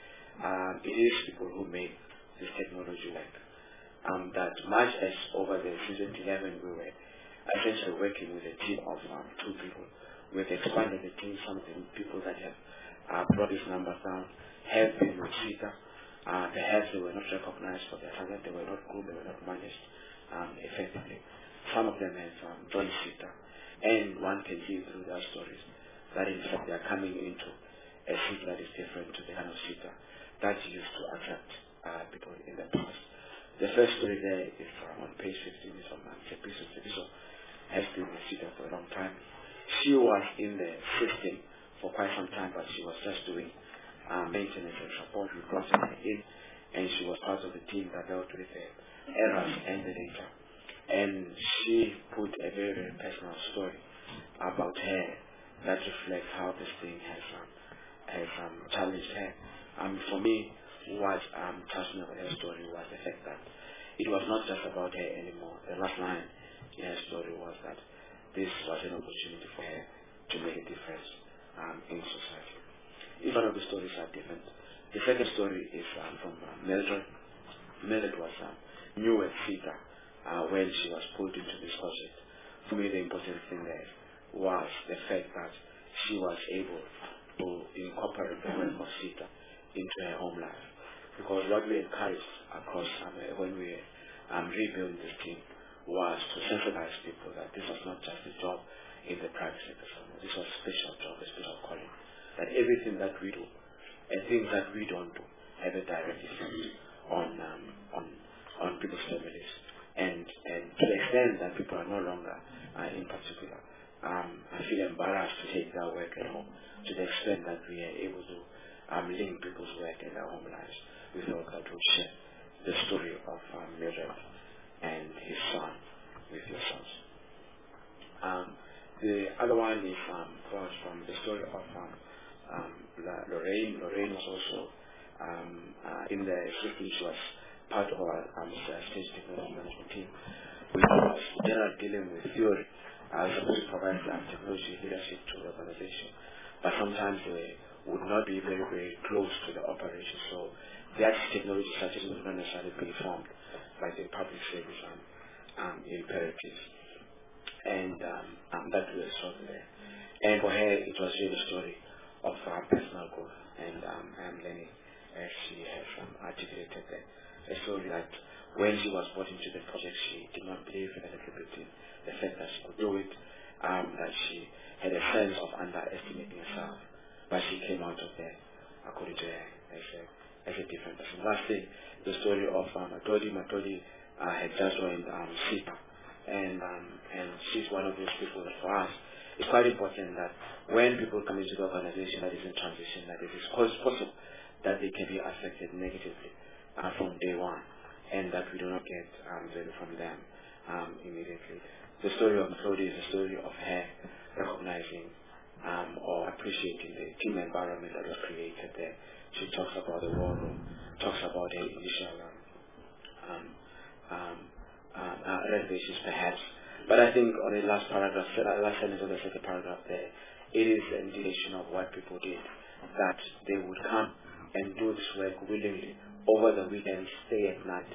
Um, it is people who make this technology work. Um, that much as over the season eleven we were essentially working with a team of um, two people. We've expanded the team. Some of the people that have uh, brought these numbers down have been with CETA. Uh, perhaps they were not recognized for their talent. They were not good. They were not managed um, effectively. Some of them have um, joined CETA, and one can see through their stories that in fact they are coming into a CETA that is different to the kind of CETA that used to attract uh, people in the past. The first story there is um, on page fifteen, is from um, Jepiso. Jepiso has been with CETA for a long time. She was in the system for quite some time, but she was just doing um, maintenance and support. We brought her in, and she was part of the team that dealt with the errors and the data. And she put a very, very personal story about her that reflects how this thing has um, has um, challenged her. Um, for me, what um, touched me about her story was the fact that it was not just about her anymore. The last line in her story was that this was an opportunity for her to make a difference um, in society. Each one of the stories are different. The second story is um, from uh, Mildred. Mildred was um, new at CETA uh, when she was pulled into this project. For me, the important thing there was the fact that she was able to incorporate the work of CETA into her home life. Because what we encouraged across um, when we um, rebuilt this team was to sensitize people that this was not just a job in the private sector. This was a special job, a special calling. That everything that we do and things that we don't do have a direct effect on um, on on people's families. And and to the extent that people are no longer, uh, in particular, um, I feel embarrassed to take their work at home. To the extent that we are able to um, link people's work and their home lives. We thought that we would share the story of um, Mildred and his son with yourselves. Um, the other one is um, was from the story of um, um, Lorraine. Lorraine was also um, uh, in the system. She was part of our um, stage technology management team, which was generally dealing with theory. I was supposed to provide um, technology leadership to the organization, but sometimes they would not be very, very close to the operation. So that technology strategy would not necessarily be informed by the public service um, um, imperatives. And um, um, that was sort of there. And for her, it was really a story of um, personal growth and um, um, learning, as she has um, articulated there. A story that when she was brought into the project, she did not believe in the the fact that she could do it, um, that she had a sense of underestimating herself, but she came out of there, according to her, as a, as a different person. Lastly, the story of um, Matodi. Matodi uh, had just joined um, CETA, and um, and she's one of those people that for us, it's quite important that when people come into the organization that is in transition, that it is possible that they can be affected negatively uh, from day one, and that we do not get um, value from them um, immediately. The story of Matodi is a story of her recognizing um, or appreciating the team environment that was created there. She talks about the war room, talks about her initial um, um, um, um, uh, reservations perhaps. But I think on the last paragraph, last sentence of the second paragraph there, it is an indication of what people did, that they would come and do this work willingly over the weekend, stay at night,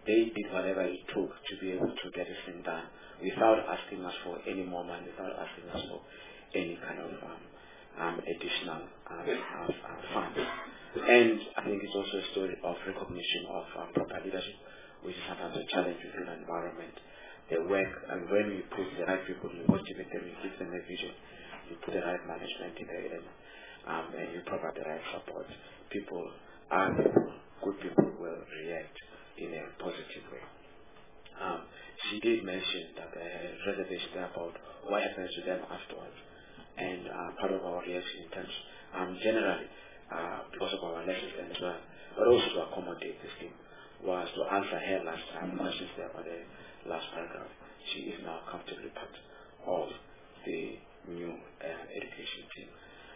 they did whatever it took to be able to get this thing done without asking us for any more money, without asking us for any kind of um, um, additional um, uh, uh, funds. And I think it's also a story of recognition of um, proper leadership, which is sometimes a challenge within an environment. They work, and when you put the right people, you motivate them, you give them a vision, you put the right management in there, and, um, and you provide the right support. People are people, good people will react in a positive way. Um, she did mention that there are reservations about what happens to them afterwards. And uh, part of our reaction in terms, um, generally, uh, because of our lessons as well, but also to accommodate this team, was to answer her last time questions there on the last paragraph. She is now comfortably part of the new uh, education team.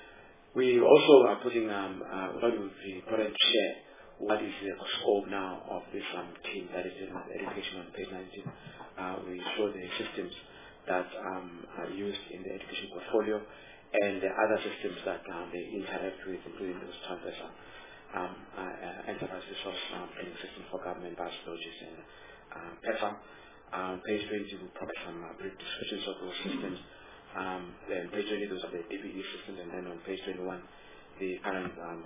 We also are putting, um, uh, what would be important to share, what is the scope now of this um, team that is in education on page nineteen. Uh, we show the systems that um, are used in the education portfolio and the other systems that um, they interact with, including those transversal um, uh, uh, enterprise resource um, training system for government, bus, lodges, and um, PESA. Um, page twenty will provide some uh, brief descriptions of those systems. Um, then page twenty, those are the D B E systems, and then on page twenty-one, the current um,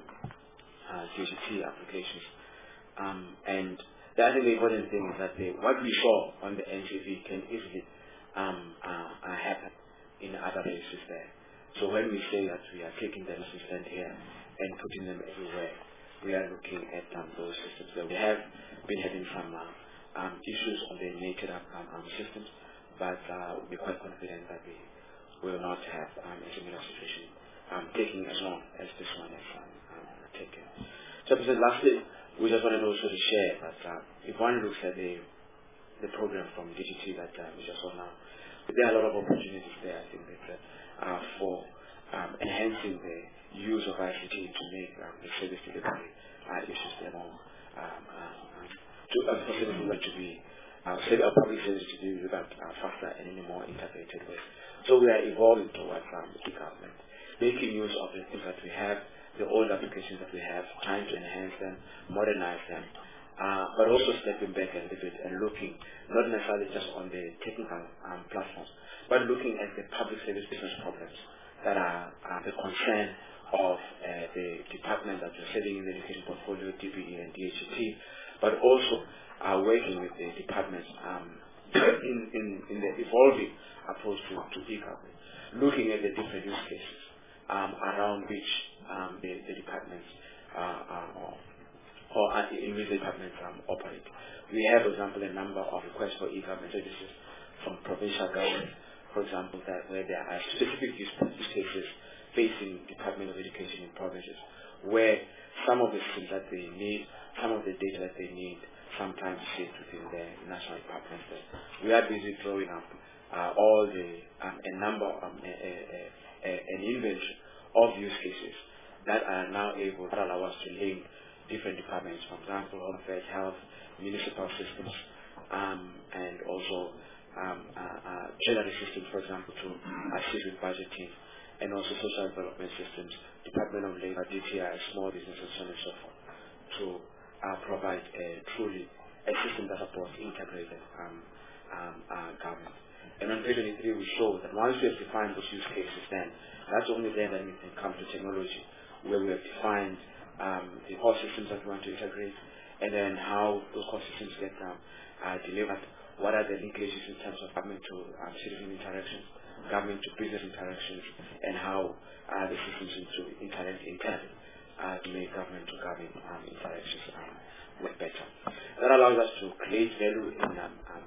uh, D G T applications. Um, and the other important thing is that the, what we saw on the N G V can easily um, uh, uh, happen in other places there. So when we say that we are taking the lessons learned here and putting them everywhere, we are looking at um, those systems. So we have been having some uh, um, issues on the naked um, um, systems, but uh, we're quite confident that we will not have um, a similar situation um, taking as long as this one has um, um, taken. So lastly, we just wanted also to share that uh, if one looks at the the program from D G T that uh, we just saw now, there are a lot of opportunities there, I think, that, uh, for um, enhancing the use of I C T to make um, the service delivery uh, issues there more, um, um, to uh, facilitate that to be, uh, say, our public service to be delivered uh, faster and in a more integrated way. So we are evolving towards um, e-government, making use of the things that we have, the old applications that we have, trying to enhance them, modernize them, uh, but also stepping back a little bit and looking not necessarily just on the technical um, platforms, but looking at the public service business problems that are uh, the concern of uh, the department that we're serving in the education portfolio, D B E and D H E T, but also uh, working with the departments um, in, in, in the evolving approach to, to e-government, looking at the different use cases um, around which um, the, the departments uh, are, or, or in which the departments um, operate. We have, for example, a number of requests for e-government services from provincial government, for example, that where there are specific use cases facing Department of Education in provinces, where some of the things that they need, some of the data that they need, sometimes sit within the national departments. We are busy drawing up uh, all the um, a number of um, a, a, a, an inventory of use cases that are now able to allow us to link different departments, for example, home affairs, health, municipal systems, um, and also um, uh, uh, treasury systems, for example, to assist with budgeting, and also social development systems, Department of Labor, D T I, small businesses, so on and so forth, to uh, provide a truly a system that supports integrated um, um, uh, government. And on page twenty-three, we show that once we have defined those use cases, then that's only then that we can come to technology, where we have defined um, the core systems that we want to integrate, and then how those core systems get um, uh, delivered, what are the linkages in terms of government to um, citizen interactions, government to business interactions, and how uh, the systems need to interact internally uh, to make government to government um, interactions um, work better. That allows us to create value in um, um,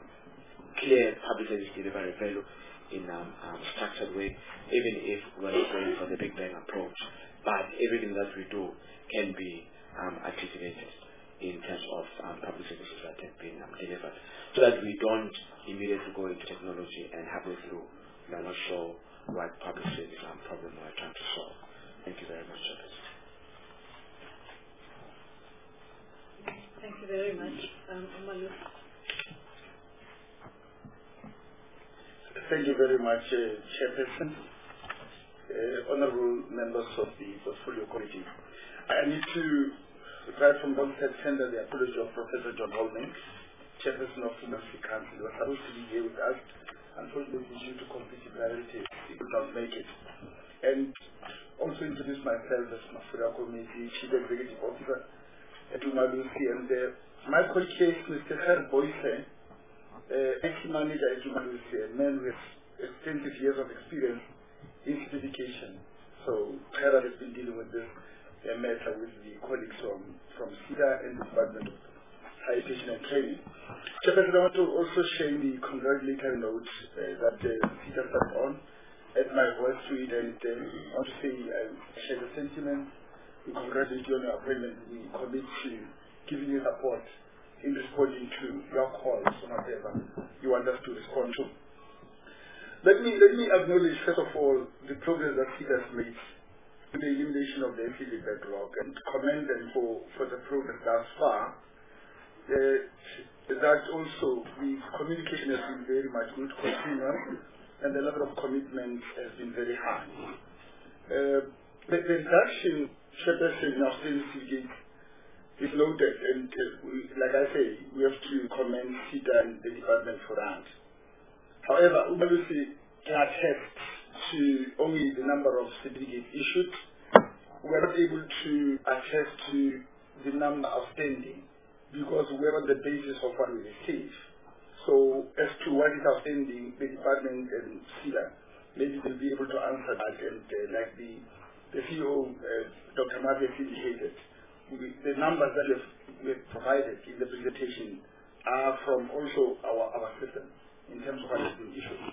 clear public service delivery value in a um, um, structured way, even if we're not going for the big bang approach. But everything that we do can be um, articulated in terms of um, public services that have been um, delivered, so that we don't immediately go into technology and halfway through we are not sure what public service um, problem we are trying to solve. Thank you very much, Chairperson. Thank you very much. Um, Omalu. Thank you very much, uh, Chairperson. Uh, honorable members of the Portfolio Committee. I need to, right from the onset, tender the apology of Professor John Holman, chairperson of University Council, was supposed to be here with us. Unfortunately, due to competing priorities, he could not make it. And also introduce myself as Mafuda Committee Chief Executive Officer at Umalusi, and uh, my colleague, Mister Her Boyce, uh, acting manager at Umalusi, a man with extensive years of experience in certification. So Her has been dealing with this uh, matter with the colleagues from, from SEDA and the Department of Higher Education and Training. Chairperson, I want to also share the congratulatory note uh, that uh, SEDA sat on. At my voice to it, and uh, I want to say I uh, share the sentiment. We congratulate you on your appointment. We commit to giving you support in responding to your calls on whatever you want us to respond to. Let me let me acknowledge first of all the progress that SEDA has made in the elimination of the N C D backlog and commend them for, for the progress thus far. Uh, that also the communication has been very much good, continuous, and the level of commitment has been very high. Uh, the, the reduction, Chairperson, in our certificate is noted, and uh, we, like I say, we have to commend SEDA and the department for that. However, Umalusi can attest to only the number of certificates issued. We are not able to attest to the number outstanding because we are on the basis of what we receive. So as to what is outstanding, the department and SEDA, maybe they'll be able to answer that. And uh, like the, the C E O, uh, Doctor Mavi indicated, we, the numbers that we have provided in the presentation are from also our, our system in terms of what has been issued.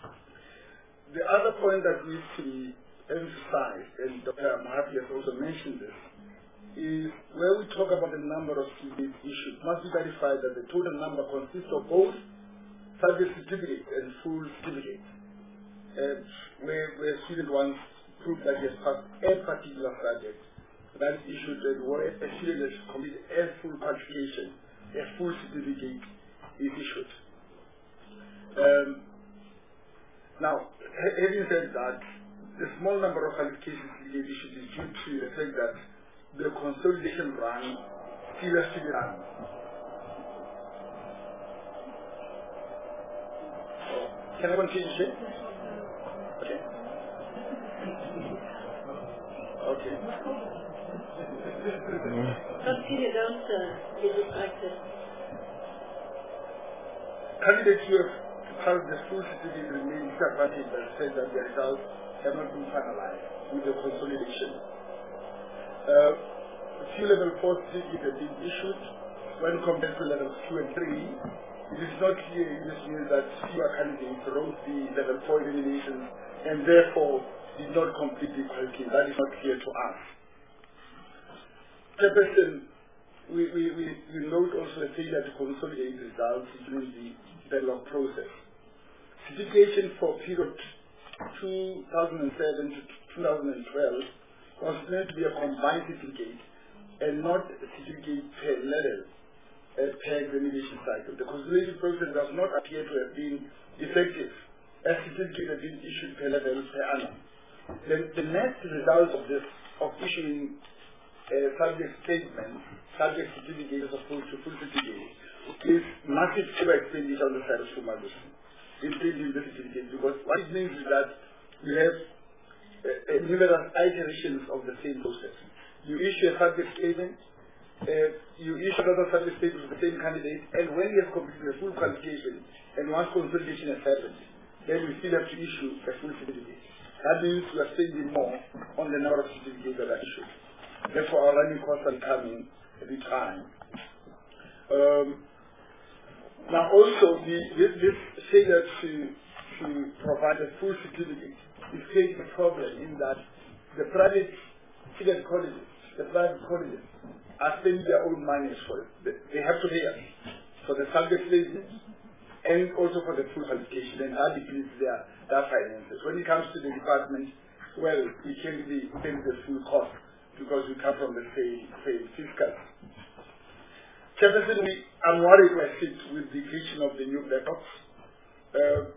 The other point that needs to be emphasized, and Doctor Mavi has also mentioned this, is where we talk about the number of certificates issued, must be verified that the total number consists of both subject certificates and full certificates. Uh, where, where a student wants proof that he has passed a particular subject, that is issued, and where a student has completed a full qualification, a full certificate is issued. Um, now, ha having said that, the small number of qualification certificates issued is due to the fact that the consolidation run still has to be run. Can I continue, Shay? Okay. Okay. Continue, don't uh, be distracted. Candidates who have passed the full certificate remain disadvantaged by the fact that their results have not been finalized with the consolidation. Uh, few level four certificates have been issued when compared to levels two and three. It is not clear. This means that fewer candidates wrote the level four examinations and therefore did not complete the qualification. That is not clear to us. Chairperson, we, we, we, we note also a failure to consolidate results during the backlog process. Certification for period two thousand seven to two thousand twelve was meant to be a combined certificate and not a certificate per level, uh, per examination cycle. The consolidation process does not appear to have been effective as certificates have been issued per level per annum. The, the net result of this, of issuing uh, subject statements, subject certificates as opposed to full certificates, is massive labor expenditure on the side of Umalusi in printing the certificate, because what it means is that we have Uh, uh, numerous iterations of the same process. You issue a subject statement, uh, you issue another subject statement with the same candidate, and when you have completed the full qualification and once consultation has happened, then we still have to issue a full certificate. That means we are spending more on the number of certificates that are issued. Therefore, our running costs are coming every time. Um, now, also, the, this, this failure to, to provide a full certificate is creating a problem in that the private student colleges, the private colleges are spending their own money for it. They have to pay us for the subject statements and also for the full qualification, and that depletes their, their finances. When it comes to the department, well, we can be paying the full cost because we come from the same, same fiscal. Chairperson, we are worried with the creation of the new backups. Uh,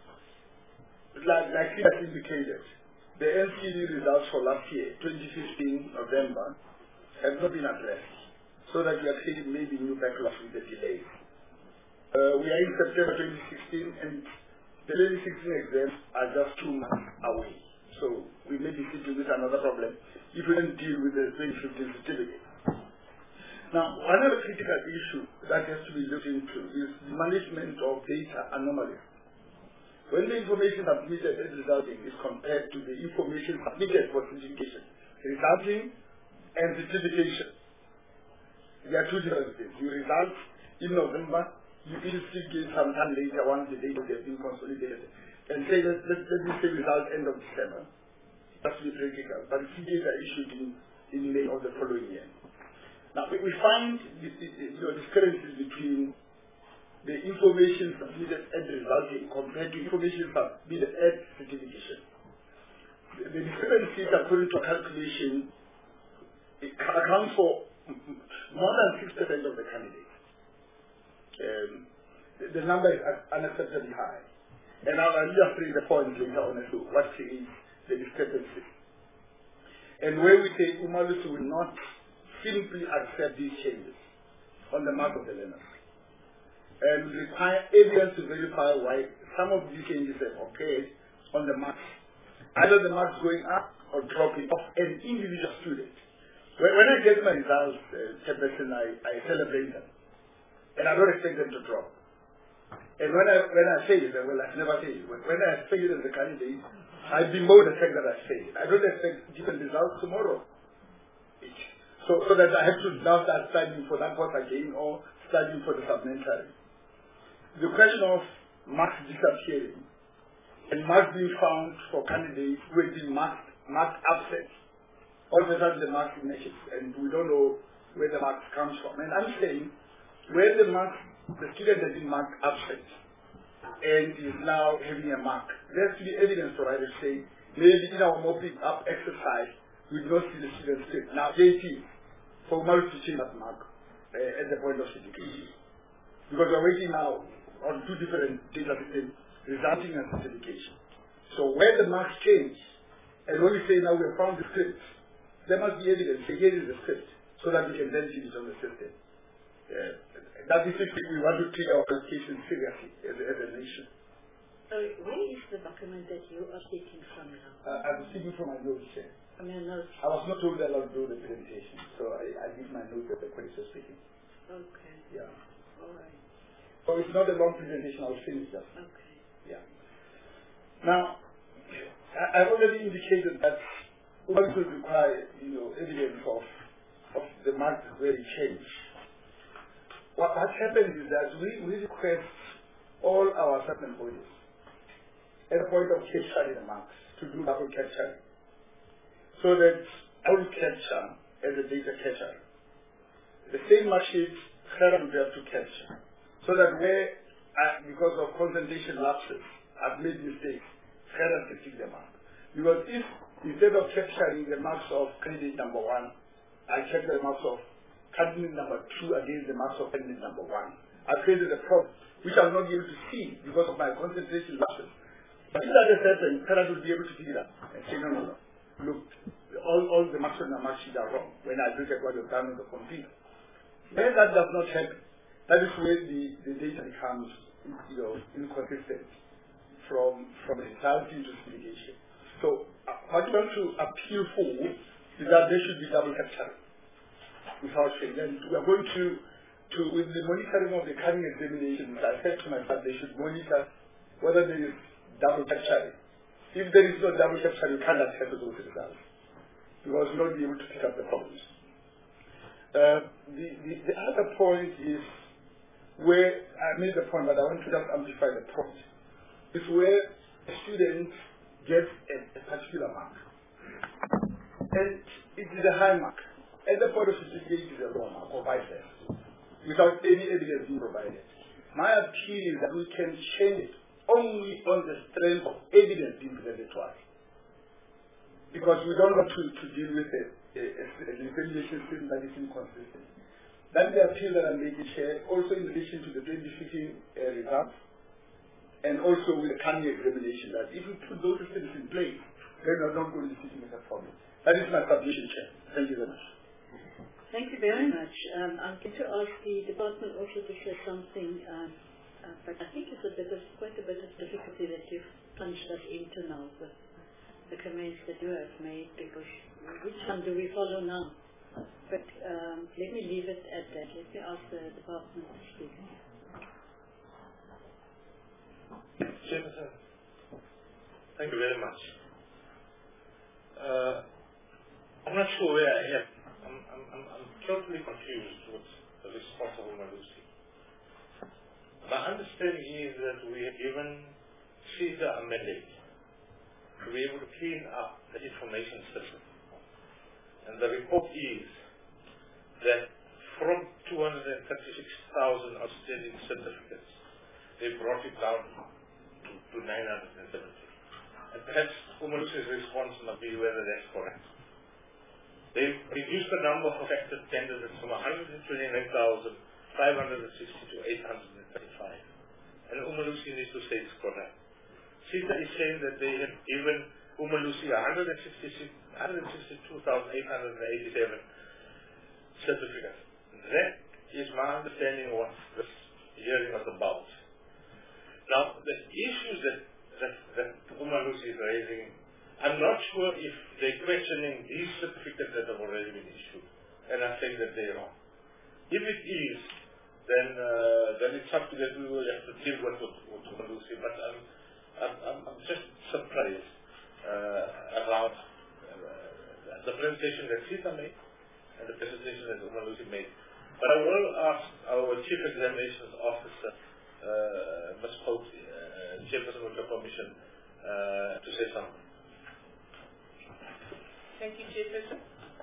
Like, like he has indicated, the N C D results for last year, twenty fifteen November, have not been addressed, so that we are creating maybe new backlogs with the delay. Uh, we are in September twenty sixteen, and the twenty sixteen exams are just two months away. So we may be sitting with another problem if we don't deal with the twenty fifteen certificate. Now, one other critical issue that has to be looked into is the management of data anomalies. When the information submitted as resulting is compared to the information submitted for certification, resulting and certification, there are two different things. You result in November, you investigate sometime later once the data has been consolidated, and say that let, let me say result end of December. That's to be critical, but the data issued in, in May of the following year. Now, we, we find this, you know, discrepancies between the information submitted at the resulting compared to information submitted at certification. The, the discrepancies, according to calculation, account for more than six percent of the candidates. Um, the, the number is unacceptably high. And I'll, I'll just bring the point later on as to what creates the discrepancy. And where we say Umalusi will not simply accept these changes on the mark of the learners, and require evidence to verify why some of these changes have occurred on the marks, either the marks going up or dropping of an individual student. When, when I get my results, uh, Chairperson, I, I celebrate them, and I don't expect them to drop. And when I when I fail, well, I never fail. When, when I fail as a candidate, I bemoan the fact that I failed. I don't expect different results tomorrow. So, so that I have to now start studying for that course again or studying for the supplementary. The question of marks disappearing and marks being found for candidates who have been marked, marked absent. All of a sudden the marks matches, and we don't know where the marks comes from. And I'm saying, where the marks, the student has been marked absent and is now having a mark, there has to be evidence provided saying, maybe in our mopping up exercise, we do not see the student slip. Now, J T, for Umalusi to change that mark uh, at the point of certification. Because we're waiting now on two different data systems, resulting in certification. So where the marks change, and when we say now we have found the script, there must be evidence, say here is the script, so that we can then see it on the system. Uh, that is if we want to take our qualification seriously as, as a nation. So where is the document that you are taking from now? Uh, I'm speaking from my notes here. I mean, notes. I was not told that I would do the presentation, so I, I did my notes at the colleagues were speaking. Okay. Yeah. All right. So it's not a long presentation, I will finish that. Okay. Yeah. Now, I, I've already indicated that one could require, you know, evidence of, of the marks where it changed. What, what happens is that we, we request all our assessment bodies at the point of capturing the marks to do double capturing. So that I will capture as a data catcher. The same mark sheet Sarah will have to capture. So that where, I, because of concentration lapses, I've made mistakes, Sarah can pick them up. Because if, instead of capturing the marks of candidate number one, I capture the marks of candidate number two against the marks of candidate number one, I created a problem which I will not be able to see because of my concentration lapses. But if that is happening, Sarah will be able to pick it up and say, no, no, no. Look, all, all the marks on the mark sheet are wrong when I look at what you've done on the computer. When that does not happen, that is where the, the data becomes, you know, inconsistent from, from resulting to certification. So uh, what we want to appeal for is that there should be double capturing without fail. And we are going to, to, with the monitoring of the coming examinations, I said to myself they should monitor whether there is double capturing. If there is no double capture, you can't access those results because you won't be able to pick up the problems. Uh, the, the, the other point is where I made the point, but I want to just amplify the point. It's where a student gets a, a particular mark, and it is a high mark. At the point of certificate, it is a low mark or vice versa, without any evidence being provided. My appeal is that we can change it only on the strength of evidence being presented to us. Because we don't want to, to deal with a, a, a evaluation system that is inconsistent. That's the appeal that I'm making here, also in relation to the twenty fifteen uh, results, and also with the coming examination, that if we put those systems in place, then we're not going to be sitting with a problem. That is my submission, Chair. Thank you very much. Thank you very much. Um, I'm going to ask the department also to share something. Um, Uh, but I think it's a bit of, quite a bit of difficulty that you've punched us into now with the comments that you have made, because which one do we follow now? But um, let me leave it at that. Let me ask the department to speak. Chairperson, thank you very much. Uh, I'm not sure where I am. I'm, I'm, I'm, I'm totally confused with the response of Umalusi. My understanding is that we have given CESA a mandate to be able to clean up the information system. And the report is that from two hundred thirty-six thousand outstanding certificates, they brought it down to, to nine hundred seventy. And perhaps Umalusi's response must be whether that's correct. They've reduced the number of affected candidates from one hundred twenty-nine thousand five hundred sixty to eight hundred thirty-five. And Umalusi needs to say it's correct. CESA is saying that they have given Umalusi one hundred sixty-two thousand eight hundred eighty-seven certificates. That is my understanding of what this hearing was about. Now, the issues that, that, that Umalusi is raising, I'm not sure if they're questioning these certificates that have already been issued, and I'm saying that they're wrong. If it is, then uh, then it's something that we will have to deal with with Umalusi, but I'm, I'm, I'm, I'm just surprised uh, around uh, the presentation that CESA made and the presentation that Umalusi made. But I will ask our Chief Examinations Officer, uh, Miz Pope, uh, Chairperson of the Commission, uh, to say something. Thank you, Chairperson.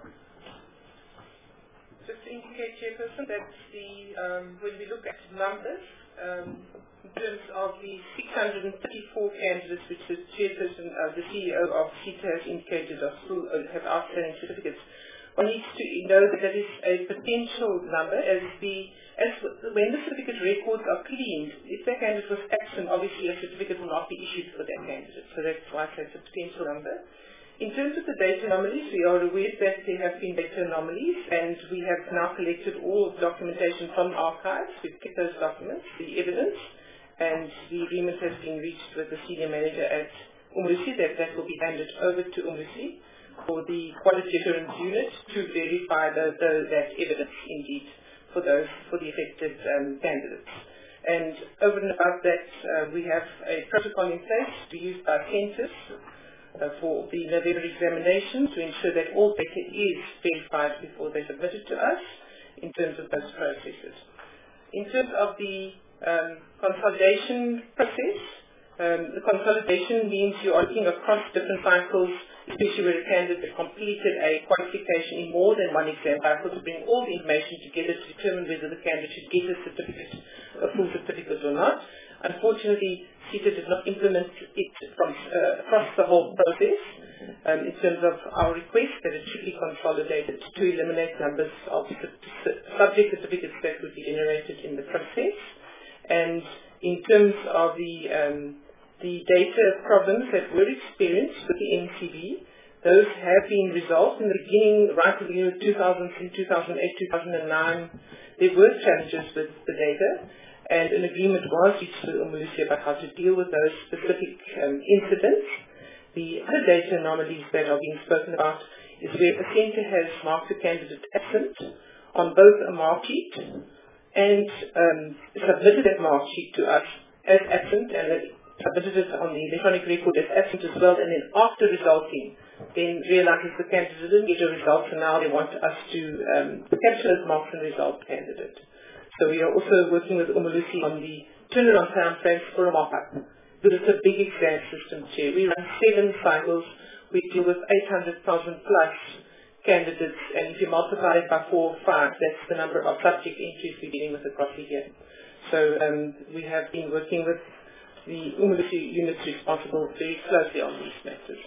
Just to indicate, Chairperson, that the um, when we look at numbers, um, in terms of the six hundred thirty-four candidates which the Chairperson, uh, the C E O of CETA has indicated are still uh, have outstanding certificates, one needs to know that that is a potential number, as the as when the certificate records are cleaned, if that candidate was absent, obviously a certificate will not be issued for that candidate. So that's why it's a potential number. In terms of the data anomalies, we are aware that there have been data anomalies, and we have now collected all documentation from archives. We've kept those documents, the evidence, and the agreement has been reached with the senior manager at Umalusi that that will be handed over to Umalusi for the quality assurance unit to verify the, the, that evidence indeed for those for the affected um, candidates. And over and above that, uh, we have a protocol in place to be used by centres Uh, for the November examination to ensure that all data is verified before they're submitted to us in terms of those processes. In terms of the um, consolidation process, um, the consolidation means you are looking across different cycles, especially where a candidate completed a qualification in more than one exam cycle, to bring all the information together to determine whether the candidate should get a certificate, a full certificate or not. Unfortunately, CETA did not implement it from, uh, across the whole process um, in terms of our request that it should be consolidated to eliminate numbers of subject certificates that would be generated in the process. And in terms of the, um, the data problems that were experienced with the N C B, those have been resolved. In the beginning, right at the year two thousand eight, two thousand nine, there were challenges with the data, and an agreement was reached with Umalusi about how to deal with those specific um, incidents. The other data anomalies that are being spoken about is where a centre has marked a candidate absent on both a mark sheet and um, submitted that mark sheet to us as absent, and then submitted it on the electronic record as absent as well, and then after resulting, then realizes the candidate didn't get a result, so now they want us to um, capture those marks and result candidate. So we are also working with Umalusi on the turnaround time frames for a mock-up. Because it's a big exam system, Chair. We run seven cycles. We deal with eight hundred thousand plus candidates, and if you multiply it by four or five, that's the number of subject entries we're dealing with across the year. So um, we have been working with the Umalusi units responsible very closely on these matters.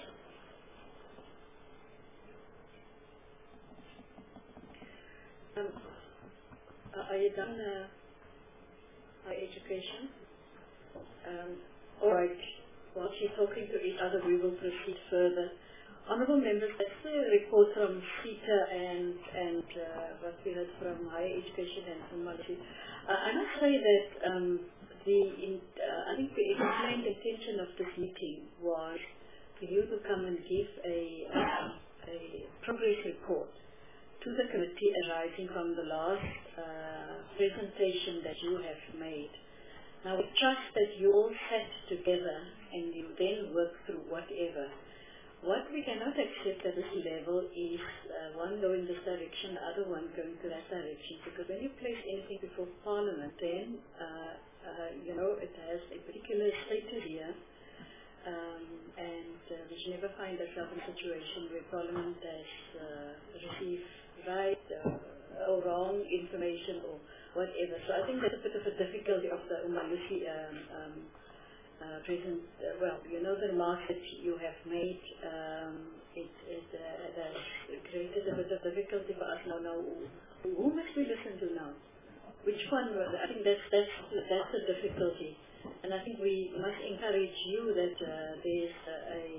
Um, Are you done uh, higher education? Um, all right. While she's talking to each other, we will proceed further Honourable members, that's the report from CETA and, and uh, what we heard from Higher Education and from Malaysia. Uh, I must say that um, the, in, uh, I think the explained intention of this meeting was for you to come and give a, uh, a progress report to the committee arising from the last uh, presentation that you have made. Now we trust that you all sat together and you then work through whatever. What we cannot accept at this level is uh, one going this direction, the other one going to that direction. Because when you place anything before Parliament, then, uh, uh, you know, it has a particular status here. Um, and uh, we should never find ourselves in a situation where Parliament has uh, received right uh, or wrong information or whatever. So I think that's a bit of a difficulty of the Umalusi um, um, Uh, present, uh, well, you know the remarks that you have made, um, it, it, uh, it has created a bit of difficulty for us now. Now, who, who must we listen to now? Which one? Was, I think that's, that's, that's the difficulty. And I think we must encourage you that uh, there's uh, a,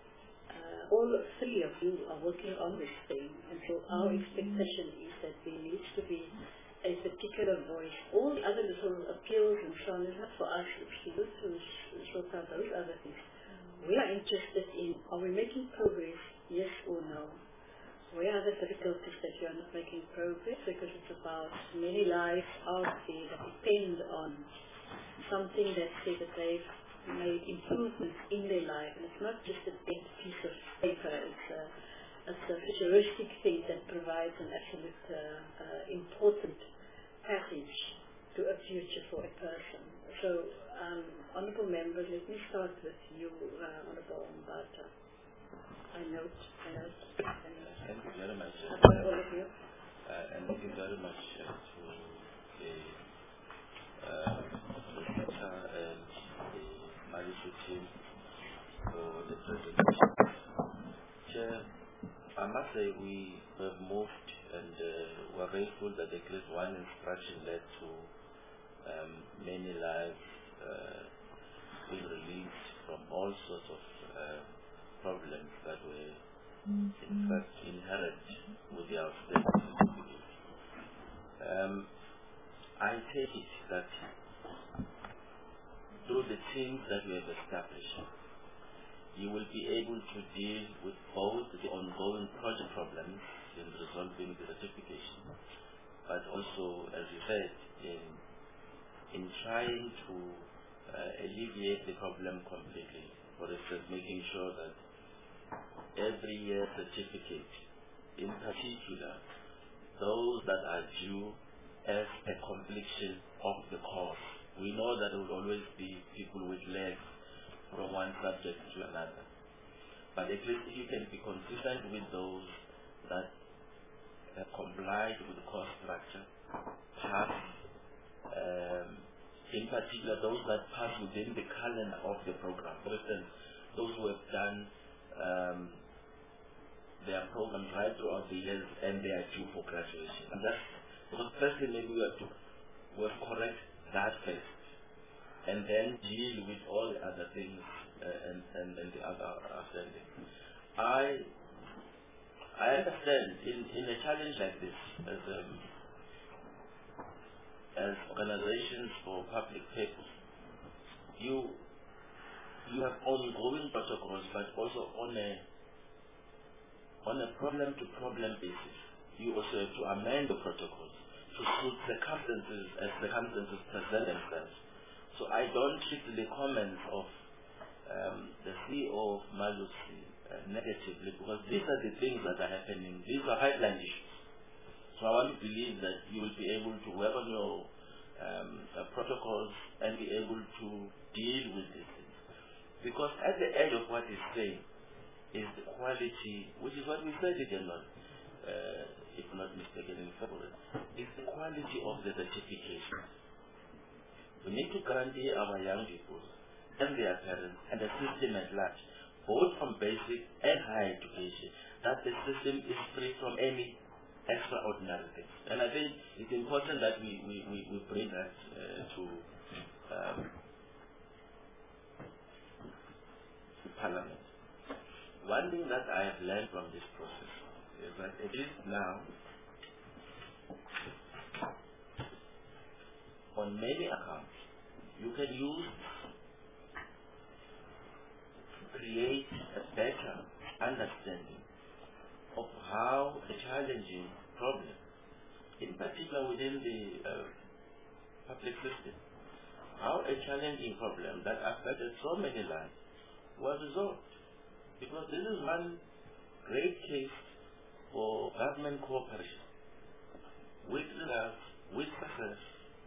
uh, all three of you are working on this thing. And so our expectation is that there needs to be a particular voice. All the other little appeals and so on is not for us, it's for you to sort out those other things. We are interested in, are we making progress, yes or no? Where are the difficulties that you are not making progress? Because it's about many lives out there that depend on something that says that they've made improvements in their life. And it's not just a big piece of paper, it's a It's a futuristic thing that provides an absolute uh, uh, important passage to a future for a person. So, um, honourable members, let me start with you, uh, Honourable Mbata. I note, I note. And, uh, thank you very much. Uh, all of you. Uh, and thank you very much uh, to the uh, Professor and the Malaysia team for the presentation. Chair, I must say we have moved and uh, we're grateful that at least one instruction led to um, many lives uh, being released from all sorts of uh, problems that were mm-hmm. in fact inherent with the outstanding certificate. Um, I take it that through the teams that we have established, you will be able to deal with both the ongoing project problems in resolving the certification, but also, as you said, in, in trying to uh, alleviate the problem completely. For instance, making sure that every year certificate, in particular, those that are due as a completion of the course. We know that there will always be people with legs from one subject to another. But at least if you can be consistent with those that have complied with the course structure, pass, um, in particular those that pass within the calendar of the program. For instance, those who have done um, their programs right throughout the years and they are due for graduation. And that's because firstly maybe we have to we have to correct that first, and then deal with all the other things uh, and, and, and the other outstanding. I I understand in, in a challenge like this, as um, as organizations for public purpose, you you have ongoing protocols, but also on a on a problem to problem basis. You also have to amend the protocols to suit circumstances as circumstances present themselves. So I don't treat the comments of um, the C E O of Malusi uh, negatively, because these are the things that are happening. These are headline issues. So I want to believe that you will be able to work on your um, uh, protocols and be able to deal with these things. Because at the edge of what he's saying is the quality, which is what we said again on, uh, if not mistaken in February, is the quality of the certification. We need to guarantee our young people and their parents and the system at large, both from basic and higher education, that the system is free from any extraordinary things. And I think it's important that we, we, we, we bring that uh, to um, Parliament. one thing that I have learned from this process is that it is now, on many accounts, you can use to create a better understanding of how a challenging problem, in particular within the uh, public system, how a challenging problem that affected so many lives was resolved. Because this is one great case for government cooperation, with results, with success,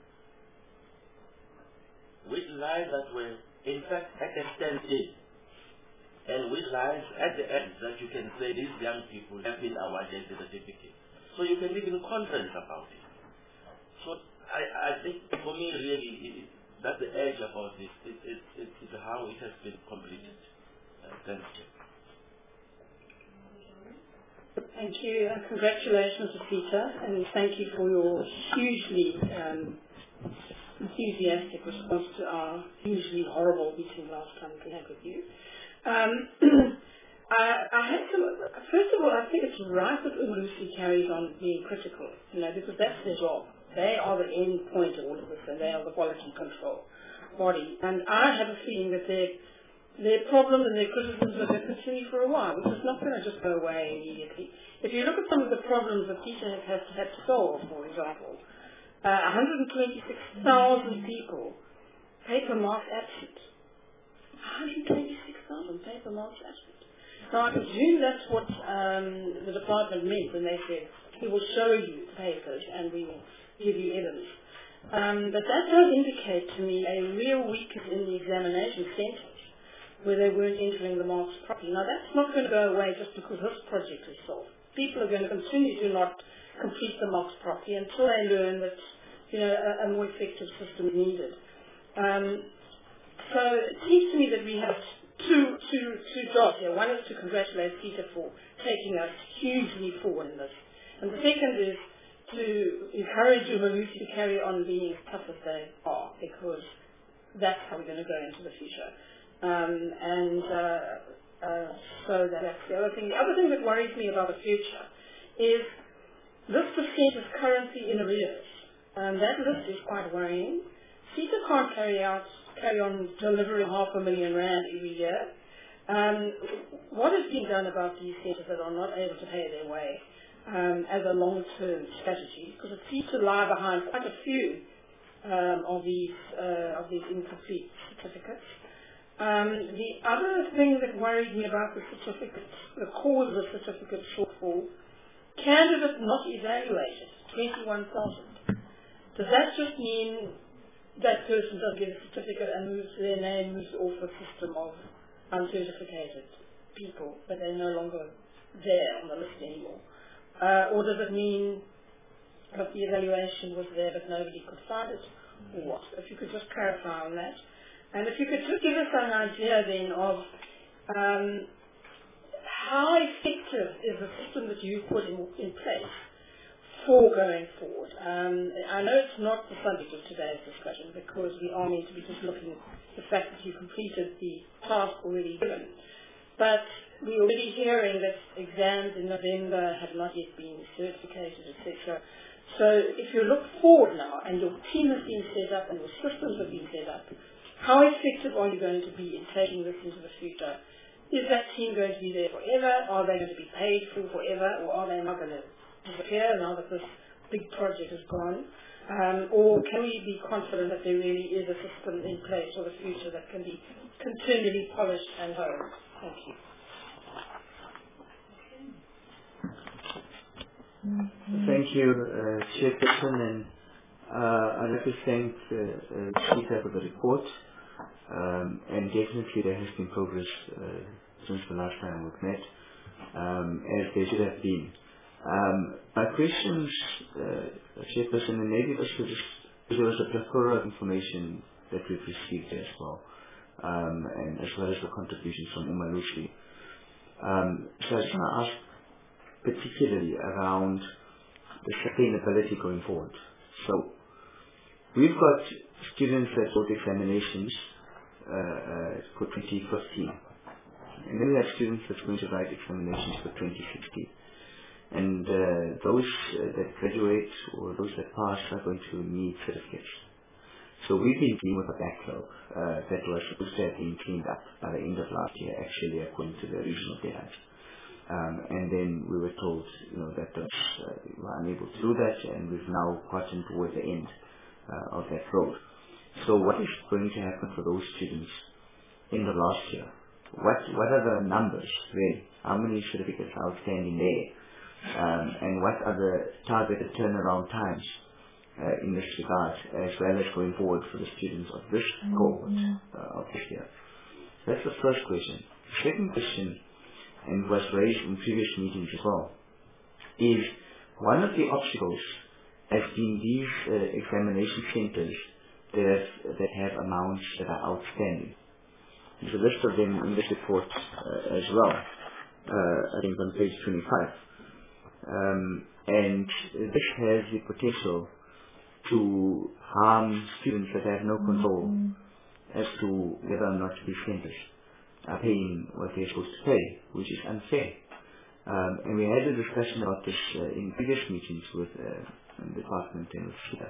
with lives that were in fact at a standstill, and with lives at the end that you can say these young people have been awarded the certificate. So you can live in confidence about it. So I, I think for me really, it, that's the edge about this. It, it, it, it's how it has been completed. Uh, thank you. Thank you, and congratulations to Peter, and thank you for your hugely um, enthusiastic response to our hugely horrible meeting last time we had with you. Um, I, I had to, first of all, I think it's right that Umlusi carries on being critical, you know, because that's their job. They are the end point of all of this, and they are the quality control body. And I have a feeling that their their problems and their criticisms are going to continue for a while, which is not going to just go away immediately. If you look at some of the problems that Peter has had to solve, for example, uh, one hundred twenty-six thousand people paper marked absent. one hundred twenty-six thousand paper marked absent. Now, I presume that's what um, the department meant when they said, we will show you the papers and we will give you evidence. Um, but that does indicate to me a real weakness in the examination centres, where they weren't entering the marks properly. Now, that's not going to go away just because this project is solved. People are going to continue to not complete the marks properly until they learn that, you know, a, a more effective system is needed. Um, so it seems to me that we have two, two, two jobs here. One is to congratulate Peter for taking us hugely forward in this. And the second is to encourage Umlusi to carry on being as tough as they are, because that's how we're going to go into the future. Um, and uh, uh, so that's the other thing. The other thing that worries me about the future is this percent is currently in arrears. Um, that list is quite worrying. CETA can't carry out, carry on delivering half a million rand every year. Um, what is being done about these centres that are not able to pay their way um, as a long-term strategy? Because it seems to lie behind quite a few um, of these uh, of these incomplete certificates. Um, the other thing that worries me about the certificate, the cause of the certificate shortfall, candidate not evaluated, twenty-one thousand. Does that just mean that person doesn't get a certificate and moves their name moves off the system of uncertificated people, but they're no longer there on the list anymore? Uh, or does it mean that the evaluation was there but nobody could find it? Or what? If you could just clarify on that. And if you could just give us an idea then of um, how effective is the system that you've put in, in place for going forward. Um, I know it's not the subject of today's discussion because we are meant to be just looking at the fact that you completed the task already given. But we're already hearing that exams in November have not yet been certificated, et cetera. So if you look forward now and your team has been set up and your systems have been set up, how effective are you going to be in taking this into the future? Is that team going to be there forever? Are they going to be paid for forever? Or are they not going to disappear now that this big project is gone? Um, or can we be confident that there really is a system in place for the future that can be continually polished and honed? Thank you. Thank you, uh, Chairperson, and uh, I'd like to thank uh, uh, Peter for the report. Um, and definitely there has been progress uh, since the last time we've met, um, as there should have been. Um, my questions, uh, Chairperson, and maybe this was, there was a plethora of information that we've received as well, um, and as well as the contributions from Umlusi. Um, so I just want to ask particularly around the sustainability going forward. So we've got students that wrote examinations Uh, uh, for twenty fifteen. And then we have students that's going to write examinations for twenty sixteen. And uh, those uh, that graduate or those that pass are going to need certificates. So we've been dealing with a backlog uh, that was supposed to have been cleaned up by the end of last year, actually, according to the original deadline. Um, and then we were told, you know, that was, uh, we were unable to do that, and we've now gotten towards the end uh, of that road. So what is going to happen for those students in the last year? What what are the numbers, really? How many certificates are outstanding there? Um, and what are the targeted turnaround times uh, in this regard, as well as going forward for the students of this cohort uh, of this year? That's the first question. The second question, and was raised in previous meetings as well, is one of the obstacles has been these uh, examination centers that have, that have amounts that are outstanding. There's a list of them in this report uh, as well, uh, I think on page twenty-five. Um, and this has the potential to harm students that have no control as to whether or not these centers are paying what they're supposed to pay, which is unfair. Um, and we had a discussion about this uh, in previous meetings with uh, the department and with SETA.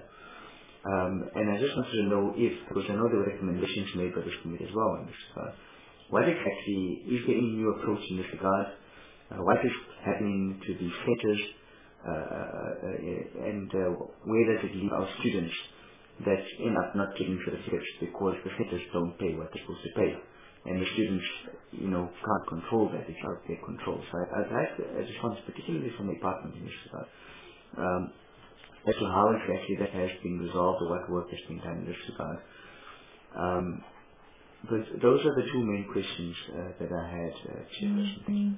Um, and I just wanted to know if, because I know there were recommendations made by this committee as well in this regard, what exactly, is there any new approach in this regard? Uh, what is happening to the centers, uh, uh, and uh, where does it leave our students that end up not getting certificates because the centers don't pay what they're supposed to pay, and the students, you know, can't control that, it's out of their control. So I, I'd like a response, particularly from the department in this regard, um, as to how exactly that has been resolved or what work has been done in this regard. Um, but those are the two main questions uh, that I had, uh, Chairperson. Mm-hmm.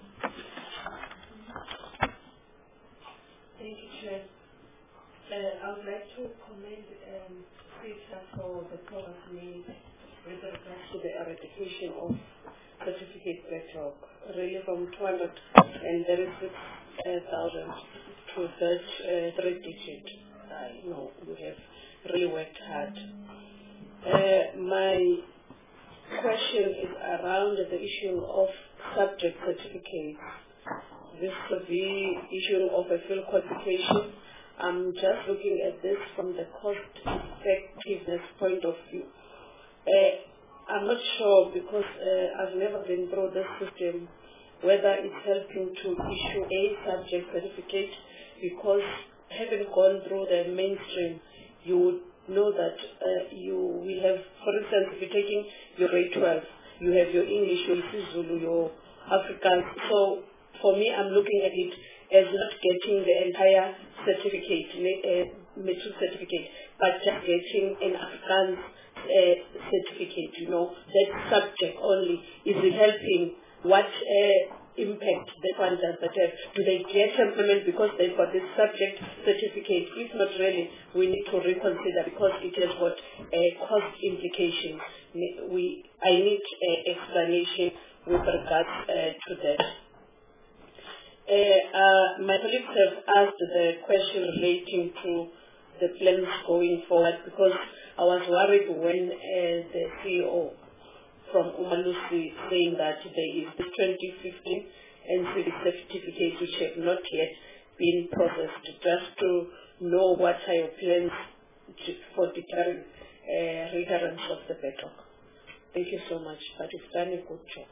Thank you, Chair. Uh, I would like to commend um, SETA for the progress made with regards to the eradication of certificate backlog, really from two hundred thirty-six thousand to that uh, three digit. I know you have really worked hard. Uh, my question is around the issue of subject certificates. This could be issue of a field qualification. I'm just looking at this from the cost effectiveness point of view. Uh, I'm not sure because uh, I've never been through this system whether it's helping to issue a subject certificate, because having gone through the mainstream, you would know that uh, you will have, for instance, if you're taking your grade twelve, you have your English, your Zulu, your Afrikaans. So for me, I'm looking at it as not getting the entire certificate, uh, matric certificate, but just getting an Afrikaans uh, certificate, you know, that subject only. Is it helping? What uh, impact that one does that have? Do they get employment because they've got this subject certificate? If not really, we need to reconsider because it has got uh, cost implications. We, I need uh, explanation with regards uh, to that. Uh, uh, my colleagues have asked the question relating to the plans going forward, because I was worried when uh, the C E O from Umalusi saying that there is the twenty fifteen N C D certificate which have not yet been processed, just to know what are your plans to, for deterring uh, recurrence of the backlog. Thank you so much, but it's done a good job.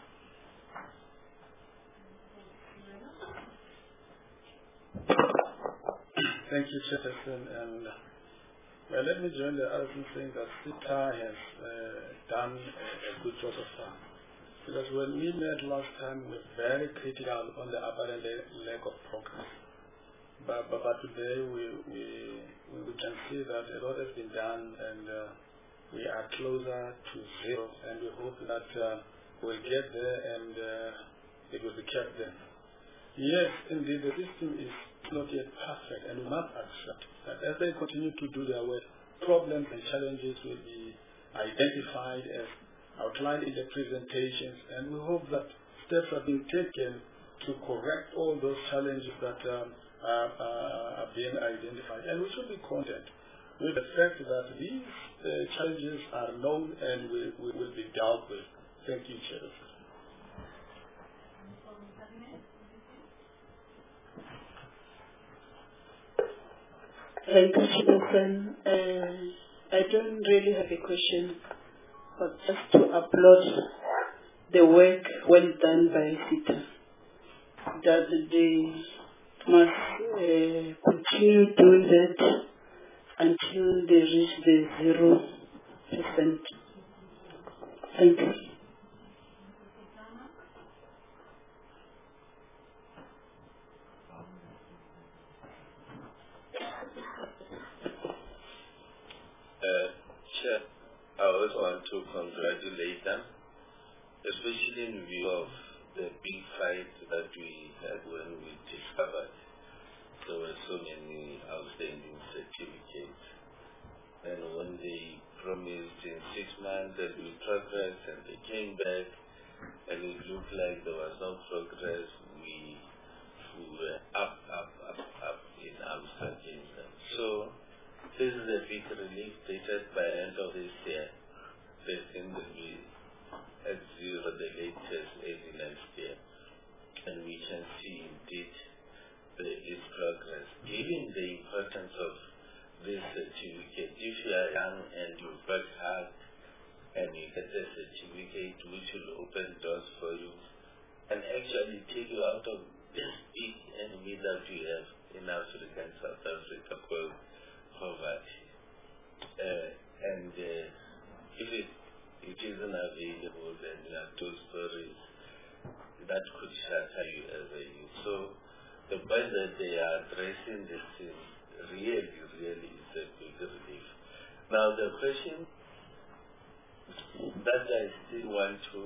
Thank you, Chairperson. And well, let me join the others in saying that SETA has uh, done a, a good job so far. Because when we met last time, we were very critical on the apparent lack of progress. But, but, but today we, we, we can see that a lot has been done, and uh, we are closer to zero, and we hope that uh, we'll get there and uh, it will be kept there. Yes, indeed, the system is not yet perfect, and we must accept that as they continue to do their work, problems and challenges will be identified as outlined in the presentations, and we hope that steps are being taken to correct all those challenges that um, are, uh, are being identified. And we should be content with the fact that these uh, challenges are known and will, will, will be dealt with. Thank you, Chair. Thank you, Chairperson. Uh, I don't really have a question, but just to applaud the work well done by SETA, that they must uh, continue doing that until they reach the zero percent. Thank you. Uh, Chair, I also want to congratulate them, especially in view of the big fight that we had when we discovered there were so many outstanding certificates. And when they promised in six months that we progress and they came back and it looked like there was no progress, we, we were up, up, up, up in arms against them. So this is a big relief. They said by end of this year, they think that we at zero the latest early next year. And we can see indeed there is progress. Given the importance of this certificate, if you are young and you work hard and you get a certificate which will open doors for you and actually take you out of this big enemy that we have in Africa and South Africa called poverty. Uh, and uh, if it, it isn't available, then there are two stories that could shatter you as a youth. So the point that they are addressing this thing really, really is a big relief. Now the question that I still want to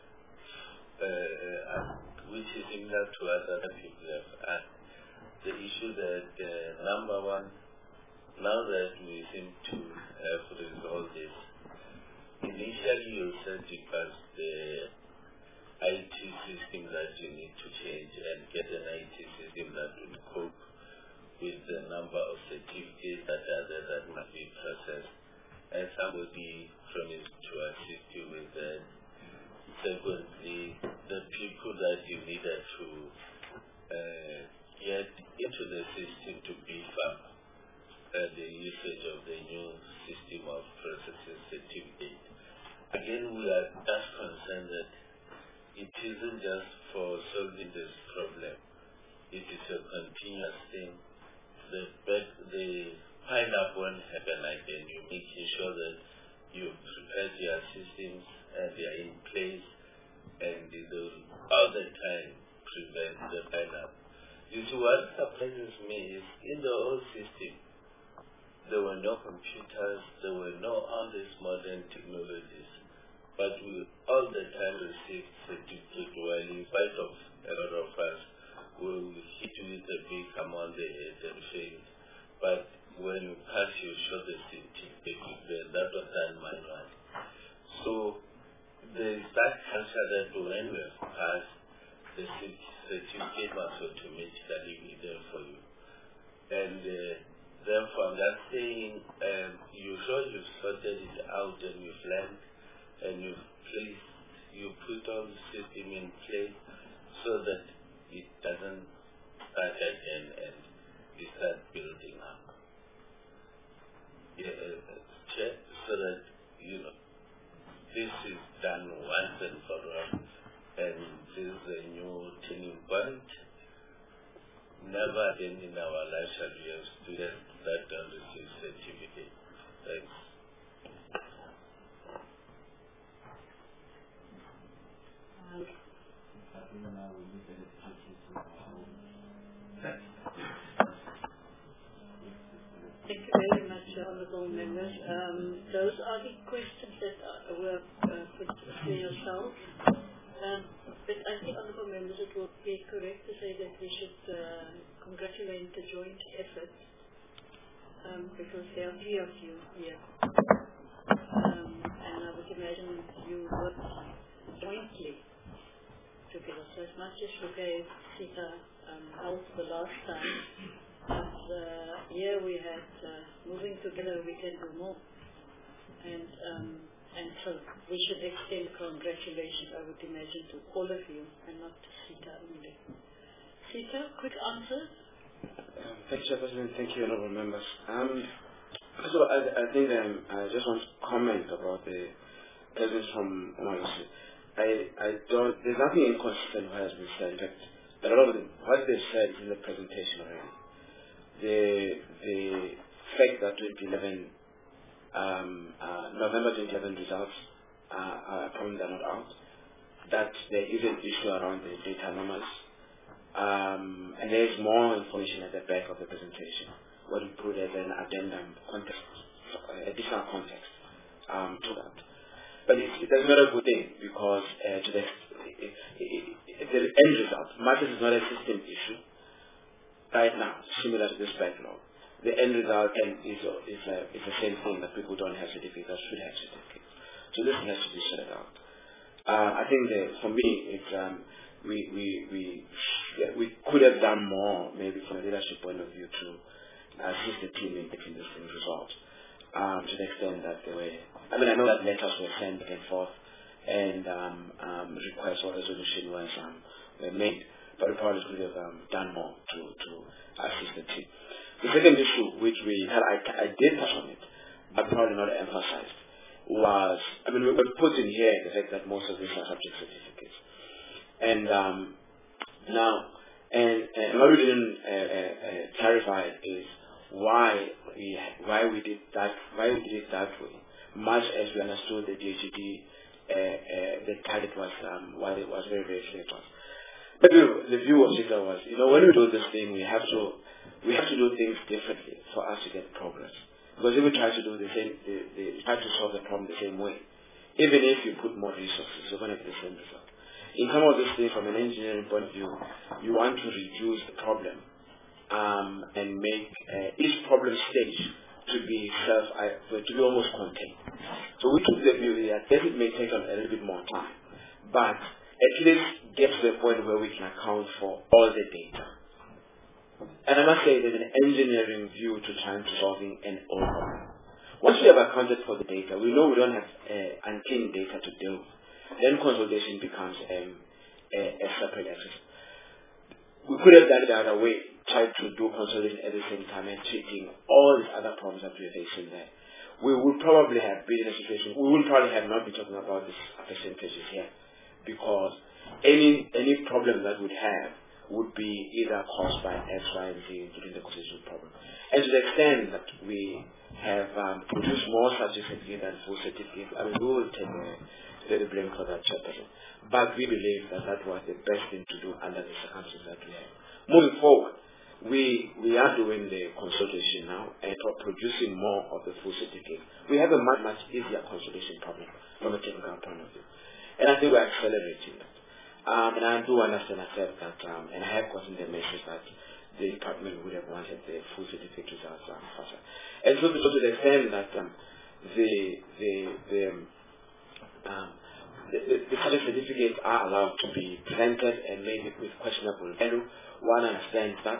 uh, ask, which is similar to what other people have asked, the issue that uh, number one, now that we seem to have resolved this, initially you said it was the I T system that you need to change and get an I T system that will cope with the number of certificates that are there that must be processed. And somebody promised to assist you with that. Secondly, the people that you needed to uh, get into the system to beef up uh, the usage of the new system of processing certificate. Again, we are just concerned that it isn't just for solving this problem. It is a continuous thing. The bed, the pile up won't happen again. You're making sure that you've prepared your systems and they are in place and they will all the time prevent the pile up. You see, what surprises me is in the old system, there were no computers, there were no all these modern technologies. But we all the time received certificate while in spite of a lot of us will hit with a big amount the head and fail. But when you pass you show the certificate, that was done manually. So there is that culture that when we have passed, the certificate must automatically be there for you. And uh, therefore I'm just saying, um, you sure you've sorted it out and you've learned and you place, you put all the system in place so that it doesn't start again and it starts building up. Yeah, uh, check so that, you know, this is done once and for all, and this is a new turning point. Never again in our life shall we have students that don't receive certificate. Thanks. Thank you very much, honourable members. Um, those are the questions that uh, were uh, put to yourself. Um, but I think, honourable members, it would be correct to say that we should uh, congratulate the joint effort um, because there are three of you here. Um, and I would imagine you worked jointly together. So as much as you gave SETA um, help the last time, but uh, here we had uh, moving together we can do more. And um, and so we should extend congratulations, I would imagine, to all of you and not to SETA only. SETA, quick answer? Thank you, Chairperson. Thank you, honourable members. Um, first of all, I, I think um, I just want to comment about the presence from Omar Yusuf. I, I don't, there's nothing inconsistent with what has been said. In fact, a lot of the, what they said in the presentation already. The, the fact that twenty eleven, um, uh, November twenty eleven results uh, are probably not out, that there is an issue around the data anomalies. Um, and there is more information at the back of the presentation, what we put as an addendum context, additional context um, to that. But it's, that's not a good thing because uh, to the, it, it, it, the end result, matters is not a system issue right now, similar to this backlog. The end result and is, is, a, is the same thing that people don't have certificates that should have certificates. So this has to be sorted out. Uh, I think that for me, it's um, we we we yeah, we could have done more, maybe from a leadership point of view, to assist the team in getting this thing resolved. Um, to the extent that they were, I mean, I know that letters were sent back and forth, and um, um, requests for resolution was um, were made, but we probably could have um, done more to to assist the team. The second issue, which we had, I, I did touch on it, but probably not emphasized, was, I mean, we were put in here the fact that most of these are subject certificates. And um, now, and, and what we didn't uh, uh, uh, clarify is why we why we did that why we did it that way. Much as we understood the D H E D, uh, uh, the target was um, while it was very very clear to us. But the, the view of Sita was, you know, when we do this thing, we have to we have to do things differently for us to get progress. Because if we try to do the same, the, the, try to solve the problem the same way, even if you put more resources, you're going to get the same result. In some of these things, from an engineering point of view, you want to reduce the problem um, and make uh, each problem stage to be self, uh, to be almost contained. So we took the view that yes, it may take a little bit more time, but at least get to the point where we can account for all the data. And I must say there's an engineering view to trying to solving an old problem. Once we have accounted for the data, we know we don't have uh, unclean data to deal with. Then consolidation becomes um, a, a separate exercise. We could have done it the other way, tried to do consolidation at the same time and treating all these other problems that we're facing there. We would probably have been in a situation, we would probably have not been talking about these percentages here, because any any problem that we'd have would be either caused by X, Y, and Z, including the consolidation problem. And to the extent that we have um, produced more subject certificates than full certificates, I mean, we will take a the blame for that chapter. But we believe that that was the best thing to do under the circumstances that we have. Moving forward, we we are doing the consolidation now and producing more of the full certificate. We have a much, much easier consolidation problem from a technical point of view. And I think we're accelerating that. Um, and I do understand myself that, um, and I have gotten the message that the department would have wanted the full certificate results um, faster. And so, so to the extent that um, the, the, the Um, the, the, the subject certificates are allowed to be presented and maybe with questionable value. One understands that.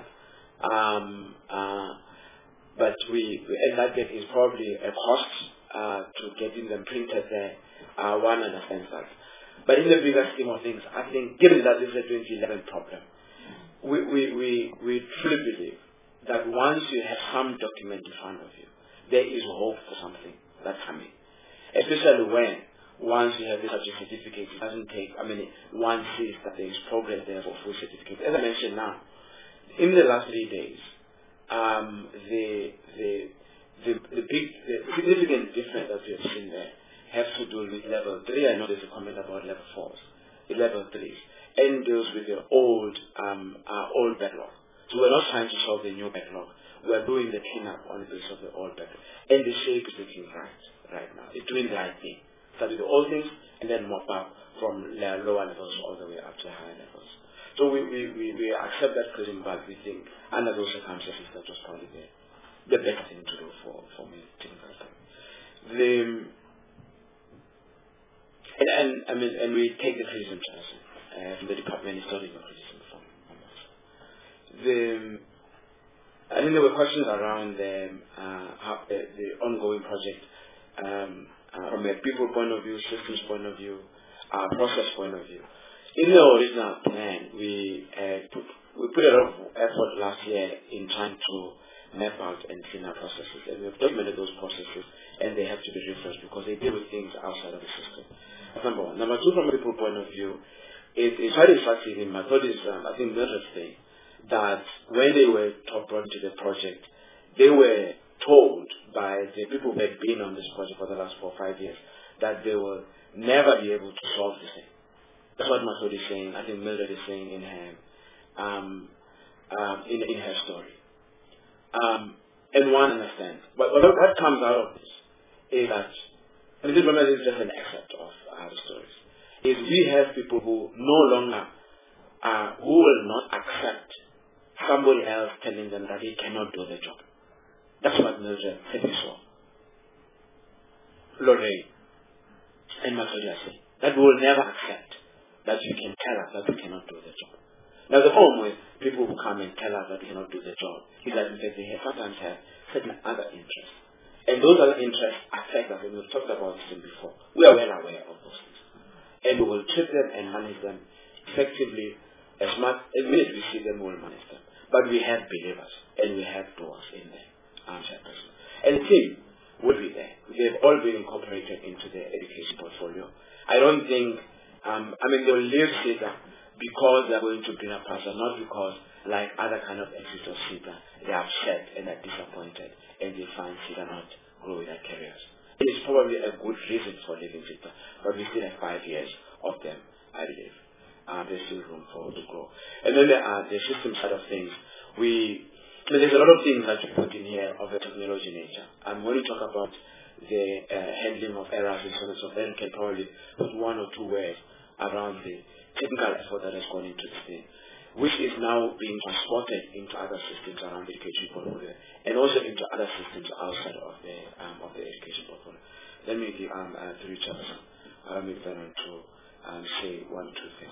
Um, uh, but we, and that is probably a cost uh, to getting them printed there. Uh, one understands that. But in the bigger scheme of things, I think, given that this is a twenty eleven problem, we, we, we, we truly believe that once you have some document in front of you, there is hope for something that's coming. Especially when once you have the subject certificate, it doesn't take, I mean, one sees that there is progress there for full certificate. As I mentioned now, in the last three days, um, the, the, the, the big, the significant difference that we have seen there has to do with level three. I know there's a comment about level fours, the level threes, and deals with the old, um, uh, old backlog. So we're not trying to solve the new backlog. We're doing the cleanup on the basis of the old backlog. And the shape is looking right, right now. It's doing the right thing. Start with the old things and then mop up from lower levels all the way up to higher levels. So we, we, we, we accept that criticism, but we think under those circumstances that was probably the, the better thing to do for, for me. The, and, and, I mean, and we take the criticism uh, from the department, it's not even criticism from us. The, I think there were questions around the, uh, how, the, the ongoing project. Um, Uh, from a people point of view, systems point of view, uh, process point of view. In the original plan, we uh, put, we put a lot of effort last year in trying to map out and clean our processes, and we've documented those processes, and they have to be refreshed because they deal with things outside of the system. That's number one. Number two, from a people point of view, it, it's quite instructive in my thought is, um, I think, Mildred's thing, that when they were top brought into the project, they were told by the people who had been on this project for the last four or five years that they will never be able to solve this thing. That's what Masood is saying. I think Mildred is saying in her, um, um, in, in her story. Um, and one understands. But what, what comes out of this is that, and this is just an excerpt of our stories, is we have people who no longer, uh, who will not accept somebody else telling them that they cannot do the job. That's what Mildred said before. Lorraine and Masood are saying that we will never accept that you can tell us that we cannot do the job. Now the problem with people who come and tell us that we cannot do the job is that in fact they have sometimes have certain other interests. And those other interests affect us, and we've talked about this before. We are well aware of those things. And we will treat them and manage them effectively as much as we see them, we will manage them. But we have believers and we have doers in there. And the team will be there. They've all been incorporated into the education portfolio. I don't think, um, I mean, they'll live CETA because they're going to greener pasture, not because, like other kind of exits of CETA, they're upset and they're disappointed and they find CETA not grow in their careers. It is probably a good reason for leaving CETA, but we still have five years of them, I believe. Uh, there's still room for to grow. And then there are the system side of things. We I mean, there's a lot of things that you put in here of a technology nature. And when you talk about the uh, handling of errors and so on and so forth, then you can probably put one or two words around the technical effort that has gone into this thing, which is now being transported into other systems around the education portfolio and also into other systems outside of the um, of the education portfolio. Let me give um, uh, to Richard um, if I want to um, say one or two things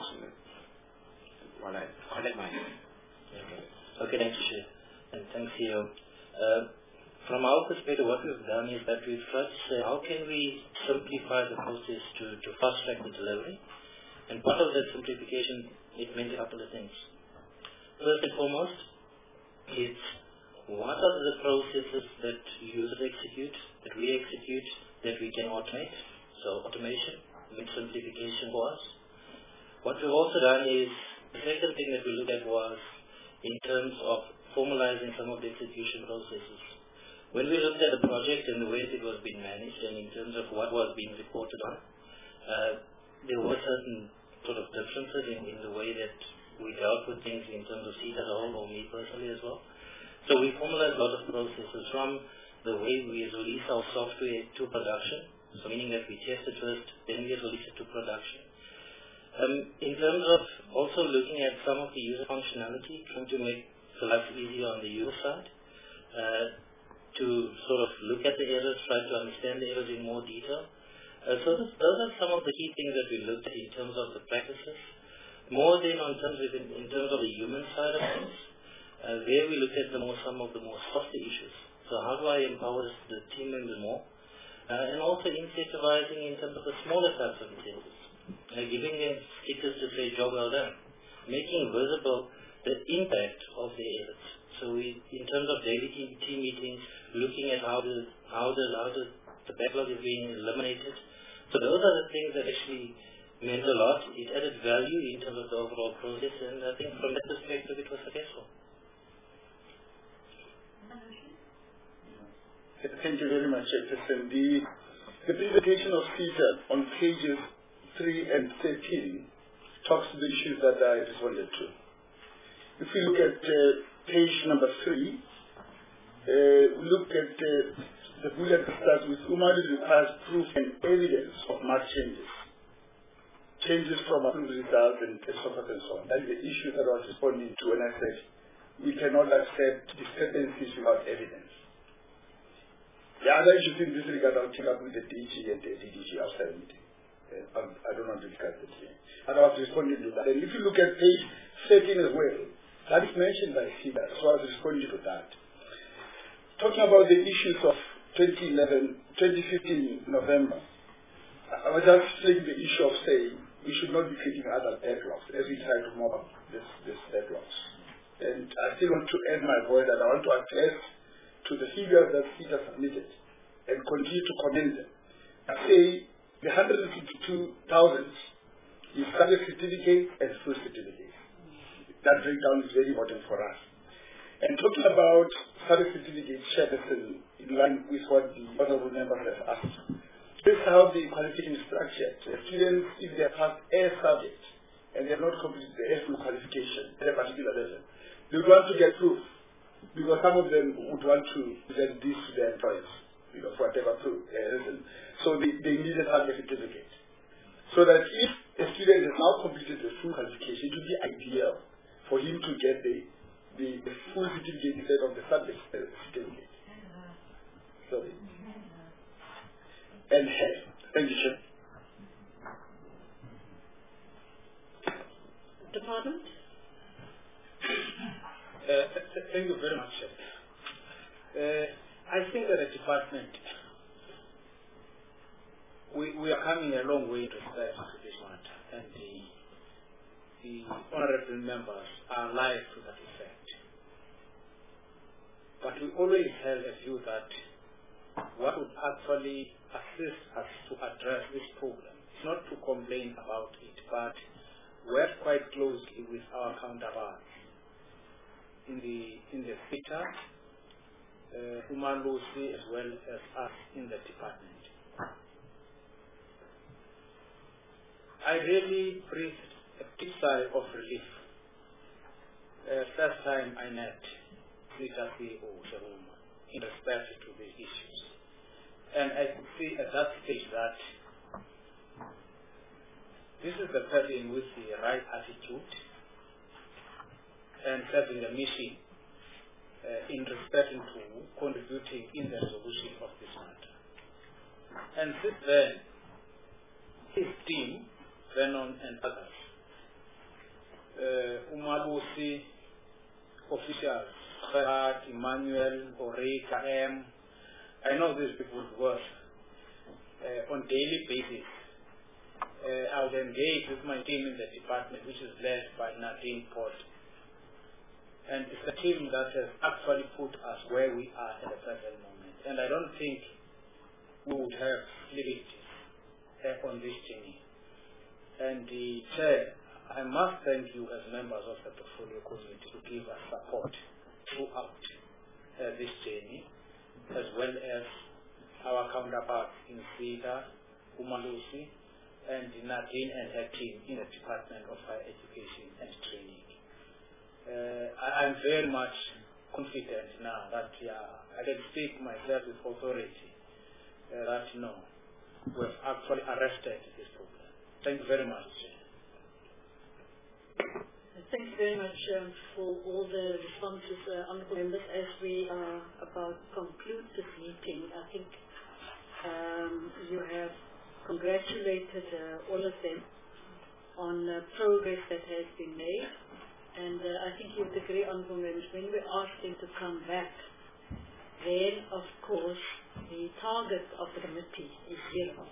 while I collect my okay. okay, thank you, Chair. And thanks, C E O. Uh, from our perspective, what we've done is that we've tried to say, how can we simplify the process to, to fast-track the delivery? And part of that simplification, it meant a couple of things. First and foremost, it's what are the processes that users execute, that we execute, that we can automate? So automation means simplification for us. What we've also done is, the second thing that we looked at was in terms of formalizing some of the execution processes. When we looked at the project and the way it was being managed and in terms of what was being reported on, uh, there were certain sort of differences in, in the way that we dealt with things in terms of CETA as a whole, or me personally as well. So we formalized a lot of processes from the way we release our software to production, so meaning that we test it first, then we release it to production. Um, in terms of also looking at some of the user functionality, trying to make the life easier on the user side, uh, to sort of look at the errors, try to understand the errors in more detail. Uh, so this, those are some of the key things that we looked at in terms of the practices. More than on terms of in, in terms of the human side of things, uh, there we looked at the more some of the more softer issues. So how do I empower the team members more, uh, and also incentivizing in terms of the smaller types of incentives, uh, giving them stickers to say job well done, making visible the impact of the efforts. So we, in terms of daily team, team meetings, looking at how the how the how the, the backlog is being eliminated. So those are the things that actually meant a lot. It added value in terms of the overall process, and I think from that perspective it was successful. Thank you very much, Chairperson. The, the presentation of CETA on pages three and thirteen talks to the issues that I responded to. If we look at uh, page number three, uh, we look at uh, the bullet that starts with Umari requires proof and evidence of marked changes. Changes from approved results and so forth and so on. That is the issue that I was responding to when I said we cannot accept discrepancies without evidence. The other issues in this regard I'll take up with the D G and the D D G outside the meeting. Uh, I don't want to discuss it here. And I was responding to that. And if you look at page thirteen as well, that is mentioned by CETA, so I was responding to that. Talking about the issues of twenty eleven, twenty fifteen November, I was just saying the issue of saying we should not be creating other backlogs as we try to mop up this, this backlogs. And I still want to add my voice that I want to attest to the figures that SETA submitted and continue to commend them. I say the one hundred fifty-two thousand is subject certificate and full certificate. That breakdown is very important for us. And talking about subject certificate, Chairperson, in line with what the honorable members have asked, this is how the qualification is structured. The students, if they have passed a subject and they have not completed the A full qualification at a particular level, they would want to get proof, because some of them would want to present this to their employers, you know, for whatever proof, uh, reason. So they, they need a subject certificate. So that if a student has now completed the full qualification, it would be ideal for him to get the, the, the full certificate instead of the subject uh, certificate. Sorry. And uh, thank you, Chair. Department? Uh, th th thank you very much, Chair. Uh, I think that the department, we, we are coming a long way in respect to this matter, and the, the honorable members are alive to that effect. But we always held a view that what would actually assist us to address this problem is not to complain about it, but work quite closely with our counterparts in the in the SETA, uh, Umalusi, as well as us in the department. I really breathed a deep sigh of relief uh, first time I met SETA C E O Sharuma in respect to these issues. And I could see at that stage that this is the person with the right attitude and serving a mission uh, in respect to contributing in the resolution of this matter. And since then, his team, Venon and others, uh, Umalusi, officials, Gerard, Emmanuel, Oreka, M, I know these people work uh, on daily basis. Uh, I would engage with my team in the department, which is led by Nadine Port. And it's a team that has actually put us where we are at the present moment. And I don't think we would have liberty uh, on this journey. And the Chair, I must thank you as members of the portfolio committee to give us support throughout uh, this journey, as well as our counterparts in SETA, Umalusi, and Nadine and her team in the Department of Higher Education and Training. Uh, I am very much confident now that uh, I can speak myself with authority uh, that no, we have actually arrested this problem. Thank you very much. Thank you very much um, for all the responses, uh, honourable members. As we are about to conclude this meeting, I think um, you have congratulated uh, all of them on uh, progress that has been made. And uh, I think you would agree, honourable members, when we asked them to come back, then of course the target of the committee is zero.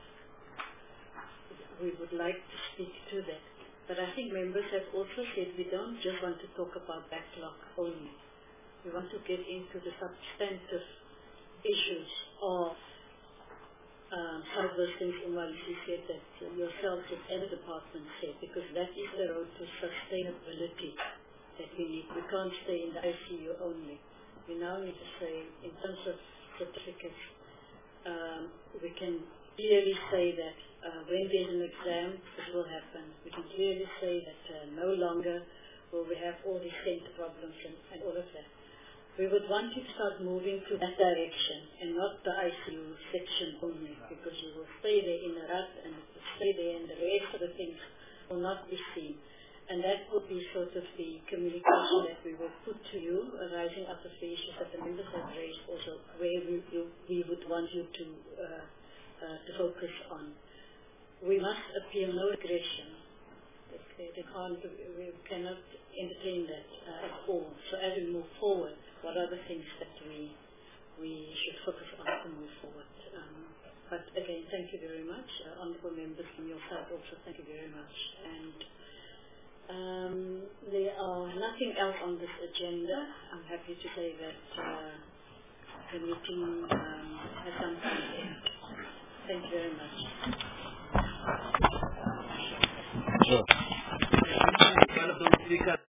We would like to speak to that. But I think members have also said we don't just want to talk about backlog only. We want to get into the substantive issues of um, some of those things Umalusi said that uh, yourselves and the department said, because that is the road to sustainability that we need. We can't stay in the I C U only. We now need to say, in terms of certificates, um, we can clearly say that uh, when there's an exam, this will happen. We can clearly say that uh, no longer will we have all these center problems and, and all of that. We would want you to start moving to that direction and not the I C U section only, because you will stay there in a rut and it will stay there and the rest of the things will not be seen. And that would be sort of the communication that we will put to you, arising out of the issues that the members have raised, also where we, you, we would want you to, uh, uh, to focus on. We must appeal no aggression. They, they can't, we cannot entertain that uh, at all. So as we move forward, what are the things that we we should focus on to move forward? Um, but again, thank you very much. Uh, honourable members from your side also, thank you very much. And Um, there are nothing else on this agenda. I'm happy to say that uh, the meeting um, has come to an end. Thank you very much. Sure. One of those speakers.